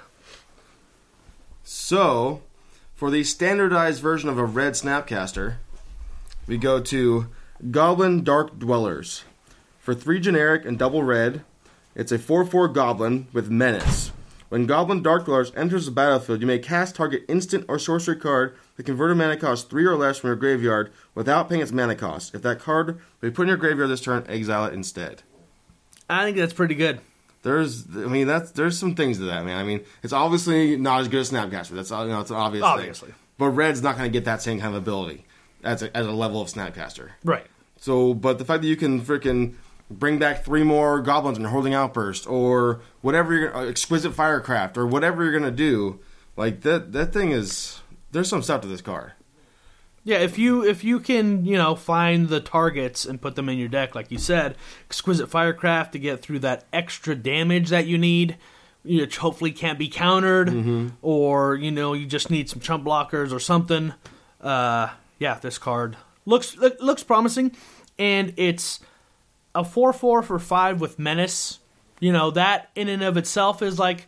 So, for the standardized version of a red Snapcaster, we go to Goblin Dark Dwellers. For 3 generic and double red, it's a 4/4 Goblin with Menace. When Goblin Dark Dwellers enters the battlefield, you may cast target instant or sorcery card that converted mana cost 3 or less from your graveyard without paying its mana cost. If that card will be put in your graveyard this turn, exile it instead. I think that's pretty good. There's some things to that, man. I mean, it's obviously not as good as Snapcaster. That's it's an obvious Obviously. thing. But Red's not going to get that same kind of ability as a level of Snapcaster. Right. So, but the fact that you can freaking bring back 3 more goblins and Holding Outburst, or whatever Exquisite Firecraft, or whatever you're gonna do, like that thing is. There's some stuff to this card. Yeah, if you can, find the targets and put them in your deck, like you said, Exquisite Firecraft to get through that extra damage that you need, which hopefully can't be countered, or you just need some chump blockers or something. This card looks promising, and it's a 4/4 for 5 with Menace. That in and of itself is like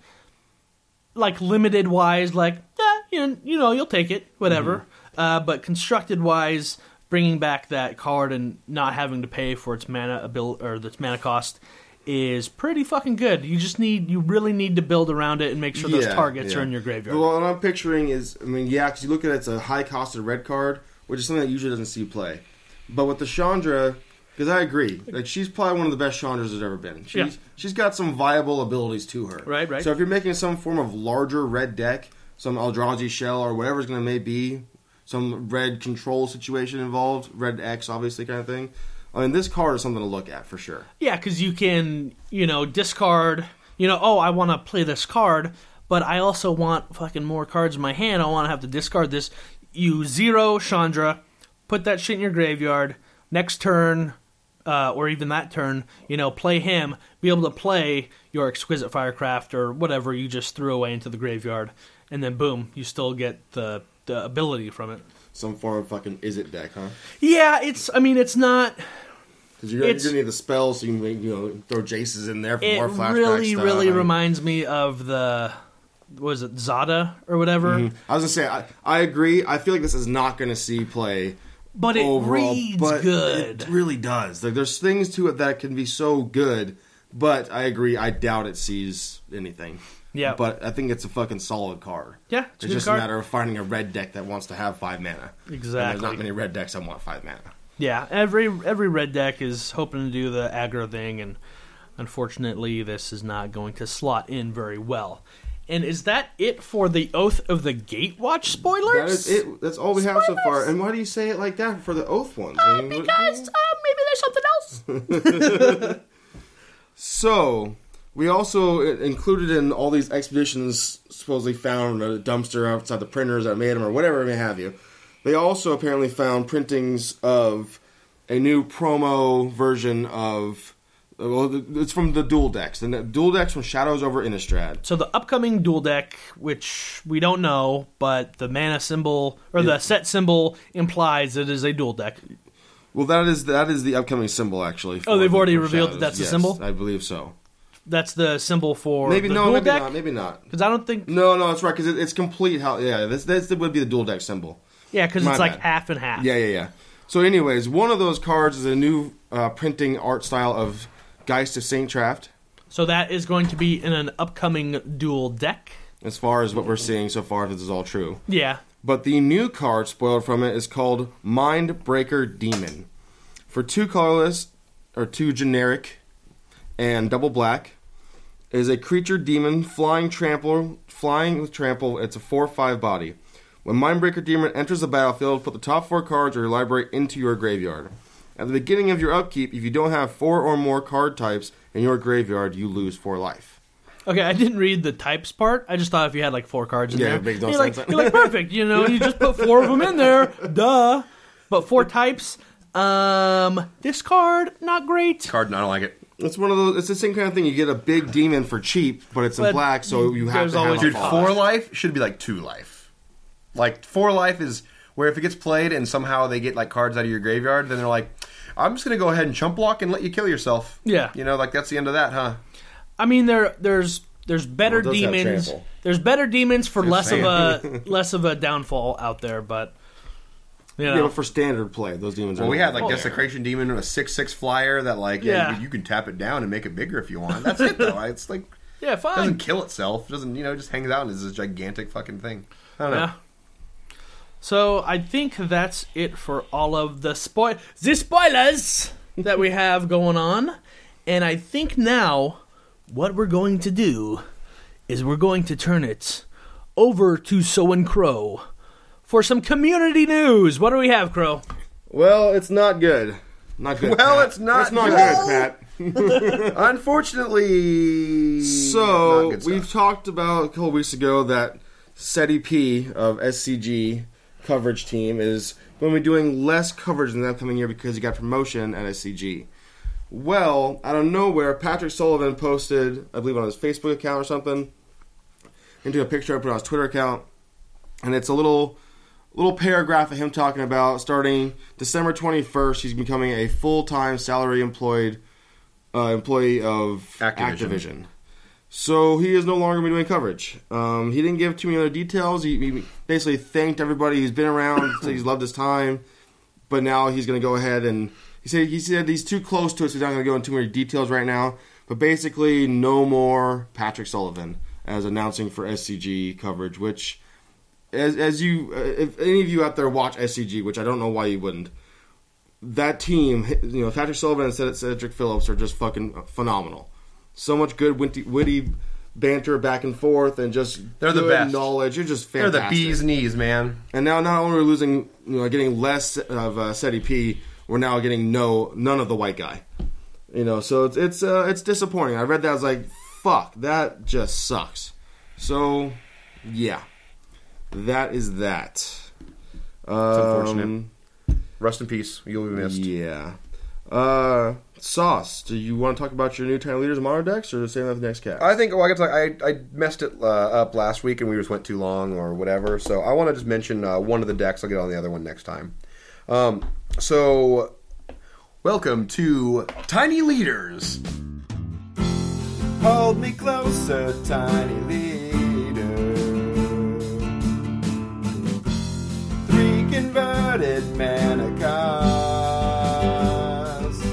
limited wise, you'll take it, whatever. But constructed wise, bringing back that card and not having to pay for its mana its mana cost is pretty fucking good. You really need to build around it and make sure those targets are in your graveyard. Well, what I'm picturing is, because you look at it, it's a high-costed red card, which is something that usually doesn't see play. But with the Chandra, because I agree, she's probably one of the best Chandras there's ever been. She's got some viable abilities to her. Right. So if you're making some form of larger red deck, some Eldrazi Shell or whatever it's going to may be, some red control situation involved, red X obviously kind of thing, this card is something to look at for sure. Yeah, because you can, discard, I want to play this card, but I also want fucking more cards in my hand. I want to have to discard this. You 0 Chandra, put that shit in your graveyard. Next turn, or even that turn, play him, be able to play your Exquisite Firecraft or whatever you just threw away into the graveyard, and then boom, you still get the ability from it. Some form of fucking Izzet deck, huh? Yeah, it's not... Because you're going to need the spells, so you can throw Jaces in there for more flashback really, stuff. really reminds me of the... What is it, Zada or whatever? Mm-hmm. I was going to say, I agree. I feel like this is not going to see play but it overall, reads but good. It really does. There's things to it that can be so good, but I agree. I doubt it sees anything. Yeah. But I think it's a fucking solid card. Yeah, it's just a matter of finding a red deck that wants to have 5 mana. Exactly. And there's not many red decks that want 5 mana. Yeah, every red deck is hoping to do the aggro thing, and unfortunately this is not going to slot in very well. And is that it for the Oath of the Gatewatch spoilers? That is it. That's all we have so far. And why do you say it like that for the Oath ones? Because maybe there's something else. So, we also included in all these expeditions supposedly found a dumpster outside the printers that made them or whatever may have you. They also apparently found printings of a new promo version of... Well, it's from the dual decks. The dual decks from Shadows over Innistrad. So the upcoming dual deck, which we don't know, but the mana symbol, or the set symbol implies it is a dual deck. Well, that is the upcoming symbol, actually. Oh, they've already revealed Shadows. that that's the Yes, symbol? I believe so. That's the symbol for the dual maybe deck? not. Maybe not. Because I don't think... No, that's right, because it's complete. This would be the dual deck symbol. Yeah, because it's like bad. half and half. Yeah. So anyways, one of those cards is a new printing art style of Geist of Saint Traft. So that is going to be in an upcoming dual deck. As far as what we're seeing so far, if this is all true. Yeah. But the new card spoiled from it is called Mindbreaker Demon. For 2 colorless, or 2 generic, and double black, is a creature demon flying with trample. It's a 4/5 body. When Mindbreaker Demon enters the battlefield, put the top 4 cards of your library into your graveyard. At the beginning of your upkeep, if you don't have 4 or more card types in your graveyard, you lose 4 life. Okay, I didn't read the types part. I just thought if you had like 4 cards in there, it makes no you're sense. You're like, perfect. You just put 4 of them in there. Duh. But 4 types. This card, not great. I don't like it. It's one of those. It's the same kind of thing. You get a big demon for cheap, but it's in black, so you have to have Dude, a 4 life should be like 2 life. Like 4 life is where if it gets played and somehow they get like cards out of your graveyard, then they're like, I'm just gonna go ahead and chump block and let you kill yourself. Yeah, like that's the end of that, huh? I mean, there's better demons. There's better demons for less of a downfall out there, but. Yeah, but for standard play, those demons are... Well, we had, Desecration Demon, a 6/6 flyer that, you can tap it down and make it bigger if you want. That's it, though. It's like... Yeah, It fine. doesn't kill itself. It doesn't, just hangs out and is this gigantic fucking thing. I don't know. Yeah. So I think that's it for all of the spoilers that we have going on. And I think now what we're going to do is we're going to turn it over to So and Crow for some community news. What do we have, Crow? Well, it's not good. Not good. Well, Pat. it's not It's not good. good, Pat. Unfortunately, So not good stuff. we've talked about a couple weeks ago that SETI P of SCG coverage team is going to be doing less coverage in the upcoming year because he got promotion at SCG. Well, out of nowhere, Patrick Sullivan posted, I believe on his Facebook account or something, into a picture I put on his Twitter account, and it's a little paragraph of him talking about starting December 21st, he's becoming a full-time salary employee of Activision. So he is no longer going to be doing coverage. He didn't give too many other details. He basically thanked everybody who's been around, said he's loved his time, but now he's going to go ahead and he said he's too close to it, so he's not going to go into too many details right now. But basically, no more Patrick Sullivan as announcing for SCG coverage, which, as you, if any of you out there watch SCG, which I don't know why you wouldn't, that team, Patrick Sullivan and Cedric Phillips are just fucking phenomenal. So much good witty banter back and forth, and just They're the good best. knowledge. You're just They're fantastic. the bee's knees, man. And now, not only are we losing, getting less of SETI P, we're now getting none of the white guy. So it's disappointing. I read that, I was like, fuck, that just sucks. So, yeah, that is that. It's unfortunate. Rest in peace. You'll be missed. Yeah. Sauce, do you want to talk about your new Tiny Leaders mono decks, or save that for the next cast? I think I messed it up last week and we just went too long or whatever. So I want to just mention one of the decks. I'll get on the other one next time. So welcome to Tiny Leaders. Hold me closer, tiny leader. 3 converted mana cards.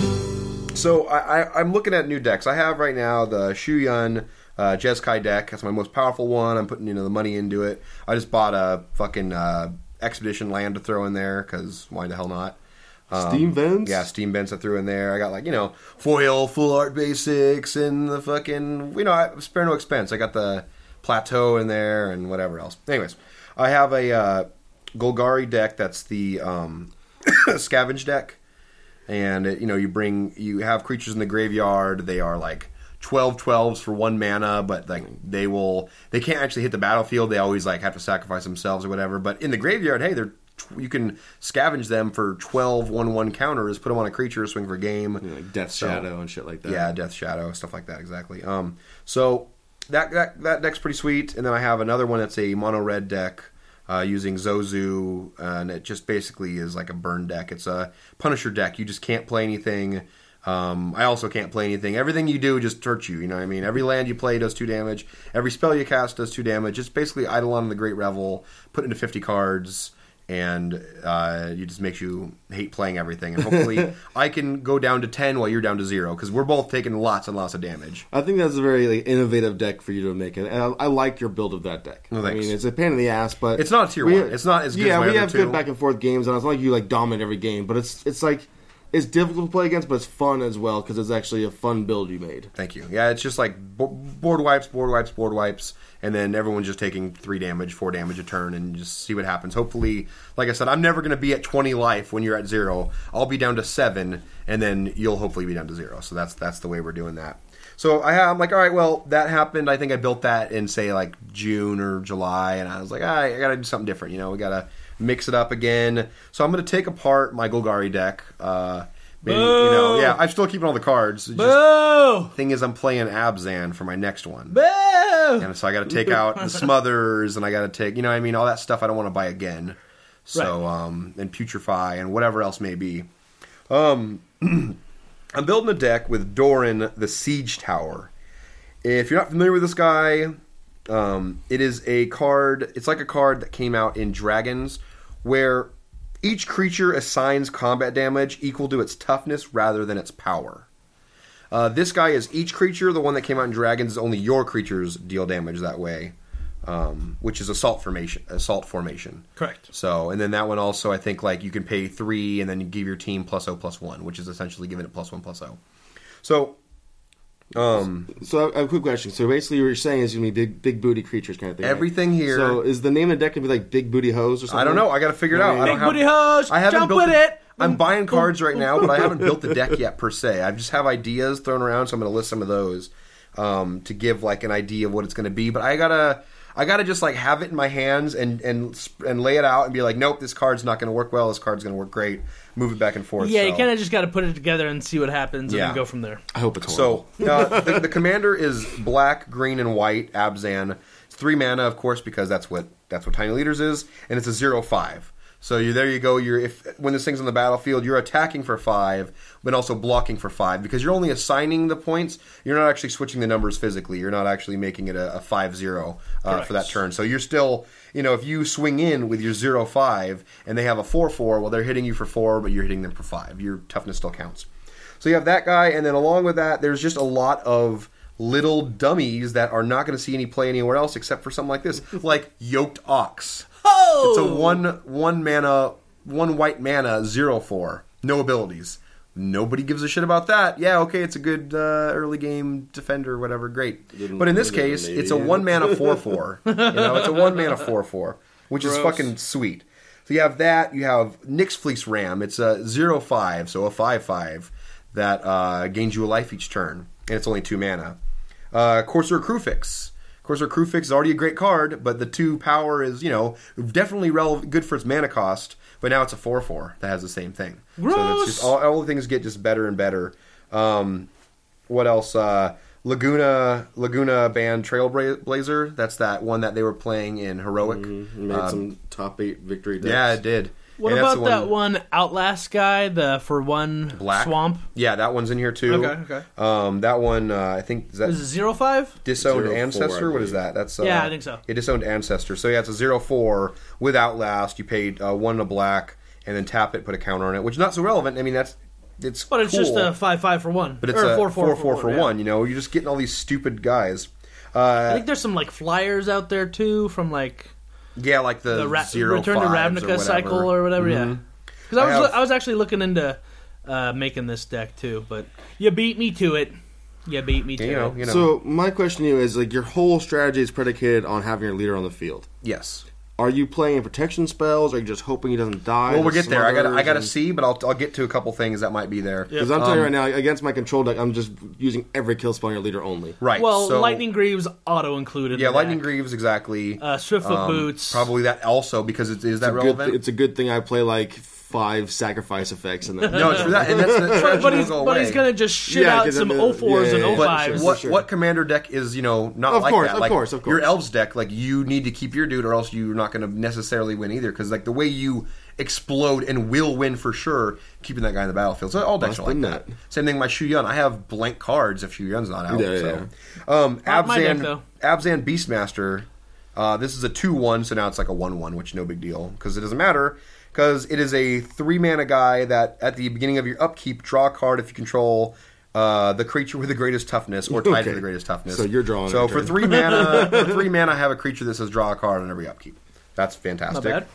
So I'm looking at new decks. I have right now the Shuyun Jeskai deck. That's my most powerful one. I'm putting the money into it. I just bought a fucking Expedition land to throw in there because why the hell not? Steam Vents? Yeah, Steam Vents I threw in there. I got foil, full art basics, and the fucking, I spare no expense. I got the Plateau in there and whatever else. Anyways, I have a Golgari deck that's the Scavenge deck. And, you have creatures in the graveyard. They are like 12/12s for 1 mana, but they can't actually hit the battlefield. They always have to sacrifice themselves or whatever. But in the graveyard, hey, you can scavenge them for 12 1/1 counters, put them on a creature, swing for game. Like Death Shadow and shit like that. Yeah, Death Shadow, stuff like that, exactly. So that deck's pretty sweet. And then I have another one that's a mono red deck using Zozu, and it just basically is like a burn deck. It's a Punisher deck. You just can't play anything. I also can't play anything. Everything you do just hurts you, what I mean? Every land you play does 2 damage. Every spell you cast does 2 damage. It's basically Eidolon of the Great Revel, put into 50 cards, and it just makes you hate playing everything. And hopefully I can go down to 10 while you're down to 0, because we're both taking lots and lots of damage. I think that's a very innovative deck for you to make it, and I like your build of that deck. No, thanks. I mean, it's a pain in the ass, but It's not a tier 1. It's not as good as my we other have 2. good back and forth games, and it's not like you dominate every game, but it's like it's difficult to play against, but it's fun as well because it's actually a fun build you made. Thank you. Yeah, it's just like board wipes, and then everyone's just taking 3 damage, 4 damage a turn, and just see what happens. Hopefully, like I said, I'm never going to be at 20 life when you're at 0. I'll be down to 7, and then you'll hopefully be down to 0. So that's the way we're doing that. So I'm like, all right, well, that happened. I think I built that in, say, June or July, and I was like, I got to do something different. We got to mix it up again. So I'm going to take apart my Golgari deck. Maybe, I'm still keeping all the cards. Boo! Thing is, I'm playing Abzan for my next one. Boo! And so I got to take out the Smothers, and I got to take, all that stuff I don't want to buy again. So, and Putrefy, and whatever else may be. I'm building a deck with Doran, the Siege Tower. If you're not familiar with this guy, it is a card. It's like a card that came out in Dragons, where each creature assigns combat damage equal to its toughness rather than its power. This guy is each creature. The one that came out in Dragons is only your creatures deal damage that way, which is assault formation. Correct. So, and then that one also, I think, like you can pay 3 and then you give your team +0/+1, which is essentially giving it +1/+0. So, So I have a quick question. So basically, what you're saying is going to be big booty creatures kind of thing. right? everything here. So is the name of the deck going to be like Big Booty Hose or something? I don't know. I got to figure it out. I don't Big have, booty hose. I haven't Jump built with the- it. I'm buying cards right now, but I haven't built the deck yet per se. I just have ideas thrown around, so I'm going to list some of those to give like an idea of what it's going to be. But I gotta just like have it in my hands and lay it out and be like, nope, this card's not going to work well. This card's going to work great. Move it back and forth. Yeah, so. you kind of just got to put it together and see what happens, and Yeah. then go from there. I hope it's horrible. So the commander is black, green, and white. Abzan. It's 3 mana, of course, because that's what Tiny Leaders is, and it's a 0/5. So there you go. When this thing's on the battlefield, you're attacking for 5, but also blocking for 5 because you're only assigning the points. You're not actually switching the numbers physically. You're not actually making it a 5/0 for that turn. So you're still, if you swing in with your 0/5 and they have a 4/4, well, they're hitting you for 4, but you're hitting them for 5. Your toughness still counts. So you have that guy, and then along with that, there's just a lot of little dummies that are not going to see any play anywhere else except for something like this, like Yoked Ox. Oh! It's a one white mana 0/4, no abilities. Nobody gives a shit about that. Yeah, okay, it's a good early game defender, whatever, great. But in this case, it's a 1 mana 4/4. It's a 1 mana 4/4, which is fucking sweet. So you have that. You have Nyx Fleece Ram. It's a 0/5, so a 5/5 that gains you a life each turn, and it's only 2 mana. Corsair Crewfix. Corsair Crewfix is already a great card, but the 2 power is, definitely good for its mana cost, but now it's a 4/4 that has the same thing. Gross! So that's just all the things get just better and better. What else? Laguna Band Trailblazer. That's that one that they were playing in Heroic. Made some top 8 victory decks. Yeah, it did. What And that's about the that one Outlast guy, the for 1 Black swamp? Yeah, that one's in here too. Okay. That one, I think, is that Is it 0/5? Disowned 0/4, Ancestor? I What is believe. that? That's Yeah, I think so. Yeah, Disowned Ancestor. So yeah, it's a 0/4 with Outlast. You paid 1 in a black, and then tap it, put a counter on it, which is not so relevant. I mean, it's But it's cool, just a 5/5 for 1. but it's or a 4/4 for yeah. 1. You're just getting all these stupid guys. I think there's some like flyers out there too from like Yeah, like the Return to 0/5s or Ravnica whatever. cycle or whatever. Yeah, because I I was actually looking into making this deck too, but you beat me to it. You beat me to it. So my question to you is, like, your whole strategy is predicated on having your leader on the field. Yes. Are you playing protection spells? Or are you just hoping he doesn't die? Well, we'll to get there. I smothers gotta and- see, but I'll get to a couple things that might be there. Because I'm telling you right now, against my control deck, I'm just using every kill spell on your leader only. Right. Well, so, Lightning Greaves auto included. Yeah, in the Lightning deck. Greaves exactly. Swiftfoot Boots. Probably that also because is that Good relevant? it's a good thing I play like 5 sacrifice effects and then No, it's for that, and that's the strategy But will he's go away. gonna just shit Yeah, out 'cause some I'm- 04s yeah, and yeah, yeah. But 05s. Sure. what commander deck is not Of like course, that? of Like, course, of course. Your elves deck, like you need to keep your dude, or else you're not going to necessarily win either. Because like the way you explode and will win for sure, keeping that guy in the battlefield. So all decks are like Busting that. Same thing with my Shu Yun. I have blank cards if Shu Yun's not out. Yeah, so. Not my deck, though. Abzan Beastmaster. This is a 2/1, so now it's like a 1/1, which no big deal because it doesn't matter. Because it is a 3 mana guy that at the beginning of your upkeep, draw a card if you control the creature with the greatest toughness or tied to Okay. the greatest toughness. So you're drawing So every for turn. 3 mana, I have a creature that says draw a card on every upkeep. That's fantastic.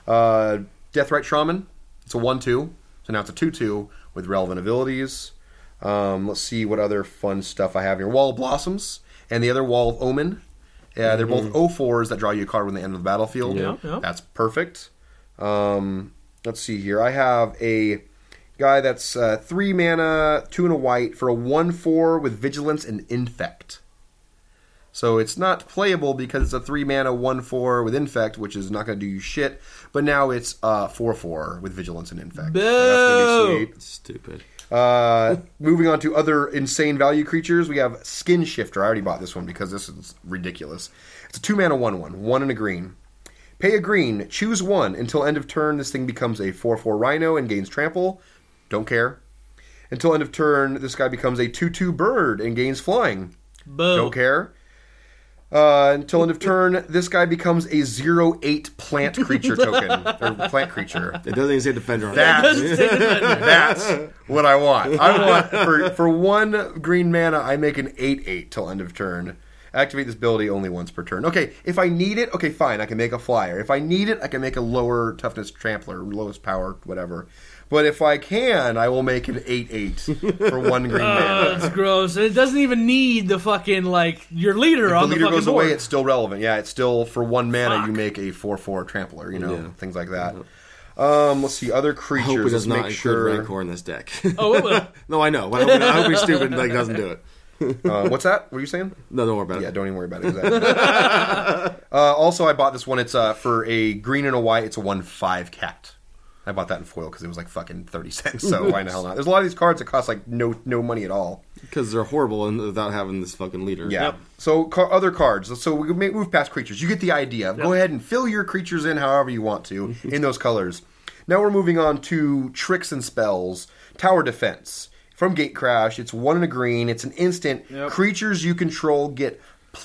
Not Deathrite Shaman. It's a 1/2. So now it's a 2/2 with relevant abilities. Let's see what other fun stuff I have here. Wall of Blossoms and the other Wall of Omen. Yeah, they're both 0/4s that draw you a card when they enter the battlefield. Yeah, yeah. That's perfect. Let's see here. I have a guy that's 3 mana, 2 and a white for a 1/4 with Vigilance and Infect. So it's not playable because it's a 3 mana 1/4 with Infect, which is not going to do you shit. But now it's 4/4 with Vigilance and Infect. Boo! So that's going to be sweet. Stupid. Moving on to other insane value creatures, we have Skin Shifter. I already bought this one because this is ridiculous. It's a 2 mana 1/1, 1 and a green. Pay a green, choose 1. Until end of turn, this thing becomes a 4/4 Rhino and gains trample. Don't care. Until end of turn, this guy becomes a 2/2 bird and gains flying. Boo. Don't care. Until end of turn, this guy becomes a 0/8 plant creature token. Or plant creature. It doesn't even say defender on it. That's what I want. I want, for 1 green mana, I make an 8/8 till end of turn. Activate this ability only once per turn. Okay, if I need it, okay, fine, I can make a flyer. If I need it, I can make a lower toughness trampler, lowest power, whatever. But if I can, I will make an 8/8 for 1 green mana. That's gross. It doesn't even need the fucking, like, your leader on the fucking board. If the leader goes away, it's still relevant. Yeah, it's still, for 1 mana, you make a 4/4 trampler, things like that. Let's see, other creatures. I hope it does Let's not make include sure. Rancor in this deck. Oh, it will. No, I know. I hope he's stupid and doesn't do it. What's that? What are you saying? No, don't worry about it. Yeah, don't even worry about it. Exactly. Also, I bought this one. It's for a green and a white. It's a 1/5 cat. I bought that in foil because it was like fucking 30 cents. So why the hell not? There's a lot of these cards that cost like no money at all. Because they're horrible and without having this fucking leader. Yeah. Yep. So other cards. So we can move past creatures. You get the idea. Go ahead and fill your creatures in however you want to in those colors. Now we're moving on to tricks and spells. Tower Defense. From Gatecrash, it's 1 and a green. It's an instant. Yep. Creatures you control get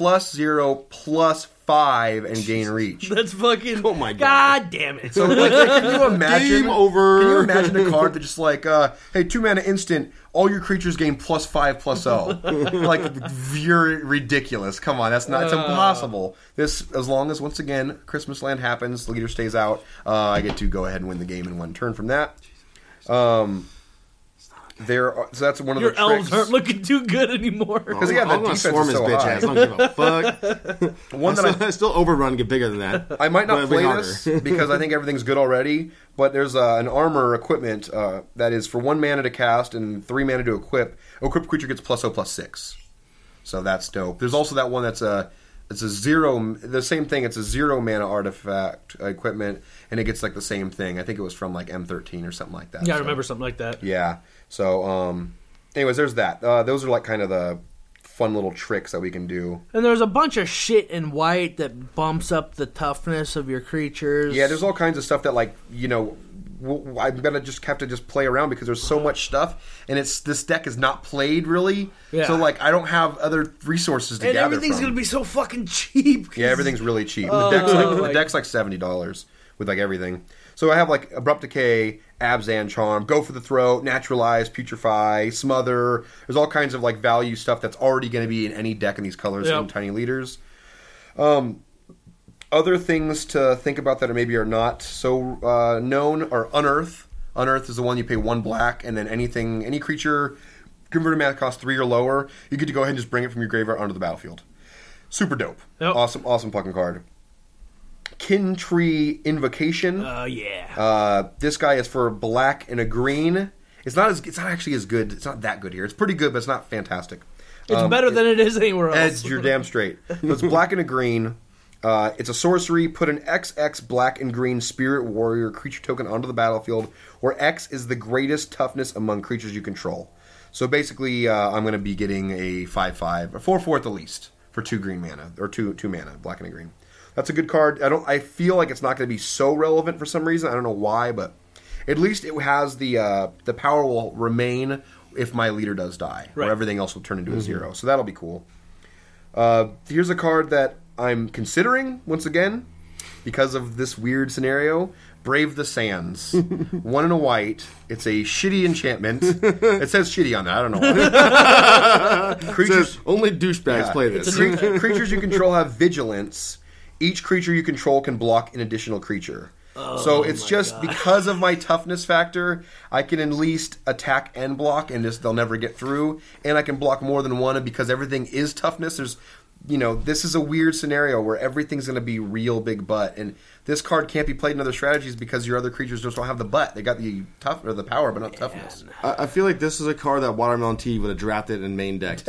+0/+5 and gain reach. That's fucking... Oh my God. God damn it. So, like, can you imagine? Game over. Can you imagine a card that just like, hey, 2 mana instant, all your creatures gain +5/+0. Like, you're ridiculous. Come on, that's not. It's impossible. This, as long as once again Christmas Land happens, the leader stays out, I get to go ahead and win the game in 1 turn from that. So that's one of Your the elves tricks. aren't looking too good anymore. Because yeah, I'm the going to defense swarm is his so bitch high. ass. I don't give a fuck. One that I still overrun get bigger than that. I might But not it'd be play harder. this because I think everything's good already. But there's an armor equipment that is for 1 mana to cast and 3 mana to equip. Equipped creature gets +0/+6. So that's dope. There's also that one that's it's a 0. The same thing. It's a 0 mana artifact equipment, and it gets like the same thing. I think it was from like M13 or something like that. Yeah, I So, remember something like that. Yeah. So, anyways, there's that. Those are like kind of the fun little tricks that we can do. And there's a bunch of shit in white that bumps up the toughness of your creatures. Yeah, there's all kinds of stuff that, like, I'm gonna just have to just play around because there's so much stuff, and this deck is not played really. Yeah. So like, I don't have other resources to And gather everything's from. gonna be so fucking cheap. Yeah, everything's really cheap. Oh, The deck's like $70 with like everything. So I have like Abrupt Decay, Abzan Charm, Go for the Throat, Naturalize, Putrefy, Smother. There's all kinds of like value stuff that's already going to be in any deck in these colors Yep. in Tiny Leaders. Other things to think about that maybe are not so known are Unearth. Unearth is the one you pay 1 black, and then any creature converted mana cost 3 or lower, you get to go ahead and just bring it from your graveyard onto the battlefield. Super dope. Yep. Awesome fucking card. Kin Tree Invocation. Yeah. This guy is for black and a green. It's not actually as good. It's not that good here. It's pretty good, but it's not fantastic. It's better than it is anywhere else. Edge, you're damn straight. So it's black and a green. It's a sorcery. Put an XX black and green Spirit Warrior creature token onto the battlefield, where X is the greatest toughness among creatures you control. So basically, I'm going to be getting a 5/5, a 4/4 at the least for 2 green mana or two mana, black and a green. That's a good card. I feel like it's not going to be so relevant for some reason. I don't know why, but at least it has the power will remain if my leader does die, Right. or everything else will turn into a 0. So that'll be cool. Here's a card that I'm considering once again because of this weird scenario. Brave the Sands. 1 and a white. It's a shitty enchantment. It says shitty on that. I don't know why. Creatures. Says, only douchebags Yeah. play this. Creatures you control have vigilance. Each creature you control can block an additional creature. So it's just because of my toughness factor, I can at least attack and block, and they'll never get through. And I can block more than one, and because everything is toughness, this is a weird scenario where everything's going to be real big butt, and this card can't be played in other strategies because your other creatures just don't have the butt. They got the the power, but not toughness. I feel like this is a card that Watermelon T would have drafted and main decked.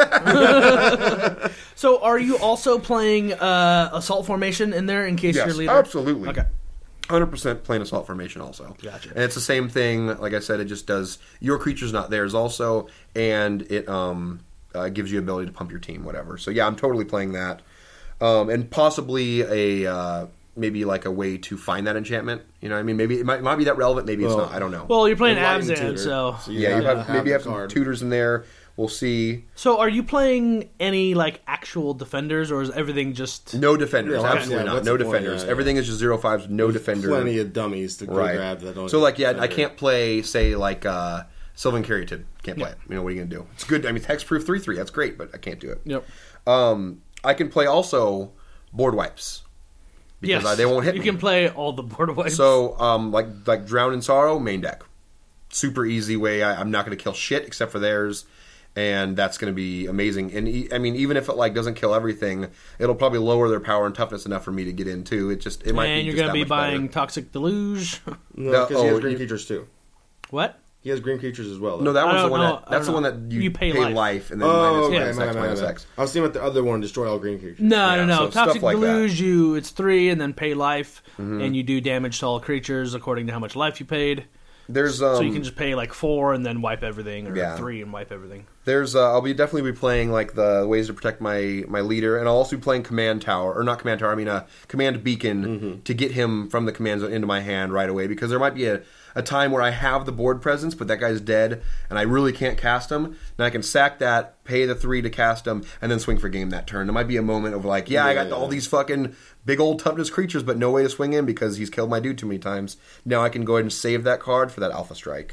So are you also playing Assault Formation in there in case Yes, your leader? absolutely. Okay. 100% plain Assault Formation also. Gotcha. And it's the same thing, like I said, it just does your creature's not theirs also, and it gives you ability to pump your team, whatever. So yeah, I'm totally playing that. And possibly maybe like a way to find that enchantment. You know what I mean? Maybe it might be that relevant, maybe it's not. I don't know. Well, you're playing Lightning Abzan, Tutor. so you yeah, you have the maybe have some card. tutors in there. We'll see. So, are you playing any like actual defenders, or is everything just? No defenders, Yeah, absolutely yeah, not. what's No the point? defenders. Yeah. Everything is just 0-5s, no defender. Plenty of dummies to go grab that don't. So like, yeah, I defender. can't play, say, like Sylvan Caryatid. Can't play it. You know, what are you gonna do? It's good. I mean, hexproof 3/3. That's great, but I can't do it. Yep. I can play also board wipes because Yes, they won't hit you me. can play all the board wipes. So, like Drown in Sorrow, main deck. Super easy way. I'm not going to kill shit except for theirs, and that's going to be amazing. And I mean, even if it like doesn't kill everything, it'll probably lower their power and toughness enough for me to get into. It might. And be you're just going to that be much buying better. Toxic Deluge. No, because he has Oh, green you- creatures too. What? He has green creatures as well. No, that I one's the don't one know. that. I That's the don't one know. that you, You pay life. and then Oh, minus okay, X, my X, bad. minus X. I was thinking about the other one, destroy all green creatures. No, Yeah, no. so stuff Toxic like that. Deluge, it's 3 and then pay life, and you do damage to all creatures according to how much life you paid. There's So you can just pay like 4 and then wipe everything, or Yeah. 3 and wipe everything. There's I'll definitely be playing like the ways to protect my leader, and I'll also be playing command tower, or not command tower. I mean a command beacon to get him from the command zone into my hand right away, because there might be a time where I have the board presence, but that guy's dead, and I really can't cast him. And I can sack that, pay the 3 to cast him, and then swing for game that turn. There might be a moment of like, I got all these fucking big old toughness creatures, but no way to swing in because he's killed my dude too many times. Now I can go ahead and save that card for that alpha strike.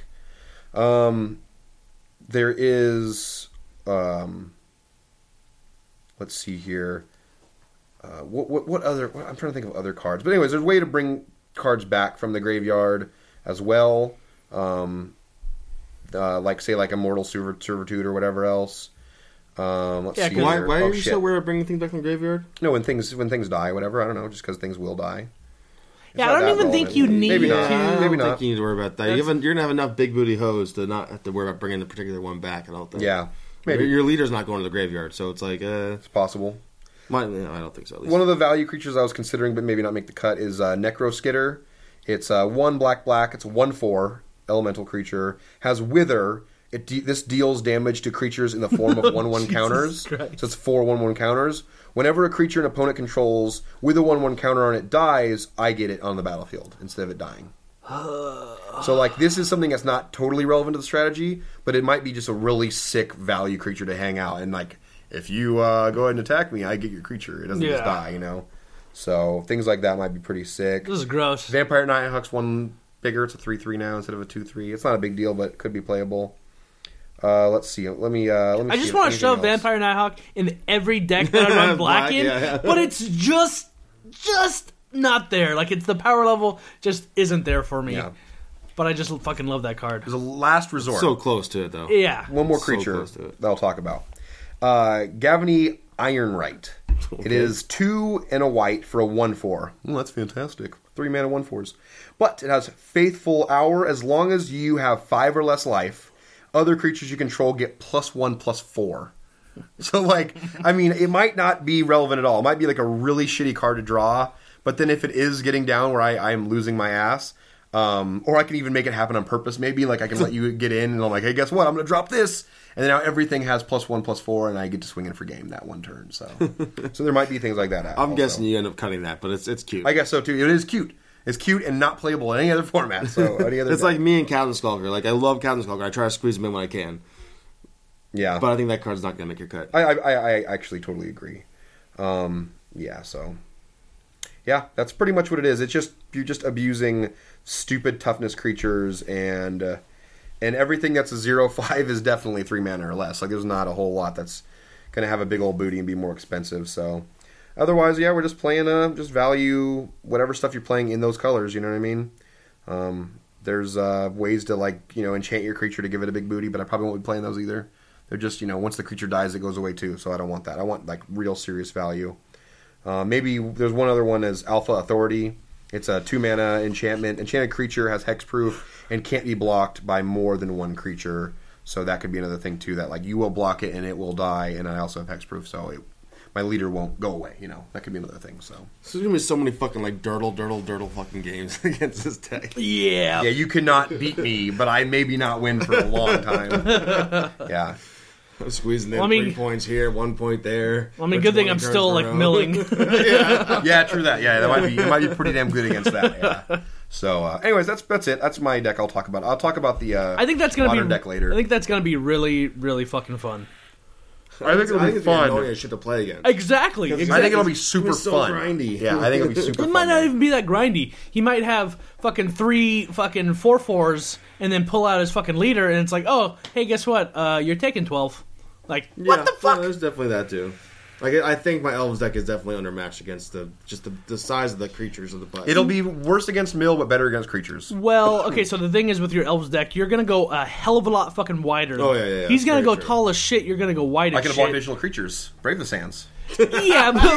There is, let's see here. What other? I'm trying to think of other cards. But anyways, there's a way to bring cards back from the graveyard as well. Like say like Immortal Servitude or whatever else. Let's Yeah, see. 'cause- here. Why Oh, are you shit. so weird at bringing things back from the graveyard? No, when things die, whatever. I don't know, just because things will die. It's Yeah, not I don't that even think relevant. you need Maybe not. to. I don't Maybe think not. you need to worry about that. You're going to have enough big booty hoes to not have to worry about bringing the particular one back. I don't think. Yeah, maybe Your leader's not going to the graveyard, so it's like, it's possible. I don't think so. At least. One of the value creatures I was considering, but maybe not make the cut, is Necroskitter. It's 1 black. It's a 1/4 elemental creature. Has Wither. This deals damage to creatures in the form of 1/1 counters. Christ. So it's 4 1/1 counters. Whenever a creature an opponent controls with a 1/1 counter on it dies, I get it on the battlefield instead of it dying. So like this is something that's not totally relevant to the strategy, but it might be just a really sick value creature to hang out, and like if you go ahead and attack me, I get your creature. It doesn't just Yeah. die, you know. So things like that might be pretty sick. This is gross. Vampire Nighthawk's 1 bigger. It's a 3/3 now instead of a 2/3. It's not a big deal, but it could be playable. Let's see. Let me. I just want to shove Vampire Nighthawk in every deck that I run black Black, in, yeah. but it's just not there. Like it's the power level just isn't there for me. Yeah. But I just fucking love that card. As a last resort. so close to it, though. Yeah. One more So creature close to it. that I'll talk about. Gavany Ironwright. It is 2 and a white for a 1/4. That's fantastic. 3 mana 1/4s. But it has Faithful Hour. As long as you have 5 or less life, other creatures you control get +1/+4. So, like, I mean, it might not be relevant at all. It might be like a really shitty card to draw. But then if it is getting down where I'm losing my ass, or I can even make it happen on purpose, maybe. Like, I can let you get in, and I'm like, hey, guess what? I'm going to drop this. And then now everything has +1/+4, and I get to swing in for game that one turn. So there might be things like that. I'm also. guessing you end up cutting that, but it's cute. I guess so, too. It is cute. It's cute and not playable in any other format. So any other It's deck. like me and Captain Skulker. Like, I love Captain Skulker. I try to squeeze him in when I can. Yeah. But I think that card's not going to make your cut. I actually totally agree. Yeah, so... Yeah, that's pretty much what it is. It's just you're just abusing stupid toughness creatures, and everything that's a 0/5 is definitely 3 mana or less. Like there's not a whole lot that's going to have a big old booty and be more expensive. So otherwise, yeah, we're just playing just value whatever stuff you're playing in those colors. You know what I mean? There's ways to enchant your creature to give it a big booty, but I probably won't be playing those either. They're just once the creature dies, it goes away too. So I don't want that. I want like real serious value. Maybe there's one other one as Alpha Authority. It's a 2 mana enchantment. Enchanted creature has hexproof and can't be blocked by more than one creature. So that could be another thing too. That like you will block it and it will die, and I also have hexproof, so my leader won't go away. That could be another thing. So there's going to be so many fucking like dirtle fucking games against this deck. Yeah. you cannot beat me, but I maybe not win for a long time. Yeah. I'm squeezing in Well, I mean- 3 points here, 1 point there. I mean, good thing I'm still like milling. Yeah, true that. Yeah, that might be pretty damn good against that. Yeah. So, anyways, that's it. That's my deck. I'll talk about the. I think that's gonna modern be deck later. I think that's gonna be really, really fucking fun. I think it'll be it's fun. annoying as shit to play again. Exactly. Because I think it'll be It's super so fun. grindy. Yeah, I think it'll be super It fun. might not man. even be that grindy. He might have fucking 3 fucking 4/4s and then pull out his fucking leader, and it's like, oh, hey, guess what? You're taking 12. Like, what the fuck? Yeah, there's definitely that too. Like, I think my Elves deck is definitely undermatched against the size of the creatures of the butt. It'll be worse against mill, but better against creatures. Well, okay, so the thing is with your Elves deck, you're going to go a hell of a lot fucking wider. Oh, yeah, He's going to very go true. tall as shit, you're going to go wide I as can shit. block additional creatures. Brave the Sands. Yeah, but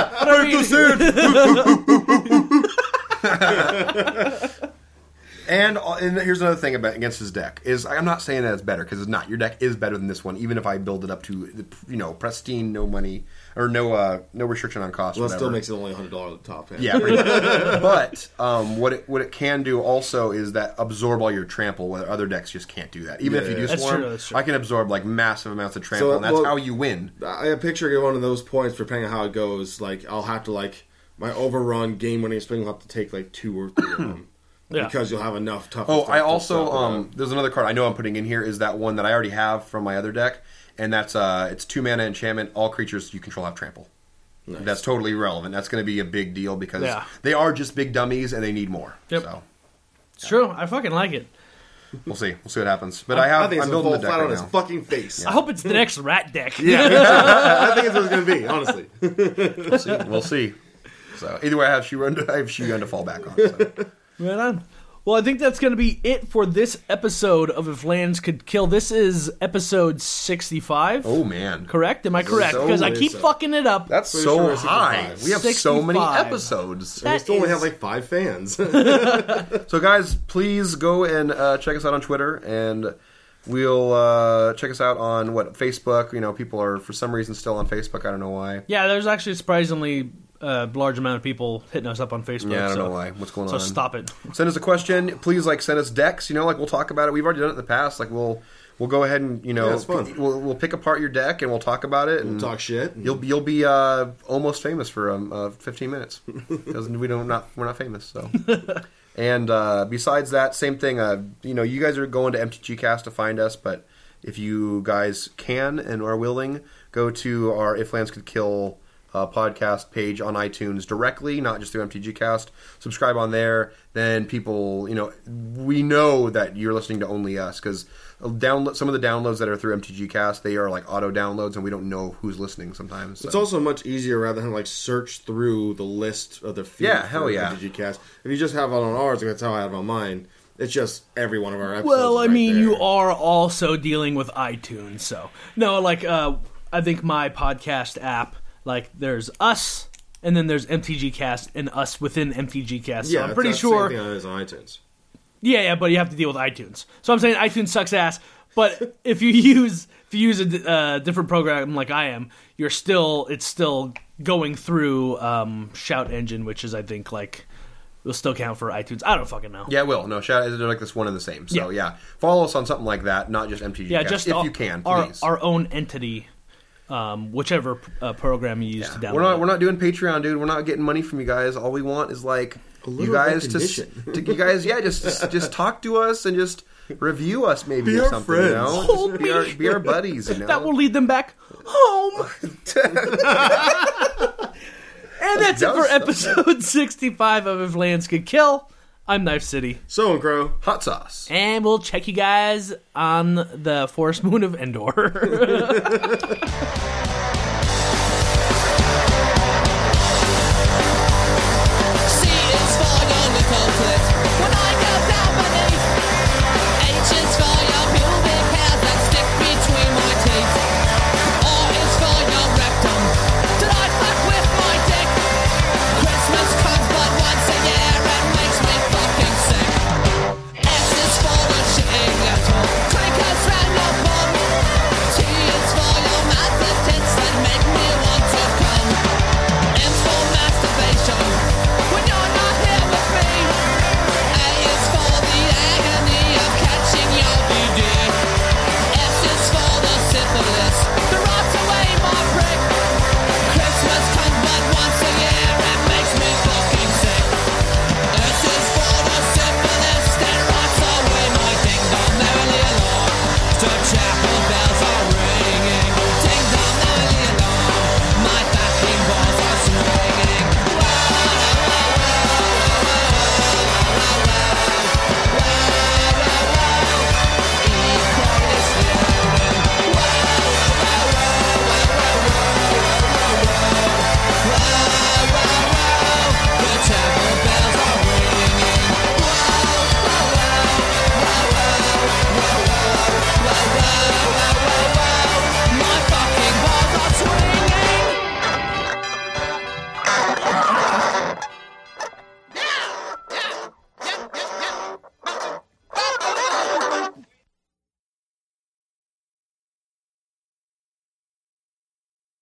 I mean, And here's another thing against his deck is I'm not saying that it's better because it's not. Your deck is better than this one, even if I build it up to pristine, no money or no restriction on cost. Well, it whatever. still makes it only $100 at the top. Yeah, pretty much. But what it can do also is that absorb all your trample, where other decks just can't do that. Even if you do That's swarm, true, that's true. I can absorb like massive amounts of trample, and that's how you win. I picture one of those points, depending on how it goes. Like, I'll have to my overrun game-winning spring will have to take 2 or 3 of them. Yeah. Because you'll have enough toughness. Oh, to I stop also it. there's another card I know I'm putting in here is that one that I already have from my other deck, and that's it's 2 mana enchantment. All creatures you control have trample. Nice. That's totally irrelevant. That's going to be a big deal because Yeah. they are just big dummies and they need more. Yep. So it's true. I fucking like it. we'll see. We'll see what happens. But I think I'm it's going to building fall the deck flat right on his now. fucking face. I hope it's the next rat deck. I think it's what it's going to be, honestly. We'll see. So either way, I have Shugun to fall back on. So. Right on. Well, I think that's going to be it for this episode of If Lands Could Kill. This is episode 65. Oh man, Correct? Am I correct? So Because I is keep so. fucking it up. that's Pretty so sure it's high. 65. We have so many 65. episodes. We still only have 5 fans. So guys, please go and check us out on Twitter, and we'll check us out on Facebook. People are for some reason still on Facebook. I don't know why. Yeah, there's actually a surprisingly large amount of people hitting us up on Facebook. Yeah, I don't so- know why. What's going So on? stop it. Send us a question. Please, send us decks. We'll talk about it. We've already done it in the past. We'll go ahead and it's fun. we'll pick apart your deck and we'll talk about it. And Talk shit. You'll be almost famous for 15 minutes because we're not famous. So. And besides that, same thing. You guys are going to MTG Cast to find us, but if you guys can and are willing, go to our If Lands Could Kill podcast page on iTunes directly, not just through MTG Cast. Subscribe on there. Then people, we know that you're listening to only us because some of the downloads that are through MTG Cast, they are auto downloads, and we don't know who's listening sometimes. So. It's also much easier rather than search through the list of the feed. Yeah, hell yeah. DigiCast. If you just have it on ours, that's how I have it on mine. It's just every one of our episodes. Well, is I right mean, there. you are also dealing with iTunes, so no. I think my podcast app, there's us, and then there's MTG Cast, and us within MTG Cast. So Yeah, I'm pretty that's sure. the same thing it is on iTunes. Yeah, but you have to deal with iTunes. So I'm saying iTunes sucks ass. But if you use a different program like I am, it's still going through Shout Engine, which is I think will still count for iTunes. I don't fucking know. Yeah, it will. No, shout out. They're this one and the same. So, yeah. Follow us on something like that, not just MTG Yeah, Cast, just if you can, please. our own entity, whichever program you use to download. We're not doing Patreon, dude. We're not getting money from you guys. All we want is, you little guys recognition. you guys, just talk to us and just review us maybe Be or our something, friends. Just be our buddies, That will lead them back home. And that's it for episode 65 of If Lands Could Kill. I'm Knife City. So and Crow. Hot sauce. And we'll check you guys on the Forest Moon of Endor.